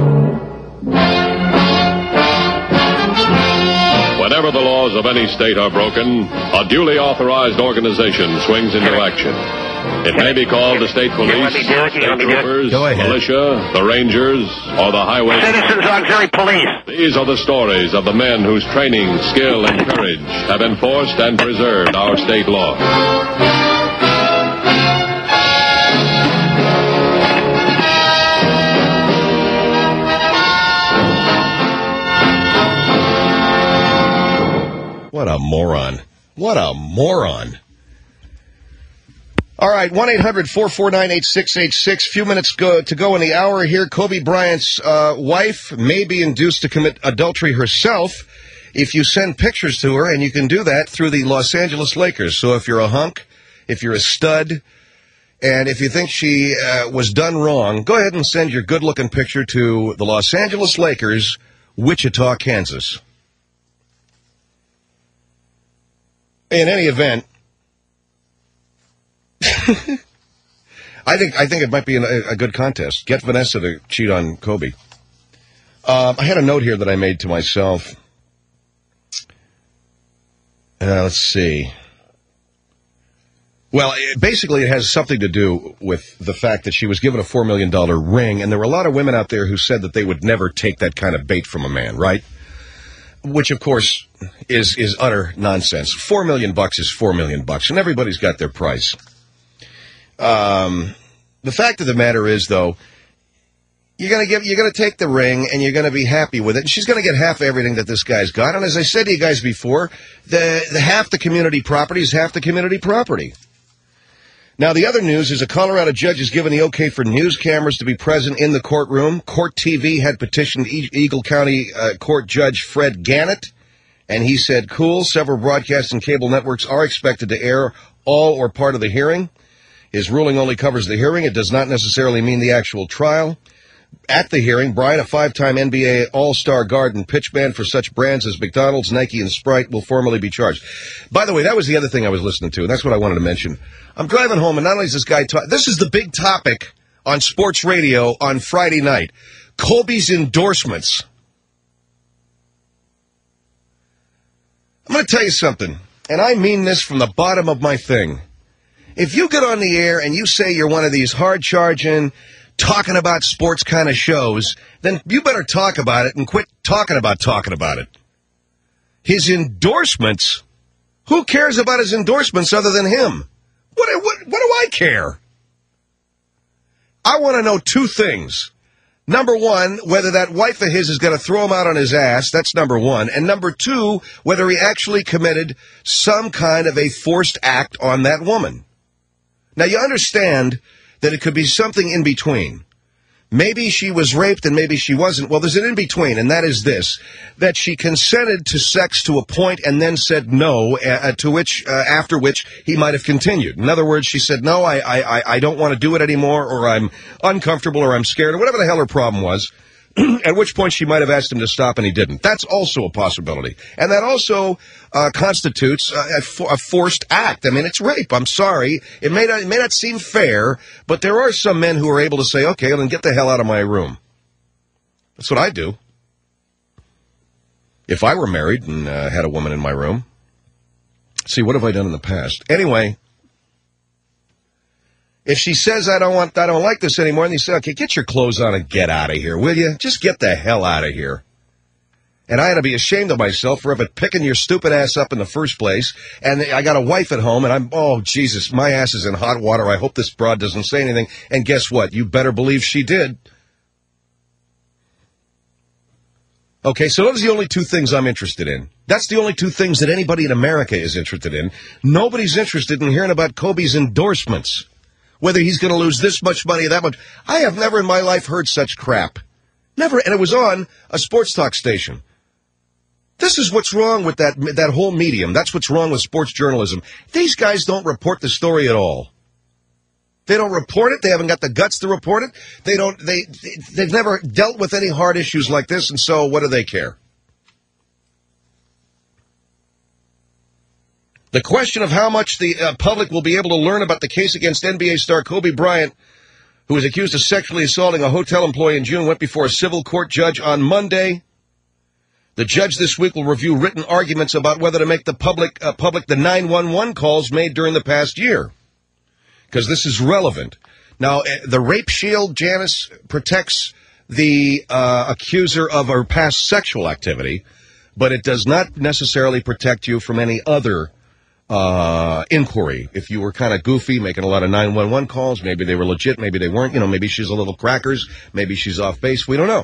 Whenever the laws of any state are broken, a duly authorized organization swings into action. It may be called the state police, state troopers, militia, the rangers, or the highway... Citizens Auxiliary Police. These are the stories of the men whose training, skill, and courage have enforced and preserved our state laws. What a moron. What a moron. All right, one eight hundred four four nine eight six eight six. Few minutes go, to go in the hour here. Kobe Bryant's uh, wife may be induced to commit adultery herself if you send pictures to her, and you can do that through the Los Angeles Lakers. So if you're a hunk, if you're a stud, and if you think she uh, was done wrong, go ahead and send your good-looking picture to the Los Angeles Lakers, Wichita, Kansas. In any event, I think I think it might be an, a, a good contest. Get Vanessa to cheat on Kobe. Um, I had a note here that I made to myself. Uh, let's see. Well, it, basically it has something to do with the fact that she was given a four million dollars ring, and there were a lot of women out there who said that they would never take that kind of bait from a man, right? Which, of course, is is utter nonsense. Four million bucks is four million bucks, and everybody's got their price. Um, the fact of the matter is, though, you're gonna give, you're gonna take the ring, and you're gonna be happy with it. And she's gonna get half everything that this guy's got. And as I said to you guys before, the, the half the community property is half the community property. Now, the other news is a Colorado judge has given the okay for news cameras to be present in the courtroom. Court T V had petitioned e- Eagle County uh, Court Judge Fred Gannett, and he said, cool, several broadcast and cable networks are expected to air all or part of the hearing. His ruling only covers the hearing. It does not necessarily mean the actual trial. At the hearing, Bryant, a five-time N B A All-Star guard and pitch man for such brands as McDonald's, Nike, and Sprite, will formally be charged. By the way, that was the other thing I was listening to, and that's what I wanted to mention. I'm driving home, and not only is this guy talking, this is the big topic on sports radio on Friday night. Kobe's endorsements. I'm going to tell you something, and I mean this from the bottom of my thing. If you get on the air and you say you're one of these hard-charging, talking about sports kind of shows, then you better talk about it and quit talking about talking about it. His endorsements, who cares about his endorsements other than him? What, what, what do I care? I want to know two things. Number one, whether that wife of his is going to throw him out on his ass. That's number one. And number two, whether he actually committed some kind of a forced act on that woman. Now, you understand that it could be something in between. Maybe she was raped and maybe she wasn't. Well, there's an in-between, and that is this, that she consented to sex to a point and then said no, uh, to which, uh, after which he might have continued. In other words, she said, no, I, I, I don't want to do it anymore, or I'm uncomfortable, or I'm scared, or whatever the hell her problem was. At which point she might have asked him to stop and he didn't. That's also a possibility. And that also uh, constitutes a, a, for, a forced act. I mean, it's rape. I'm sorry. It may not, it may not seem fair, but there are some men who are able to say, okay, then get the hell out of my room. That's what I do. If I were married and uh, had a woman in my room. See, what have I done in the past? Anyway, if she says, I don't want, I don't like this anymore, and they say, okay, get your clothes on and get out of here, will you? Just get the hell out of here. And I ought to be ashamed of myself for ever picking your stupid ass up in the first place. And I got a wife at home, and I'm, oh, Jesus, my ass is in hot water. I hope this broad doesn't say anything. And guess what? You better believe she did. Okay, so those are the only two things I'm interested in. That's the only two things that anybody in America is interested in. Nobody's interested in hearing about Kobe's endorsements. Whether he's going to lose this much money or that much. I have never in my life heard such crap. Never. And it was on a sports talk station. This is what's wrong with that that whole medium. That's what's wrong with sports journalism. These guys don't report the story at all. They don't report it. They haven't got the guts to report it. They don't. They, they've never dealt with any hard issues like this, and so what do they care? The question of how much the uh, public will be able to learn about the case against N B A star Kobe Bryant, who was accused of sexually assaulting a hotel employee in June, went before a civil court judge on Monday. The judge this week will review written arguments about whether to make the public uh, public the nine one one calls made during the past year, because this is relevant. Now, uh, the rape shield, Janice, protects the uh, accuser of her past sexual activity, but it does not necessarily protect you from any other Uh, inquiry. If you were kind of goofy, making a lot of nine one one calls, maybe they were legit, maybe they weren't, you know, maybe she's a little crackers, maybe she's off base, we don't know.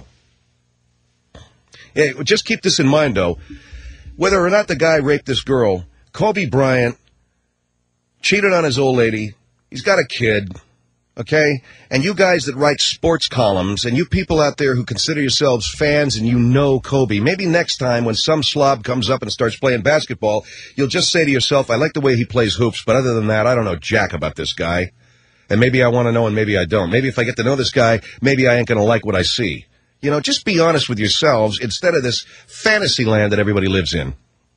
Yeah, just keep this in mind, though. Whether or not the guy raped this girl, Kobe Bryant cheated on his old lady, he's got a kid, okay? And you guys that write sports columns, and you people out there who consider yourselves fans and you know Kobe, maybe next time when some slob comes up and starts playing basketball, you'll just say to yourself, I like the way he plays hoops, but other than that, I don't know jack about this guy. And maybe I want to know and maybe I don't. Maybe if I get to know this guy, maybe I ain't going to like what I see. You know, just be honest with yourselves instead of this fantasy land that everybody lives in.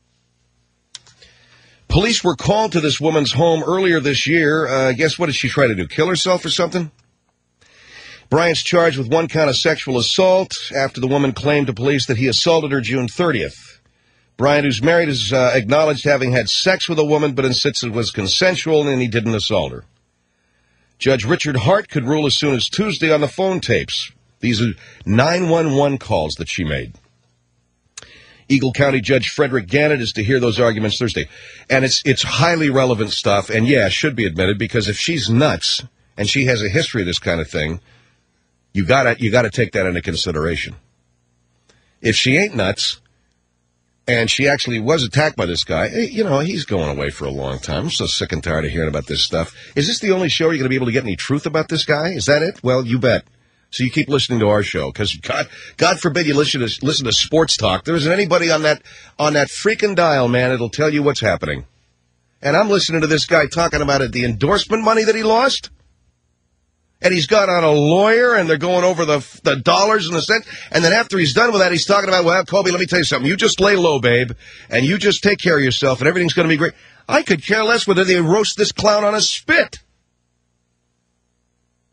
Police were called to this woman's home earlier this year. Uh, guess what did she try to do? Kill herself or something? Bryant's charged with one count of sexual assault after the woman claimed to police that he assaulted her June thirtieth. Bryant, who's married, has uh, acknowledged having had sex with a woman, but insists it was consensual and he didn't assault her. Judge Richard Hart could rule as soon as Tuesday on the phone tapes. These are nine one one calls that she made. Eagle County Judge Frederick Gannett is to hear those arguments Thursday. And it's it's highly relevant stuff, and yeah, should be admitted, because if she's nuts, and she has a history of this kind of thing, you gotta you gotta take that into consideration. If she ain't nuts, and she actually was attacked by this guy, you know, he's going away for a long time. I'm so sick and tired of hearing about this stuff. Is this the only show you're going to be able to get any truth about this guy? Is that it? Well, you bet. So you keep listening to our show, because God, God forbid you listen to listen to sports talk. There isn't anybody on that on that freaking dial, man. It'll tell you what's happening. And I'm listening to this guy talking about it, the endorsement money that he lost, and he's got on a lawyer, and they're going over the the dollars and the cents. And then after he's done with that, he's talking about, well, Kobe, let me tell you something. You just lay low, babe, and you just take care of yourself, and everything's going to be great. I could care less whether they roast this clown on a spit.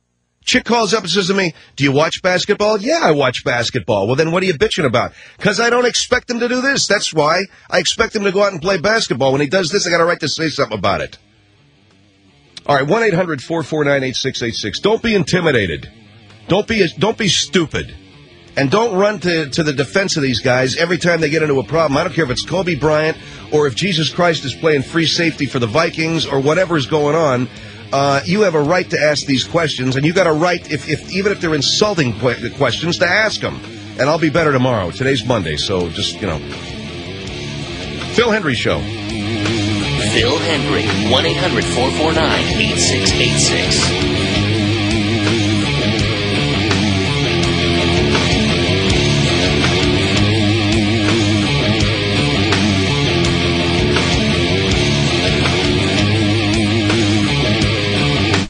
Chick calls up and says to me, do you watch basketball? Yeah, I watch basketball. Well, then what are you bitching about? Because I don't expect him to do this. That's why. I expect him to go out and play basketball. When he does this, I got a right to say something about it. All right, one eight hundred four four nine eight six eight six. Don't be intimidated. Don't be don't be stupid. And don't run to, to the defense of these guys every time they get into a problem. I don't care if it's Kobe Bryant or if Jesus Christ is playing free safety for the Vikings or whatever is going on. Uh, you have a right to ask these questions, and you got a right, if, if even if they're insulting que- questions, to ask them. And I'll be better tomorrow. Today's Monday, so just, you know. Phil Hendry Show. Phil Hendry, one eight hundred four four nine eight six eight six.